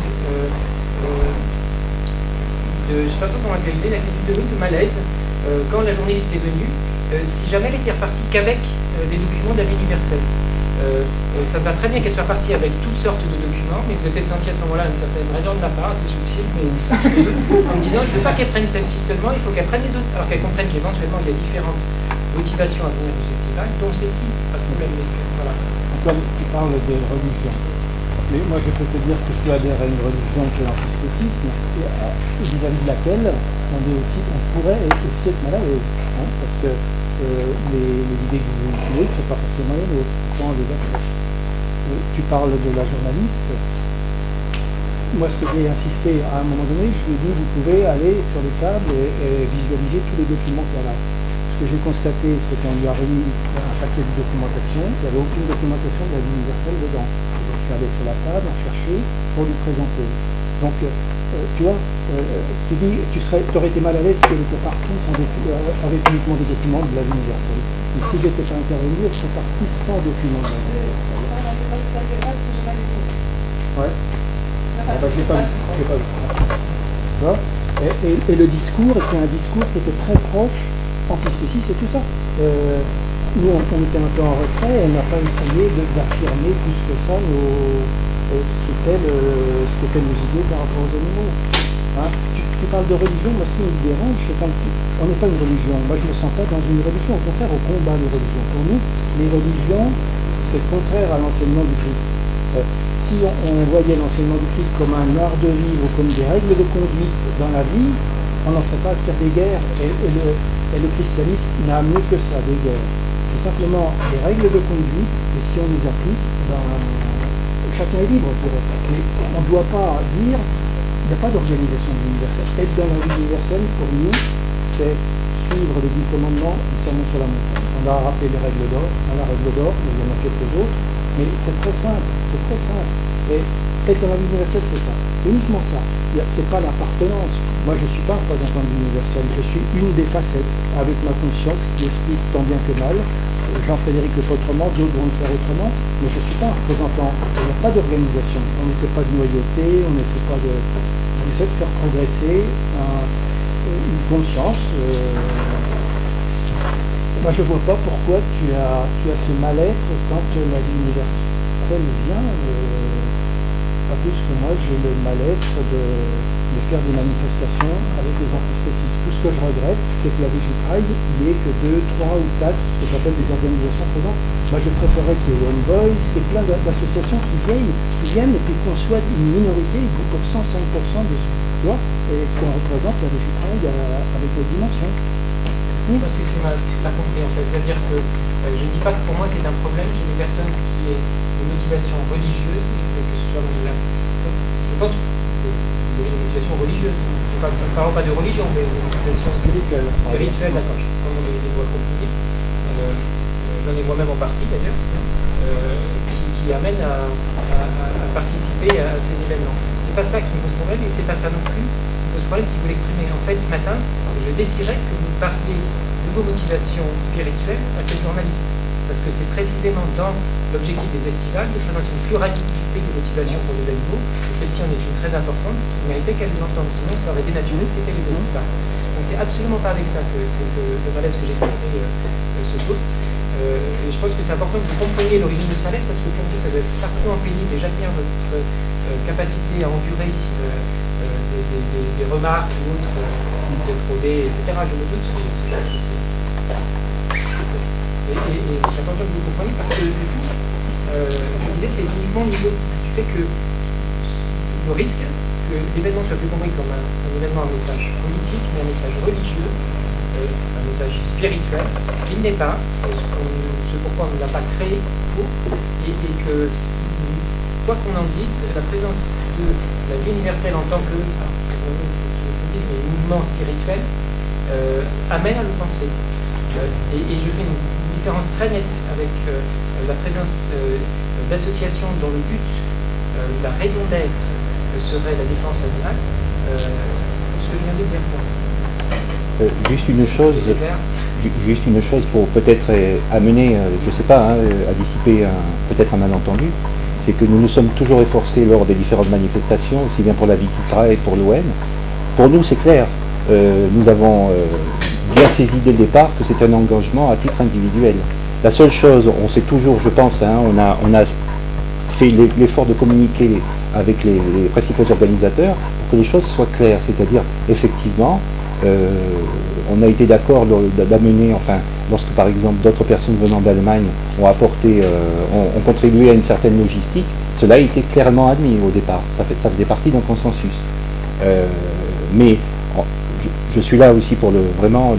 je ne sais pas comment l'organiser, une attitude de malaise quand la journaliste est venue, si jamais elle était repartie qu'avec des documents de la vie universelle. Ça me va très bien qu'elle soit partie avec toutes sortes de documents, mais vous avez peut-être senti à ce moment-là une certaine raison de ma part, assez subtile, mais en me disant je ne veux pas qu'elle prenne celle-ci seulement, il faut qu'elle prenne les autres, alors qu'elle comprenne qu'éventuellement il y a différentes motivations à venir de ce festival, dont celle-ci, pas de problème. Voilà. Antoine, tu parles de religion. Mais moi, je peux te dire que tu adhères à une religion qui est l'antispécisme, vis-à-vis de laquelle on pourrait aussi être mal à l'aise. Hein, parce que les idées que vous véhiculez ne sont pas forcément les nôtres, pourtant on les accepte. Tu parles de la journaliste. Moi, ce que j'ai insisté à un moment donné, je lui ai dit, vous pouvez aller sur les tables et visualiser tous les documents qu'il y a là. Ce que j'ai constaté, c'est qu'on lui a remis un paquet de documentation, il n'y avait aucune documentation de la vie universelle dedans. Je suis allé sur la table, en chercher, pour lui présenter. Donc, tu vois, tu dis, tu aurais été mal à l'aise si elle était partie avec uniquement des documents de la vie universelle. Mais si j'étais pas intervenu, elle serait partie sans documents de la vie universelle. Ouais. Ah bah, je l'ai pas vu. Tu vois, et le discours était un discours qui était très proche antispéciste et tout ça. Nous, on était un peu en retrait, elle n'a pas essayé d'affirmer plus que ça ce qu'étaient nos idées par rapport aux animaux. Hein, tu parles de religion, moi ce qui me dérange, c'est quand on n'est pas une religion. Moi je ne me sens pas dans une religion, au contraire, on combat les religions. Pour nous, les religions, c'est contraire à l'enseignement du Christ. Si on voyait l'enseignement du Christ comme un art de vivre, comme des règles de conduite dans la vie, on n'en serait pas à se faire des guerres. Et le christianisme n'a mieux que ça, des guerres. C'est simplement des règles de conduite, et si on les applique, chacun est libre. Mais on ne doit pas dire, il n'y a pas d'organisation universelle. Être dans la vie universelle, pour nous, c'est suivre les 10 commandements du sermon sur la montagne. On a rappelé les règles d'or, mais il y en a quelques autres. Mais c'est très simple, Et être dans la vie universelle, c'est ça. C'est uniquement ça. C'est pas l'appartenance. Moi, je ne suis pas un représentant de l'universel. Je suis une des facettes, avec ma conscience, qui explique tant bien que mal. Jean-Frédéric le fait autrement, d'autres vont le faire autrement, mais je ne suis pas un représentant. Il n'y a pas d'organisation. On n'essaie pas de noyauter, on essaie de faire progresser une conscience. Moi, je ne vois pas pourquoi tu as ce mal-être quand la vie universelle vient. Pas plus que moi, j'ai le mal-être de faire des manifestations avec des antispécistes. Tout ce que je regrette, c'est que la Légit Pride, il n'y ait que 2, 3 ou 4, ce que j'appelle des organisations présentes. Moi, je préférerais qu'il y ait One Voice, qu'il y ait plein d'associations qui viennent et puis qu'on soit une minorité, 10%, 5% de ce et qu'on représente la Légit Pride avec les dimensions. Je pense que tu m'as compris en fait. C'est-à-dire que je ne dis pas que pour moi c'est un problème qu'il y ait des personnes qui aient une motivation religieuse, que ce soit je pense que une motivation religieuse. Ne parlons pas de religion, mais de motivation spirituelle. Spirituelle, d'accord. Comme on les voit compliqués. J'en ai moi-même en partie d'ailleurs, qui amène à participer à ces événements. C'est pas ça qui me pose problème et c'est pas ça non plus qui me pose problème si vous l'exprimez. En fait, ce matin, je désirais que vous parliez de vos motivations spirituelles à ces journalistes. Parce que c'est précisément dans l'objectif des estivales de présenter une pluralité de motivations pour les animaux, et celle-ci en est une très importante, qui méritait qu'elle l'entende, sinon ça aurait dénaturé ce qu'étaient les estivales. Donc c'est absolument pas avec ça que le malaise que j'ai exprimé se pose. Et je pense que c'est important que vous compreniez l'origine de ce malaise, parce que pour vous ça doit être particulièrement pénible, et j'admire votre capacité à endurer des remarques ou autres, d'être rodé, etc. Je me doute. Et c'est important que vous compreniez parce que, je disais, c'est uniquement au niveau du fait que le risque que l'événement soit plus compris comme un événement, un message politique, mais un message religieux, un message spirituel, ce qui n'est pas, ce pourquoi on ne l'a pas créé pour, et que, quoi qu'on en dise, la présence de la vie universelle en tant que mouvement spirituel amène à le penser. Et je fais une différence très nette avec la présence d'associations dont le but, la raison d'être serait la défense animale, pour ce que je viens de dire. Juste une chose pour peut-être amener, je ne sais pas, à dissiper peut-être un malentendu, c'est que nous nous sommes toujours efforcés lors des différentes manifestations, aussi bien pour la Viticra et pour l'OM. Pour nous, c'est clair, nous avons bien saisi dès le départ que c'est un engagement à titre individuel. La seule chose, on sait toujours, je pense, on a fait l'effort de communiquer avec les principaux organisateurs pour que les choses soient claires, c'est-à-dire effectivement, on a été d'accord d'amener, enfin, lorsque par exemple d'autres personnes venant d'Allemagne ont apporté, ont contribué à une certaine logistique, cela a été clairement admis au départ, ça faisait partie d'un consensus. Mais je suis là aussi pour vraiment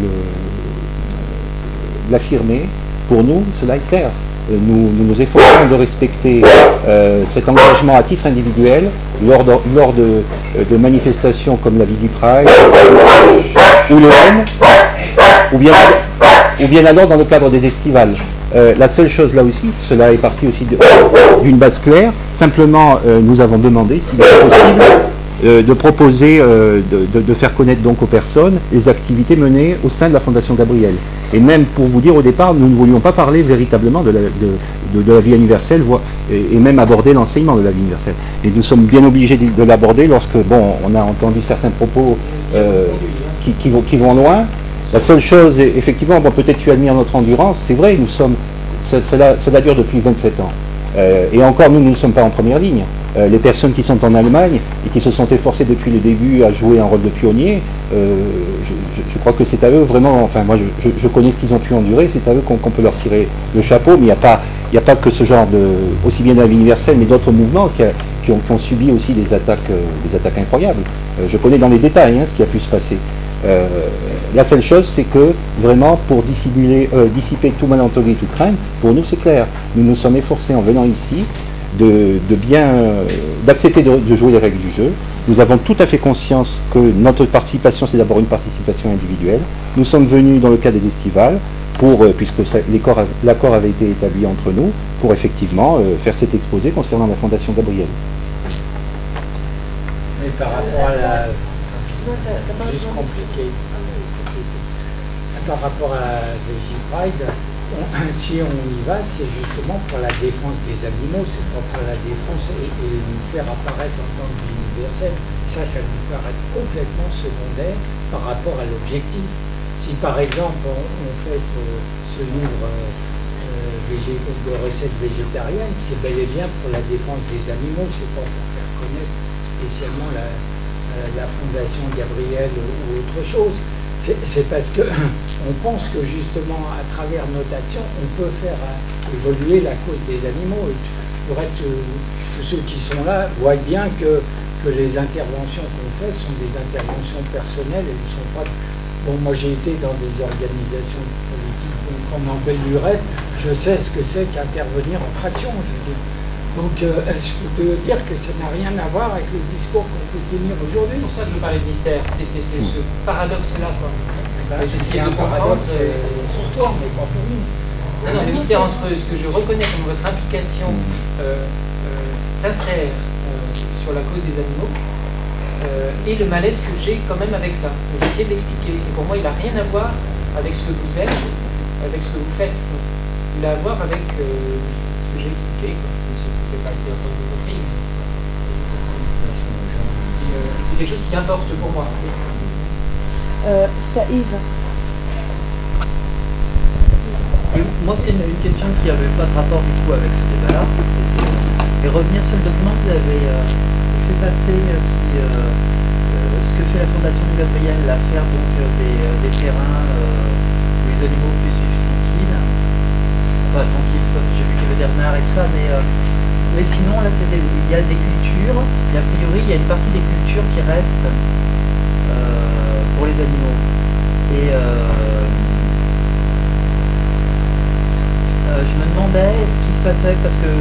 l'affirmer. Pour nous, cela est clair. Nous nous efforçons de respecter cet engagement à titre individuel lors de manifestations comme la Vie du Pride ou le N, ou bien alors dans le cadre des estivales. La seule chose là aussi, cela est parti aussi d'une base claire. Simplement, nous avons demandé s'il est possible de proposer, de faire connaître donc aux personnes les activités menées au sein de la Fondation Gabriel. Et même pour vous dire au départ, nous ne voulions pas parler véritablement de la vie universelle, et même aborder l'enseignement de la vie universelle. Et nous sommes bien obligés de l'aborder lorsque, bon, on a entendu certains propos qui vont loin. La seule chose, effectivement, bon, peut-être tu admires notre endurance, c'est vrai, cela dure depuis 27 ans. Et encore, nous ne sommes pas en première ligne. Les personnes qui sont en Allemagne et qui se sont efforcées depuis le début à jouer un rôle de pionnier, je crois que c'est à eux vraiment, enfin moi je connais ce qu'ils ont pu endurer, c'est à eux qu'on peut leur tirer le chapeau, mais il n'y a pas que ce genre aussi bien de la vie universelle, mais d'autres mouvements qui ont subi aussi des attaques incroyables. Je connais dans les détails ce qui a pu se passer. La seule chose, c'est que vraiment pour dissiper tout malentendu et toute crainte, pour nous c'est clair. Nous nous sommes efforcés en venant ici d'accepter de jouer les règles du jeu. Nous avons tout à fait conscience que notre participation, c'est d'abord une participation individuelle. Nous sommes venus dans le cadre des estivales, puisque l'accord avait été établi entre nous, pour effectivement faire cet exposé concernant la Fondation Gabriel. Mais par rapport à la... Juste compliqué. Par rapport à la Pride, si on y va, c'est justement pour la défense des animaux, c'est pas pour la défense et nous faire apparaître en tant que universel. Ça nous paraît complètement secondaire par rapport à l'objectif. Si par exemple on fait ce livre de recettes végétariennes, c'est bel et bien pour la défense des animaux, c'est pas pour faire connaître spécialement la Fondation Gabriel ou autre chose. C'est parce qu'on pense que justement à travers notre action on peut faire évoluer la cause des animaux. Le reste, tous ceux qui sont là voient bien que les interventions qu'on fait sont des interventions personnelles et ne sont pas Bon, moi j'ai été dans des organisations politiques, donc comme en Belle-Lurette, je sais ce que c'est qu'intervenir en fraction, je veux dire. Donc je peux te dire que ça n'a rien à voir avec le discours qu'on peut tenir aujourd'hui. C'est pour ça que je parlais de mystère, c'est ce paradoxe-là, quoi. C'est un paradoxe pour toi, mais pas pour nous. Non, le mystère entre ce que je reconnais comme votre implication sincère sur la cause des animaux et le malaise que j'ai quand même avec ça. J'ai essayé de l'expliquer. Et pour moi, il n'a rien à voir avec ce que vous êtes, avec ce que vous faites. Il a à voir avec ce que j'ai expliqué. C'est pas dire compris. C'est quelque chose qui importe pour moi. C'était Yves. Et moi, c'est une question qui n'avait pas de rapport du tout avec ce débat-là. Et revenir sur le document que vous avez fait passer, ce que fait la Fondation de Gabriel, l'affaire donc des terrains où les animaux puissent vivre tranquilles. Enfin, tranquille, sauf que j'ai vu qu'il y avait des renards et tout ça, mais sinon, là, il y a des cultures, et a priori, il y a une partie des cultures qui restent pour les animaux. Et je me demandais ce qui se passait parce que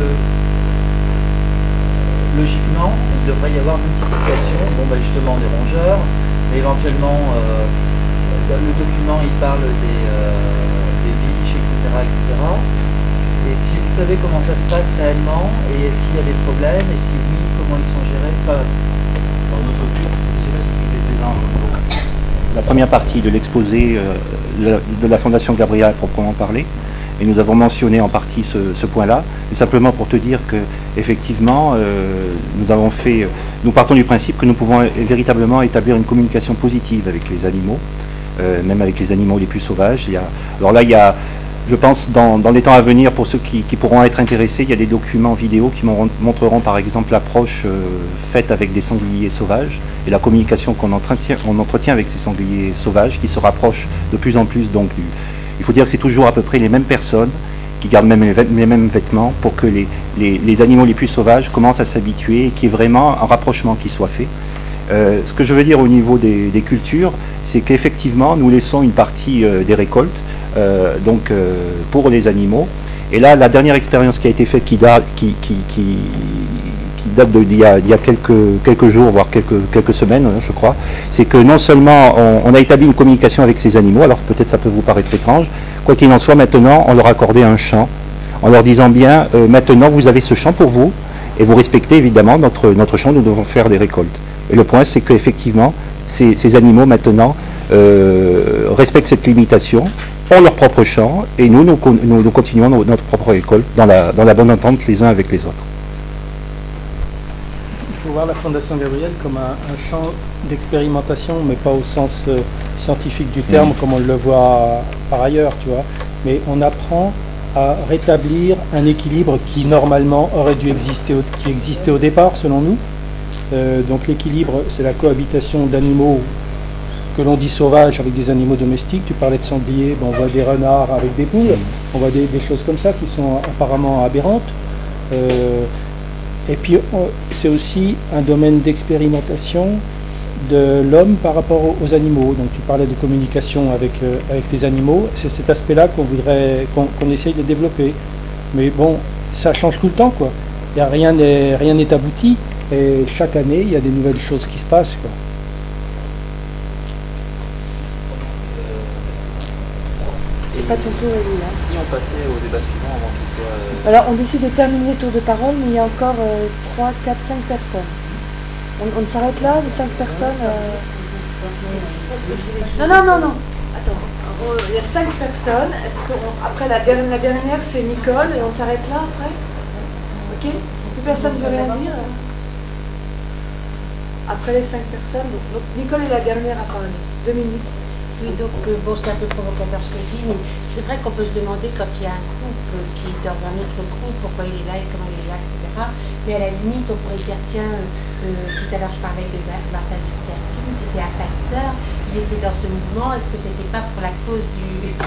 logiquement il devrait y avoir multiplication, justement des rongeurs, mais éventuellement le document il parle des biches, etc., etc. Et si vous savez comment ça se passe réellement, et s'il y a des problèmes, et si oui, comment ils sont gérés, dans notre but, je sais pas si vous êtes présent. La première partie de l'exposé de la Fondation Gabriel proprement parlé. Et nous avons mentionné en partie ce point-là, mais simplement pour te dire que effectivement, nous partons du principe que nous pouvons véritablement établir une communication positive avec les animaux, même avec les animaux les plus sauvages. Alors là, il y a, je pense, dans les temps à venir, pour ceux qui pourront être intéressés, il y a des documents vidéo qui montreront par exemple l'approche faite avec des sangliers sauvages et la communication qu'on entretient avec ces sangliers sauvages qui se rapprochent de plus en plus donc du... Il faut dire que c'est toujours à peu près les mêmes personnes qui gardent même les mêmes vêtements pour que les animaux les plus sauvages commencent à s'habituer et qu'il y ait vraiment un rapprochement qui soit fait. Ce que je veux dire au niveau des cultures, c'est qu'effectivement, nous laissons une partie des récoltes pour les animaux. Et là, la dernière expérience qui a été faite, qui date d'il y a quelques jours, voire quelques semaines, je crois, c'est que non seulement on a établi une communication avec ces animaux, alors peut-être ça peut vous paraître étrange, quoi qu'il en soit, maintenant on leur accordait un champ, en leur disant bien, maintenant vous avez ce champ pour vous, et vous respectez évidemment notre champ, nous devons faire des récoltes. Et le point, c'est qu'effectivement, ces animaux maintenant respectent cette limitation, ont leur propre champ, et nous continuons notre propre récolte dans la bonne entente les uns avec les autres. Il faut voir la Fondation Gabriel comme un champ d'expérimentation, mais pas au sens scientifique du terme, comme on le voit par ailleurs, tu vois. Mais on apprend à rétablir un équilibre qui normalement aurait dû exister, qui existait au départ, selon nous. Donc l'équilibre, c'est la cohabitation d'animaux que l'on dit sauvages avec des animaux domestiques. Tu parlais de sangliers, on voit des renards avec des poules, on voit des choses comme ça qui sont apparemment aberrantes. Et puis c'est aussi un domaine d'expérimentation de l'homme par rapport aux animaux. Donc tu parlais de communication avec les animaux, c'est cet aspect-là qu'on essaye de développer. Mais bon, ça change tout le temps, quoi. Rien n'est abouti, et chaque année, il y a des nouvelles choses qui se passent, quoi. Pas ton tour, Elie, hein. Si on passait au débat suivant avant qu'il soit... Alors, on décide de terminer le tour de parole, mais il y a encore 3, 4, 5 personnes. On s'arrête là, les 5 personnes Non. Attends, il y a 5 personnes. Après, la dernière, c'est Nicole, et on s'arrête là après? Ok? Plus personne ne veut rien dire? Après les 5 personnes, donc Nicole est la dernière à parler. 2 minutes. Oui, donc bon, c'est un peu provocateur ce que je dis, mais c'est vrai qu'on peut se demander quand il y a un couple qui est dans un autre couple, pourquoi il est là et comment il est là, etc. Mais à la limite, on pourrait dire, tiens, tout à l'heure je parlais de Martin Luther King, c'était un pasteur, il était dans ce mouvement, est-ce que c'était pas pour la cause du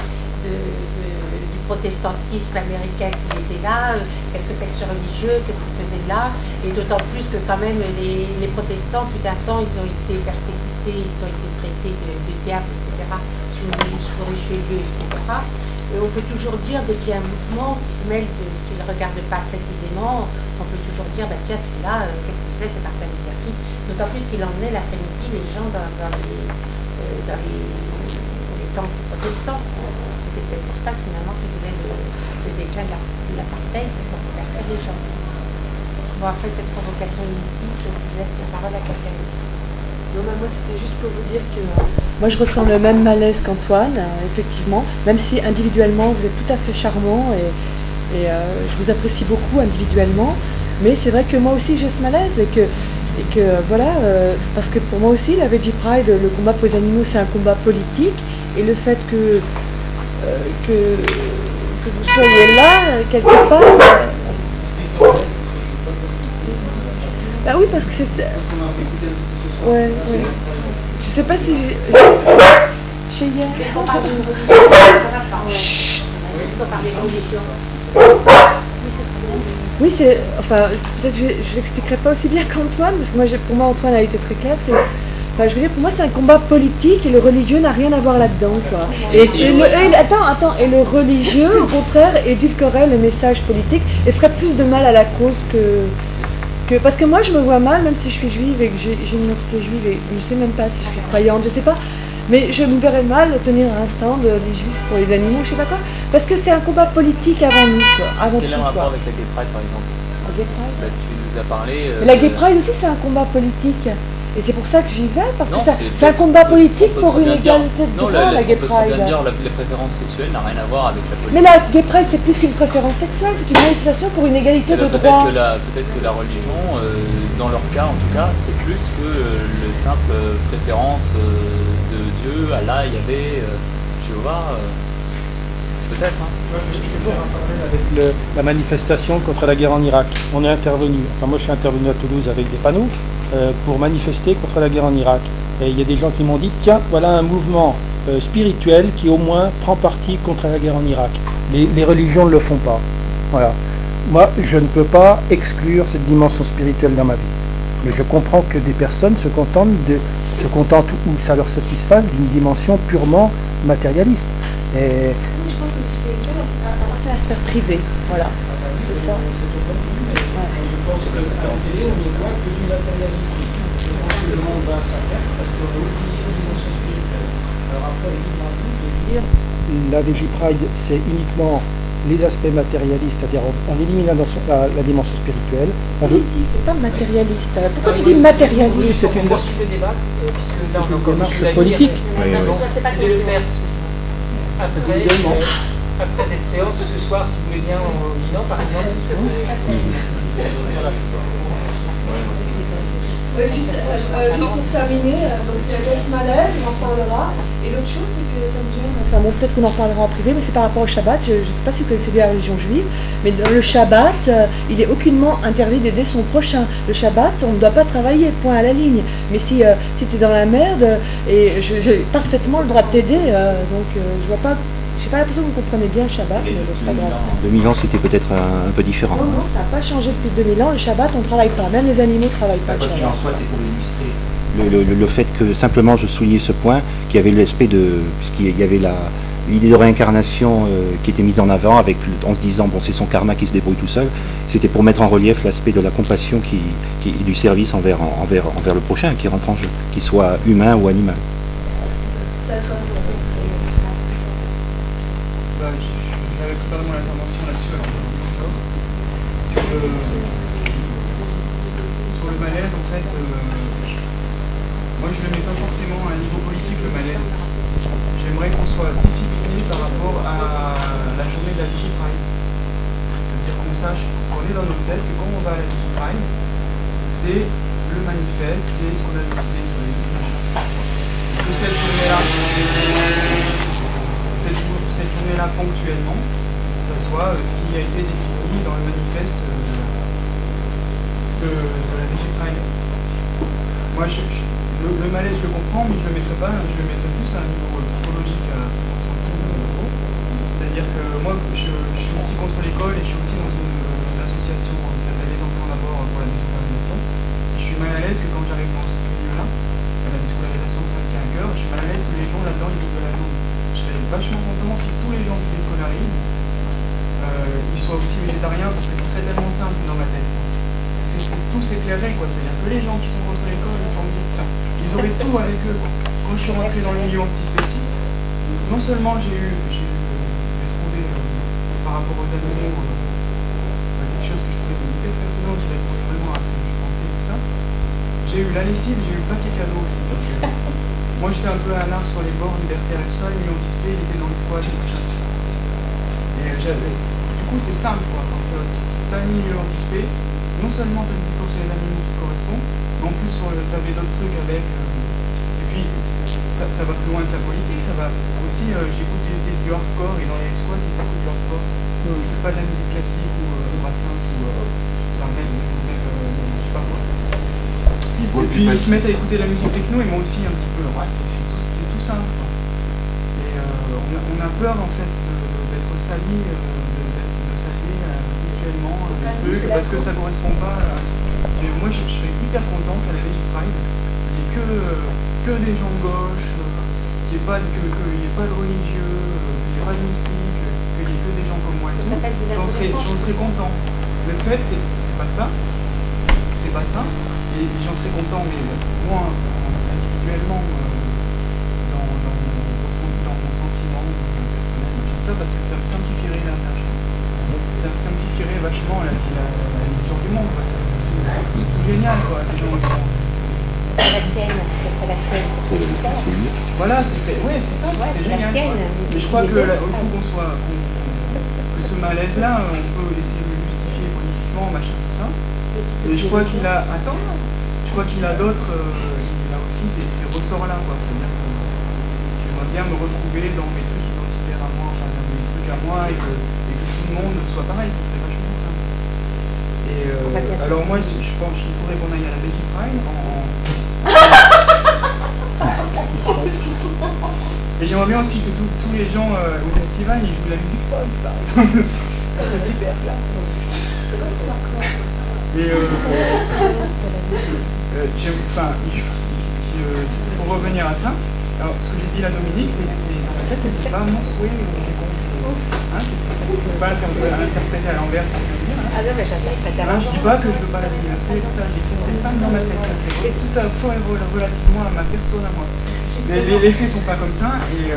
protestantisme américain qu'il était là, qu'est-ce que c'est que ce religieux, qu'est-ce qu'il faisait là, et d'autant plus que quand même les protestants, tout un temps, ils ont été persécutés santé, ils ont été traités de diable, etc., sous Richelieu, etc. On peut toujours dire, dès qu'il y a un mouvement qui se mêle de ce qui ne regarde pas précisément, on peut toujours dire, bah, tiens, celui-là, qu'est-ce que c'est, cet Martin Luther King. D'autant plus qu'il emmenait l'après-midi les gens dans les temples protestants. C'était peut-être pour ça, finalement, qu'il voulait le déclin de l'apartheid, pour faire les gens. Bon, après cette provocation inutile, je vous laisse la parole à quelqu'un d'autre. Non, mais moi c'était juste pour vous dire que moi je ressens le même malaise qu'Antoine, effectivement, même si individuellement vous êtes tout à fait charmant et je vous apprécie beaucoup individuellement, mais c'est vrai que moi aussi j'ai ce malaise et que voilà, parce que pour moi aussi la Veggie Pride, le combat pour les animaux c'est un combat politique et le fait que vous soyez là quelque part. Bah oui, parce que c'est. Ouais. Je sais pas si j'ai. Chez Oui, c'est. Enfin, peut-être je l'expliquerai pas aussi bien qu'Antoine, parce que pour moi, Antoine a été très clair. Enfin, je veux dire, pour moi, c'est un combat politique et le religieux n'a rien à voir là-dedans, quoi. Attends, et le religieux, au contraire, édulcorerait le message politique et ferait plus de mal à la cause que parce que moi je me vois mal, même si je suis juive et que j'ai une identité juive et je ne sais même pas si je suis croyante, je sais pas, mais je me verrais mal tenir un stand des juifs pour les animaux, je sais pas quoi, parce que c'est un combat politique avant nous, quoi, avant Quel est tout. le rapport Quoi. avec la Gay Pride par exemple? La Gay Pride Là, tu nous as parlé. La Gay Pride aussi c'est un combat politique. Et c'est pour ça que j'y vais, parce non, que c'est un combat politique pour une égalité de droit, la Gay Pride. On peut bien dire que les préférences sexuelles n'ont rien à voir avec la politique. Mais la Gay Pride, c'est plus qu'une préférence sexuelle, c'est une manifestation pour une égalité de droit. Peut-être que la religion, dans leur cas en tout cas, c'est plus que le simple préférence de Dieu, Allah, Yahvé, Jéhovah. Peut-être. Hein. Je vais faire un parallèle avec la manifestation contre la guerre en Irak. On est intervenu, enfin moi je suis intervenu à Toulouse avec des panneaux pour manifester contre la guerre en Irak. Et il y a des gens qui m'ont dit, tiens, voilà un mouvement spirituel qui au moins prend parti contre la guerre en Irak. Les religions ne le font pas. Voilà. Moi, je ne peux pas exclure cette dimension spirituelle dans ma vie. Mais je comprends que des personnes se contentent ou ça leur satisfasse d'une dimension purement matérialiste. Et Je pense que le spirituel c'est la sphère privée, voilà. C'est ça. Je pense que à la télé, on n'y voit que du matérialisme. Je pense que le monde va à sa perte parce qu'on a oublié les dimensions spirituelles. Alors après, libre à vous de dire la Veggie Pride, c'est uniquement les aspects matérialistes, c'est-à-dire on élimine la dimension spirituelle. C'est pas matérialiste. Pourquoi tu dis matérialiste? C'est une poursuite le débat, puisque là on a encore démarche quelque chose à politique. dire. Donc, c'est de le faire après cette séance, ce soir, si vous voulez bien, au Milan, par exemple. Juste pour terminer, donc il y a ce malaise, on en parlera. Et l'autre chose, c'est que ça me gêne. Enfin bon, peut-être qu'on en parlera en privé, mais c'est par rapport au Shabbat. Je ne sais pas si vous connaissez bien la religion juive, mais dans le Shabbat, il est aucunement interdit d'aider son prochain. Le Shabbat, on ne doit pas travailler, point à la ligne. Mais si tu es dans la merde, et j'ai parfaitement le droit de t'aider, donc je vois pas. Je n'ai pas l'impression que vous comprenez bien le Shabbat, mais c'est pas grave. 2000 ans, c'était peut-être un peu différent. Non, ça n'a pas changé depuis 2000 ans. Le Shabbat, on ne travaille pas. Même les animaux ne travaillent pas. Quoi qu'il en soit, c'est pour illustrer. Le fait que simplement je soulignais ce point, qu'il y avait l'aspect de. Puisqu'il y avait l'idée de réincarnation qui était mise en avant, en se disant, bon, c'est son karma qui se débrouille tout seul. C'était pour mettre en relief l'aspect de la compassion et du service envers le prochain qui rentre en jeu, qu'il soit humain ou animal. J'avais préparé mon intervention là-dessus, alors d'accord. Sur le malaise, en fait, moi je ne le mets pas forcément à un niveau politique, le malaise. J'aimerais qu'on soit discipliné par rapport à la journée de la Veggie Pride. C'est-à-dire qu'on sache, qu'on est dans notre tête, que quand on va à la Veggie Pride, c'est le manifeste, c'est ce qu'on a décidé sur les machins. Que cette journée-là, ponctuellement, ça soit ce qui a été défini dans le manifeste de la Veggie Pride. Moi, le malaise, je le comprends, mais je le mettrais pas, je le mettrais plus à un niveau psychologique à 100%. C'est-à-dire que moi, je suis aussi contre l'école et je suis aussi dans une association qui s'appelle Les Enfants d'abord pour la déscolarisation. Je suis mal à l'aise que quand j'arrive dans ce milieu-là, la déscolarisation végétarien parce que ce serait tellement simple dans ma tête. Tout s'éclairait, quoi. C'est-à-dire que les gens qui sont rentrés à l'école, ils auraient tout avec eux. Quand je suis rentré dans le milieu antispéciste, non seulement j'ai trouvé par rapport aux animaux quelque chose que je trouvais hyper pertinent, qui répondait vraiment à ce que je pensais, tout ça. J'ai eu la lessive, j'ai eu le paquet cadeau aussi. Parce que moi j'étais un peu un art sur les bords libertaires et tout ça, le milieu antispé, il était dans les squats et machin, tout ça. Et du coup c'est simple, quoi. Quand tu as un milieu antispé, non seulement tu as une discours sur les animaux qui correspondent, mais en plus tu avais d'autres trucs avec. Et puis ça va plus loin que la politique, ça va aussi. J'écoute du hardcore et dans les squats ils écoutent du hardcore. C'est pas de la musique classique ou Brassens ou même je sais pas quoi. Et puis ils se mettent à écouter la musique techno et moi aussi un petit peu. Ouais, c'est tout simple, quoi. Et on a peur en fait d'être sali, de saluer mutuellement des trucs parce que ça correspond pas. Moi je serais hyper content qu'à la Veggie Pride, il n'y ait que des gens de gauche, qu'il n'y ait pas de religieux, qu'il n'y ait pas de mystique, qu'il n'y ait que des gens comme moi et tout. J'en serais content. Le fait c'est pas ça. C'est pas ça. Et j'en serais content, mais moi, individuellement, dans mon sentiment personnel, ça, parce que ça me simplifierait la tâche. Ça me simplifierait vachement la lecture du monde. C'est tout génial, quoi. Les gens qui sont... C'est la tienne, c'est la tienne. Voilà, c'est ça, c'est génial. Mais je crois qu'il faut que ce malaise-là, on peut essayer de le justifier politiquement, machin, tout ça. Et je crois qu'il a... Attends, je crois qu'il a d'autres... il a aussi ces ressorts-là, quoi. C'est-à-dire que j'aimerais bien me retrouver dans mes trucs identitaires à moi, enfin dans mes trucs à moi, et que tout le monde soit pareil, ce serait vachement ça. Et alors moi, je pense qu'il faudrait qu'on aille à la Veggie Pride Et j'aimerais bien aussi que tous les gens aux festivals, ils jouent de la musique folk, par exemple. C'est super classe. Et pour revenir à ça, alors ce que j'ai dit à Dominique, c'est dans ma tête, c'est pas mon souhait j'ai compris. Je ne peux pas l'interpréter à l'envers, ce que je veux dire. Je dis pas que je ne veux pas la universelle et tout ça, je dis que ce serait simple dans ma tête, ça c'est tout à fait relativement à ma personne, à moi. Les faits sont pas comme ça et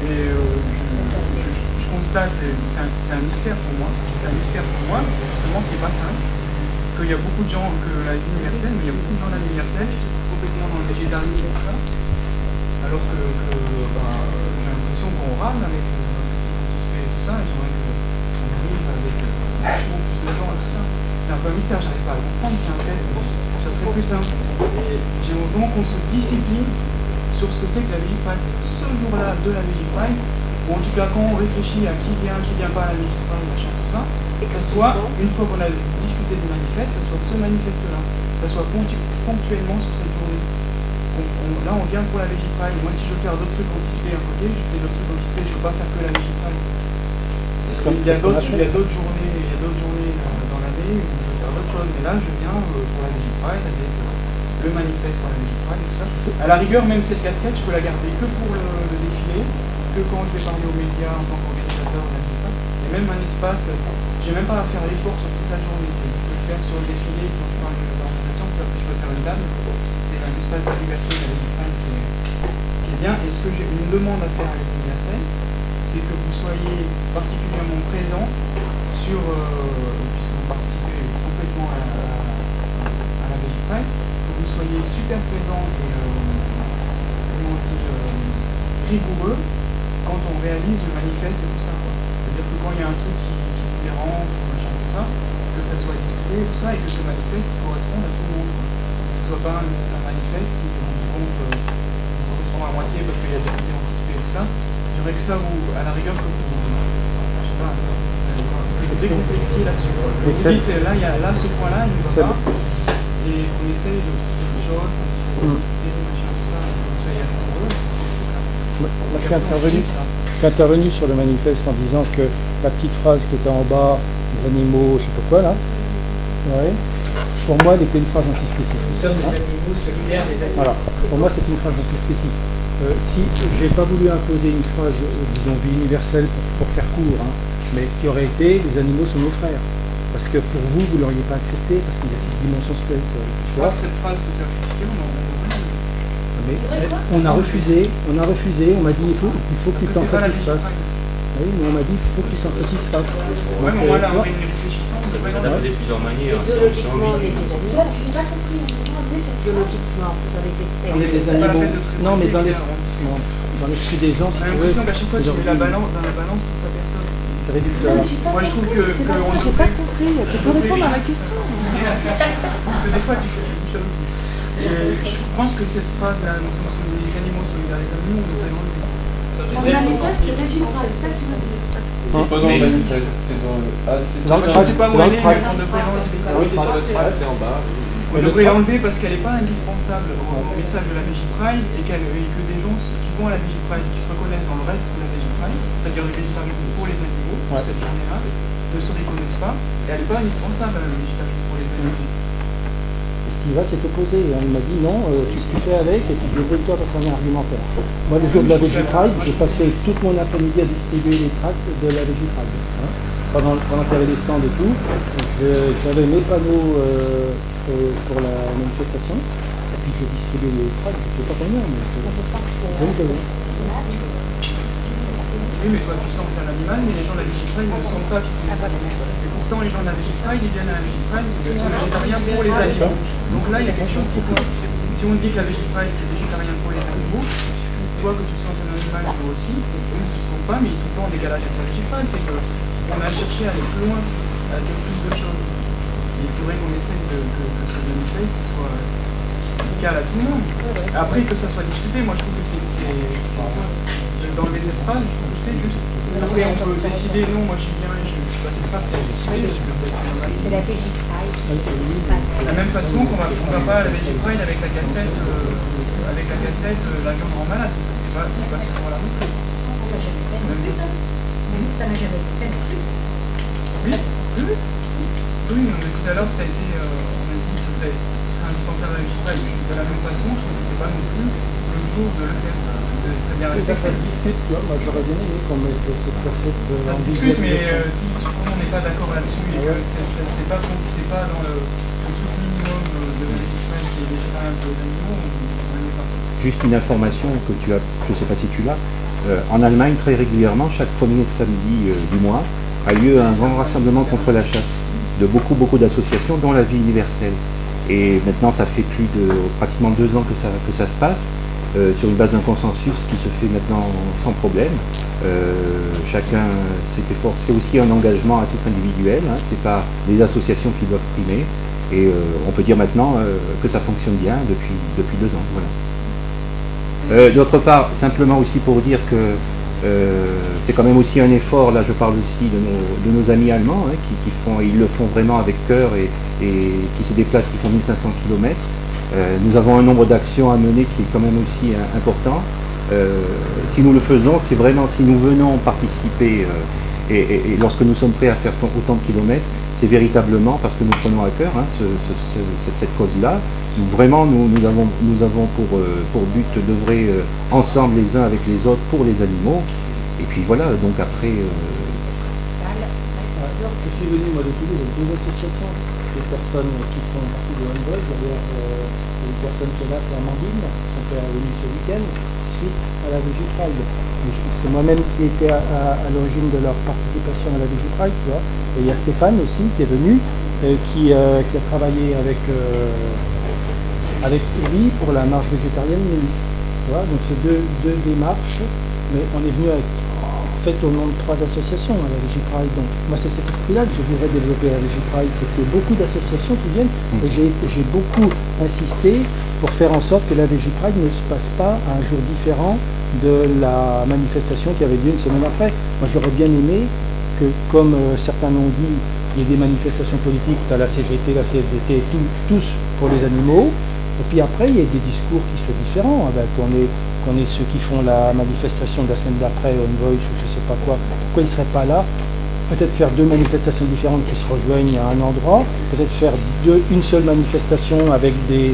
je constate, c'est un mystère pour moi, justement c'est pas simple. Qu'il y a beaucoup de gens, que la vie universelle, mais il y a beaucoup de gens dans la vie universelle qui sont complètement dans le végétarisme et tout ça. Alors que j'ai l'impression qu'on rame avec le anticipé et tout ça, et j'aimerais qu'on arrive avec vachement plus de gens et tout ça. C'est un peu un mystère, j'arrive pas à le comprendre, c'est un fait, ça serait plus simple. Et j'aimerais vraiment qu'on se discipline sur ce que c'est que la Veggie Pride, ce jour-là de la Veggie Pride, ou en tout cas quand on réfléchit à qui vient pas à la Veggie Pride, machin, tout ça, que ce soit, une fois qu'on a discuté du manifeste, ça soit ce manifeste-là, ça soit ponctuellement sur cette journée. Là, on vient pour la Veggie Pride. Moi, si je veux faire d'autres trucs anticipés à côté, je fais d'autres trucs anticipés, je ne veux pas faire que la Veggie Pride. Il y a d'autres journées dans l'année où je veux faire d'autres choses, mais là, je viens pour la Veggie Pride avec le manifeste pour la Veggie Pride et tout ça. À la rigueur, même cette casquette, je peux la garder que pour le défilé, que quand je vais parler aux médias en tant qu'organisateur de la Veggie Pride. Et même un espace, j'ai même pas à faire l'effort sur toute la journée. Je peux le faire sur le défilé quand je parle de l'organisation, parce que je peux faire une table. C'est un espace de liberté de la Veggie Pride qui est bien. Et ce que j'ai une demande à faire à l'universel, c'est que vous soyez particulièrement présent sur, puisque vous participez complètement à la Veggie Pride, que vous soyez super présent et rigoureux quand on réalise le manifeste et tout ça. C'est-à-dire que quand il y a un truc qui vous dérange ou machin tout ça, que ça soit discuté et tout ça, et que ce manifeste corresponde à tout le monde. Que ce soit pas un manifeste qui, vous rendez compte, correspond à moitié parce qu'il y a des idées anticipées et tout ça. J'aimerais que ça vous, à la rigueur, que vous, je sais pas, vous décomplexiez là-dessus. Vous dites, là, ce point-là, il ne va pas, et qu'on essaye de trouver des choses, des machin tout ça, et que vous soyez rigoureux. Moi, je suis intervenu sur le manifeste en disant que la petite phrase qui était en bas, les animaux, je sais pas quoi là, ouais, pour moi elle était une phrase antispéciste. Nous sommes des animaux solidaires des animaux. Voilà, pour moi c'est une phrase antispéciste. Si j'ai pas voulu imposer une phrase, disons, vie universelle pour faire court, hein, mais qui aurait été les animaux sont nos frères. Parce que pour vous, vous ne l'auriez pas accepté, parce qu'il y a cette dimension spirituelle. Je crois que cette phrase que tu as critiquée, on a refusé, on m'a dit il faut que tu t'en satisfasses. Oui, mais on m'a dit il faut que tu t'en satisfasses. Ouais, mais moi là, en réfléchissant, ça peut s'adapter de plusieurs manières. Biologiquement, on est des espèces. Je n'ai pas compris, biologiquement, dans les espèces. On est des animaux. Non, mais dans l'esprit des gens, on a l'impression qu'à chaque fois tu mets dans la balance toute ta personne. C'est réducteur. Moi je trouve que on j'ai pas compris. Tu peux répondre à la question. Parce que des fois tu fais. Je pense que cette phrase là, les animaux solidaires, les animaux, on devrait l'enlever. On manifeste le régime phrase, c'est ça que tu veux dire. C'est pas dans le manifeste, c'est dans le. Ah, c'est dans le. Je sais pas où elle est, mais on devrait l'enlever. Oui, c'est sur notre phrase, c'est en bas. On devrait l'enlever parce qu'elle n'est pas indispensable au message de la Vegipride et que des gens qui vont à la Vegipride, qui se reconnaissent dans le reste de la Vegipride, c'est-à-dire le végétarisme pour les animaux, cette journée-là, ne se reconnaissent pas et elle n'est pas indispensable le végétarisme pour les animaux. Steve s'est opposé, il m'a dit non, tu fais avec et tu débrouilles-toi pour faire un argumentaire. Moi le jour de la Vegipride, j'ai passé toute mon après-midi à distribuer les tracts de la Vegipride. Pendant qu'il y avait les stands et tout, j'avais mes panneaux pour la manifestation, et puis j'ai distribué les tracts, je ne sais pas combien, mais oui, mais toi tu sens que tu es un animal, mais les gens de la Vegipride ne sentent pas qu'ils sont des animaux. Et pourtant les gens de la Vegipride, ils viennent à la Vegipride parce qu'ils sont végétariens pour les animaux. Donc là, il y a quelque chose qui coince. Si on dit que la Vegipride c'est végétarien pour les animaux, toi que tu sens un animal, toi aussi, eux ne se sentent pas, mais ils sont pas en décalage avec la Vegipride. C'est qu'on a cherché à aller plus loin, à dire plus de choses. Et il faudrait qu'on essaye que ce manifeste soit égal à tout le monde. Après que ça soit discuté, moi je trouve que c'est d'enlever cette phrase, je trouve que c'est juste. Après on peut décider, non, moi j'y viens, je sais pas, cette phrase c'est discuté. C'est la Vegipride. De la même façon qu'on va pas à la Vegipride avec la cassette, la viande rend malade, c'est pas ce qu'on la route. Ça n'a jamais été fait. Oui, mais tout à l'heure ça a été, on a dit que ça serait indispensable à la Vegipride. De la même façon, c'est pas non plus le jour de le faire. Et ça se discute, tu vois, moi j'aurais bien aimé qu'on mette cette cassette. Ça se discute, mais on n'est pas d'accord là-dessus et que c'est pas dans le truc minimum de la Vegipride qui est végétarien pour les animaux, on n'est pas. Juste une information que tu as, je ne sais pas si tu l'as, en Allemagne très régulièrement, chaque premier samedi du mois, a lieu un grand rassemblement contre la chasse de beaucoup d'associations, dont la Vie universelle. Et maintenant, ça fait pratiquement 2 ans que ça se passe, sur une base d'un consensus qui se fait maintenant sans problème. Chacun c'est aussi un engagement à titre individuel, hein, c'est pas les associations qui doivent primer. Et on peut dire maintenant que ça fonctionne bien depuis 2 ans. Voilà. D'autre part, simplement aussi pour dire que c'est quand même aussi un effort, là je parle aussi de nos amis allemands, hein, ils le font vraiment avec cœur et qui se déplacent, qui font 1500 km. Nous avons un nombre d'actions à mener qui est quand même aussi important. Si nous le faisons, c'est vraiment si nous venons participer et lorsque nous sommes prêts à faire autant de kilomètres, c'est véritablement parce que nous prenons à cœur cette cause-là. Vraiment, nous avons pour but d'œuvrer ensemble les uns avec les autres pour les animaux. Et puis voilà, donc après... Je suis venu, moi, de Toulouse, avec 2 associations, des personnes qui font partie de OneVoice. D'ailleurs, une personne qui est là, c'est Amandine, son père est venu ce week-end, suite à la Vegipride. C'est moi-même qui étais à l'origine de leur participation à la Vegipride, tu vois. Et il y a Stéphane aussi qui est venu, qui a travaillé avec Uri pour la marche végétarienne nuit. Tu vois, donc c'est deux démarches, mais on est venu au nom de 3 associations à la Vegipride. Donc moi c'est cet esprit-là que je voudrais développer à la Vegipride, c'est que beaucoup d'associations qui viennent, et j'ai beaucoup insisté pour faire en sorte que la Vegipride ne se passe pas un jour différent de la manifestation qui avait lieu une semaine après. Moi j'aurais bien aimé que, comme certains l'ont dit, il y ait des manifestations politiques, tu as la CGT, la CSDT, tous pour les animaux, et puis après il y a des discours qui soient différents, qu'on est ceux qui font la manifestation de la semaine d'après, On Voice ou je sais pas quoi, pourquoi ils ne seraient pas là? Peut-être faire 2 manifestations différentes qui se rejoignent à un endroit, peut-être faire une seule manifestation avec des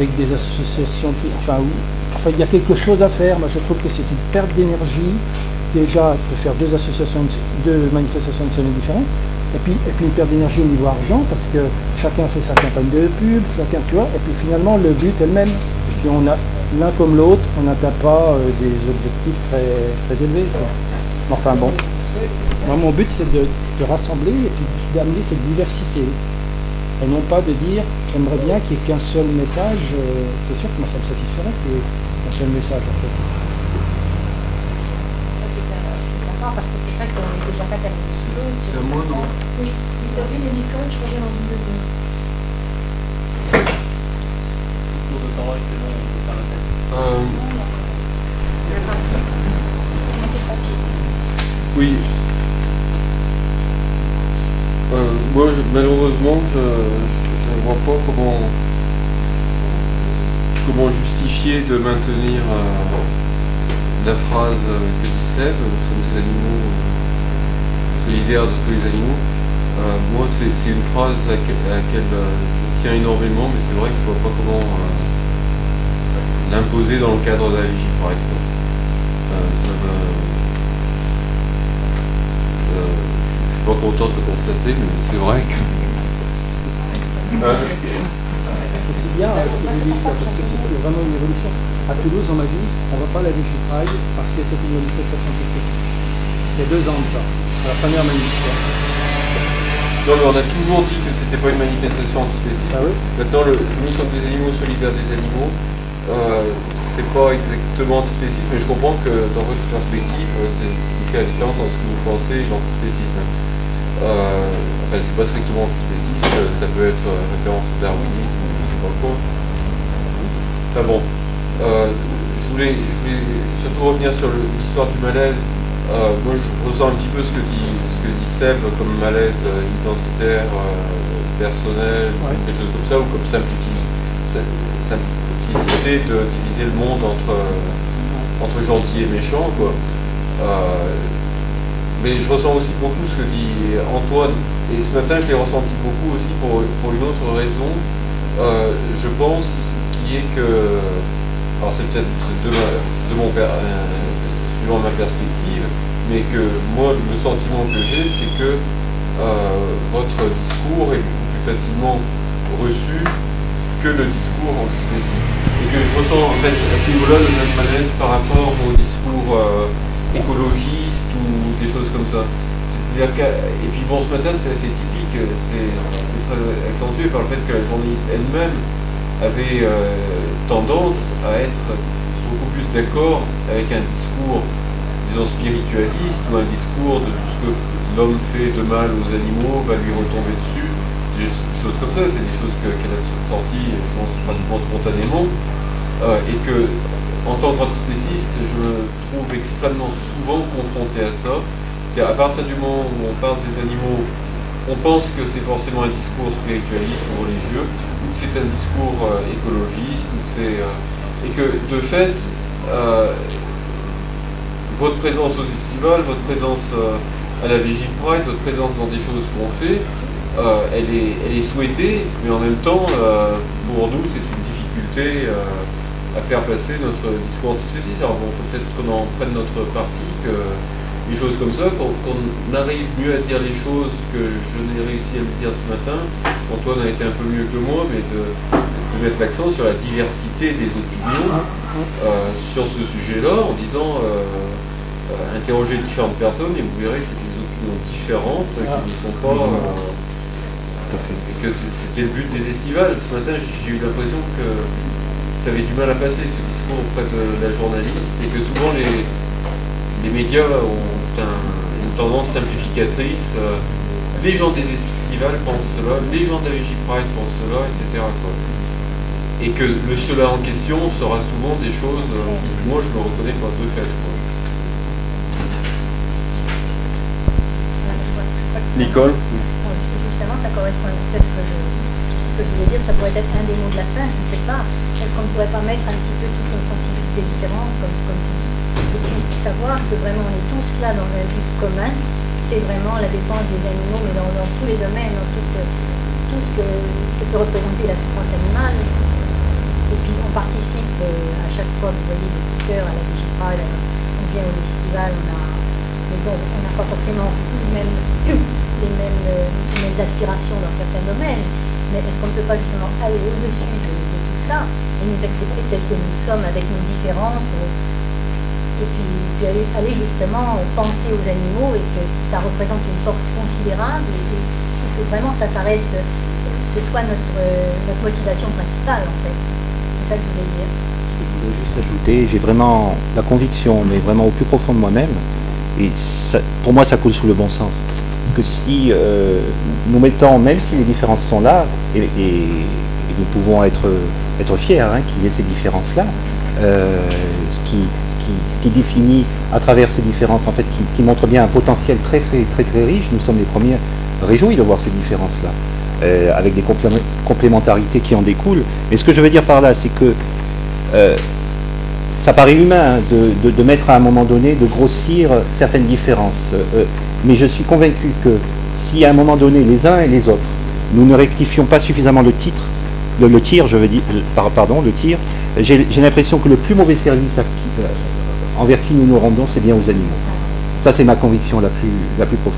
associations, enfin il y a quelque chose à faire. Moi je trouve que c'est une perte d'énergie déjà peut faire deux manifestations de semaine différentes, et puis une perte d'énergie au niveau argent, parce que chacun fait sa campagne de pub, chacun, tu vois, et puis finalement le but est le même. Et puis on a l'un comme l'autre, on n'atteint pas des objectifs très, très élevés, quoi. Enfin bon, moi mon but c'est de rassembler et puis d'amener cette diversité. Et non pas de dire, j'aimerais bien qu'il n'y ait qu'un seul message, c'est sûr que moi ça me satisferait qu'il y ait un seul message en fait. Parce que c'est vrai qu'on est déjà pas tellement sous. C'est à moi, non? Oui, David et Nicole, je reviens dans une demi-heure. Tour de parole, c'est bon, on peut faire la tête. Oui. Moi, malheureusement, je ne vois pas comment justifier de maintenir la phrase que dit Seb, nous sommes des animaux solidaires de tous les animaux. Moi, c'est une phrase à laquelle je tiens énormément, mais c'est vrai que je ne vois pas comment l'imposer dans le cadre de la Vigipirate. Je suis pas content de le constater, mais c'est vrai que... C'est bien ce que vous dites, parce que c'est vraiment une évolution. À Toulouse, on m'a dit, on ne va pas à la Vigipirate parce que c'est une manifestation spécifique. Il y a 2 ans de ça, à la première manifestation. Non, mais on a toujours dit que c'était pas une manifestation antispéciste. Ah oui. Maintenant, nous sommes des animaux solidaires des animaux. C'est pas exactement antispéciste, mais je comprends que dans votre perspective, c'est la différence entre ce que vous pensez et l'antispécisme. Enfin, c'est pas strictement antispéciste, ça peut être référence au darwinisme ou je sais pas quoi. Enfin bon, je voulais surtout revenir sur l'histoire du malaise. Moi, je ressens un petit peu ce que dit Seb comme malaise identitaire, personnel, ouais. Quelque chose comme ça, ou comme simplicité de diviser le monde entre gentil et méchant, quoi. Mais je ressens aussi beaucoup ce que dit Antoine, et ce matin je l'ai ressenti beaucoup aussi pour une autre raison. Je pense qu'il y est que, alors c'est peut-être suivant ma perspective, mais que moi le sentiment que j'ai, c'est que votre discours est beaucoup plus facilement reçu que le discours antispéciste. Et que je ressens en fait à ce niveau-là le même malaise par rapport au discours écologiste ou des choses comme ça. C'est-à-dire et puis bon, ce matin c'était assez typique, c'était très accentué par le fait que la journaliste elle-même avait tendance à être beaucoup plus d'accord avec un discours, disons, spiritualiste, ou un discours de tout ce que l'homme fait de mal aux animaux va lui retomber dessus. Des choses comme ça, c'est des choses qu'elle a sorties, je pense, pratiquement spontanément, et que, en tant qu'antispéciste, je me trouve extrêmement souvent confronté à ça. C'est-à-dire, à partir du moment où on parle des animaux, on pense que c'est forcément un discours spiritualiste ou religieux, ou que c'est un discours écologiste, ou que c'est... et que, de fait, votre présence aux estivales, votre présence à la Vigipirate, votre présence dans des choses qu'on fait, elle est souhaitée, mais en même temps, pour nous, c'est une difficulté à faire passer notre discours antispéciste. Alors bon, il faut peut-être qu'on en prenne notre parti, que des choses comme ça, qu'on arrive mieux à dire les choses que je n'ai réussi à le dire ce matin. Antoine a été un peu mieux que moi, mais de mettre l'accent sur la diversité des opinions sur ce sujet-là, en disant interroger différentes personnes et vous verrez c'est des opinions différentes qui ne sont pas... et que c'était le but des estivales. Ce matin, j'ai eu l'impression que ça avait du mal à passer, ce discours auprès de la journaliste, et que souvent les médias ont une tendance simplificatrice. Les gens des estivales pensent cela, les gens de la Vigipirate pensent cela, etc. quoi. Et que le cela en question sera souvent des choses où moi je me reconnais pas de fait. Quoi. Nicole. Justement, ça correspond un petit peu à ce que je voulais dire. Ça pourrait être un des mots de la fin, je ne sais pas. Est-ce qu'on ne pourrait pas mettre un petit peu toutes nos sensibilités différentes, comme tu dis, et puis savoir que vraiment on est tous là dans un but commun, c'est vraiment la défense des animaux, mais dans tous les domaines, dans tout ce que peut représenter la souffrance animale. Et puis on participe à chaque fois, vous voyez, des coups de cœur à la Vigipirate, on vient aux estivales, on a Mais bon, on n'a pas forcément les mêmes aspirations dans certains domaines. Mais est-ce qu'on ne peut pas justement aller au-dessus de tout ça et nous accepter tels que nous sommes avec nos différences et puis aller justement penser aux animaux et que ça représente une force considérable et que vraiment ça reste, ce soit notre motivation principale en fait. C'est ça que je voulais dire. Je voudrais juste ajouter, j'ai vraiment la conviction, mais vraiment au plus profond de moi-même, et ça, pour moi ça coule sous le bon sens, que si nous mettons, même si les différences sont là, et nous pouvons être fiers qu'il y ait ces différences-là, ce qui définit à travers ces différences, en fait, qui montre bien un potentiel très riche, nous sommes les premiers réjouis de voir ces différences-là, avec des complémentarités qui en découlent. Mais ce que je veux dire par là, c'est que ça paraît humain de mettre à un moment donné, de grossir certaines différences. Mais je suis convaincu que si à un moment donné, les uns et les autres, nous ne rectifions pas suffisamment le tir, j'ai l'impression que le plus mauvais service envers qui nous nous rendons, c'est bien aux animaux. Ça, c'est ma conviction la plus profonde.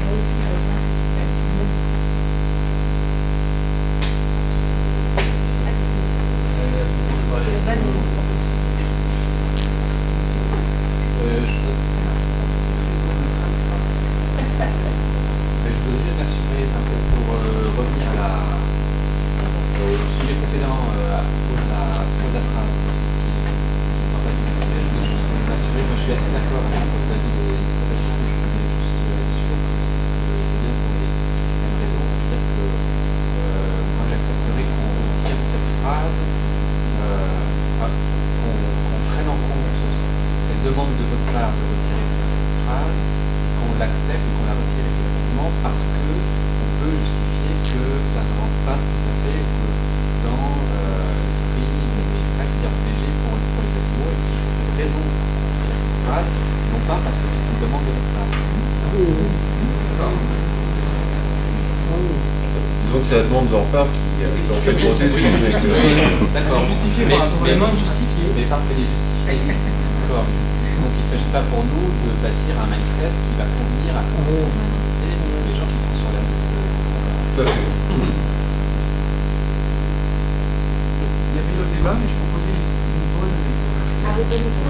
C'est la demande de leur part qui a déclenché le processus. D'accord, justifié, mais justifié. Mais parce qu'elle est justifiée. D'accord. Donc il ne s'agit pas pour nous de bâtir un manifeste qui va convenir à toutes les sensibilités de tous les gens qui sont sur la liste. Tout à fait. Il y avait le débat, mais je proposais une pause avec...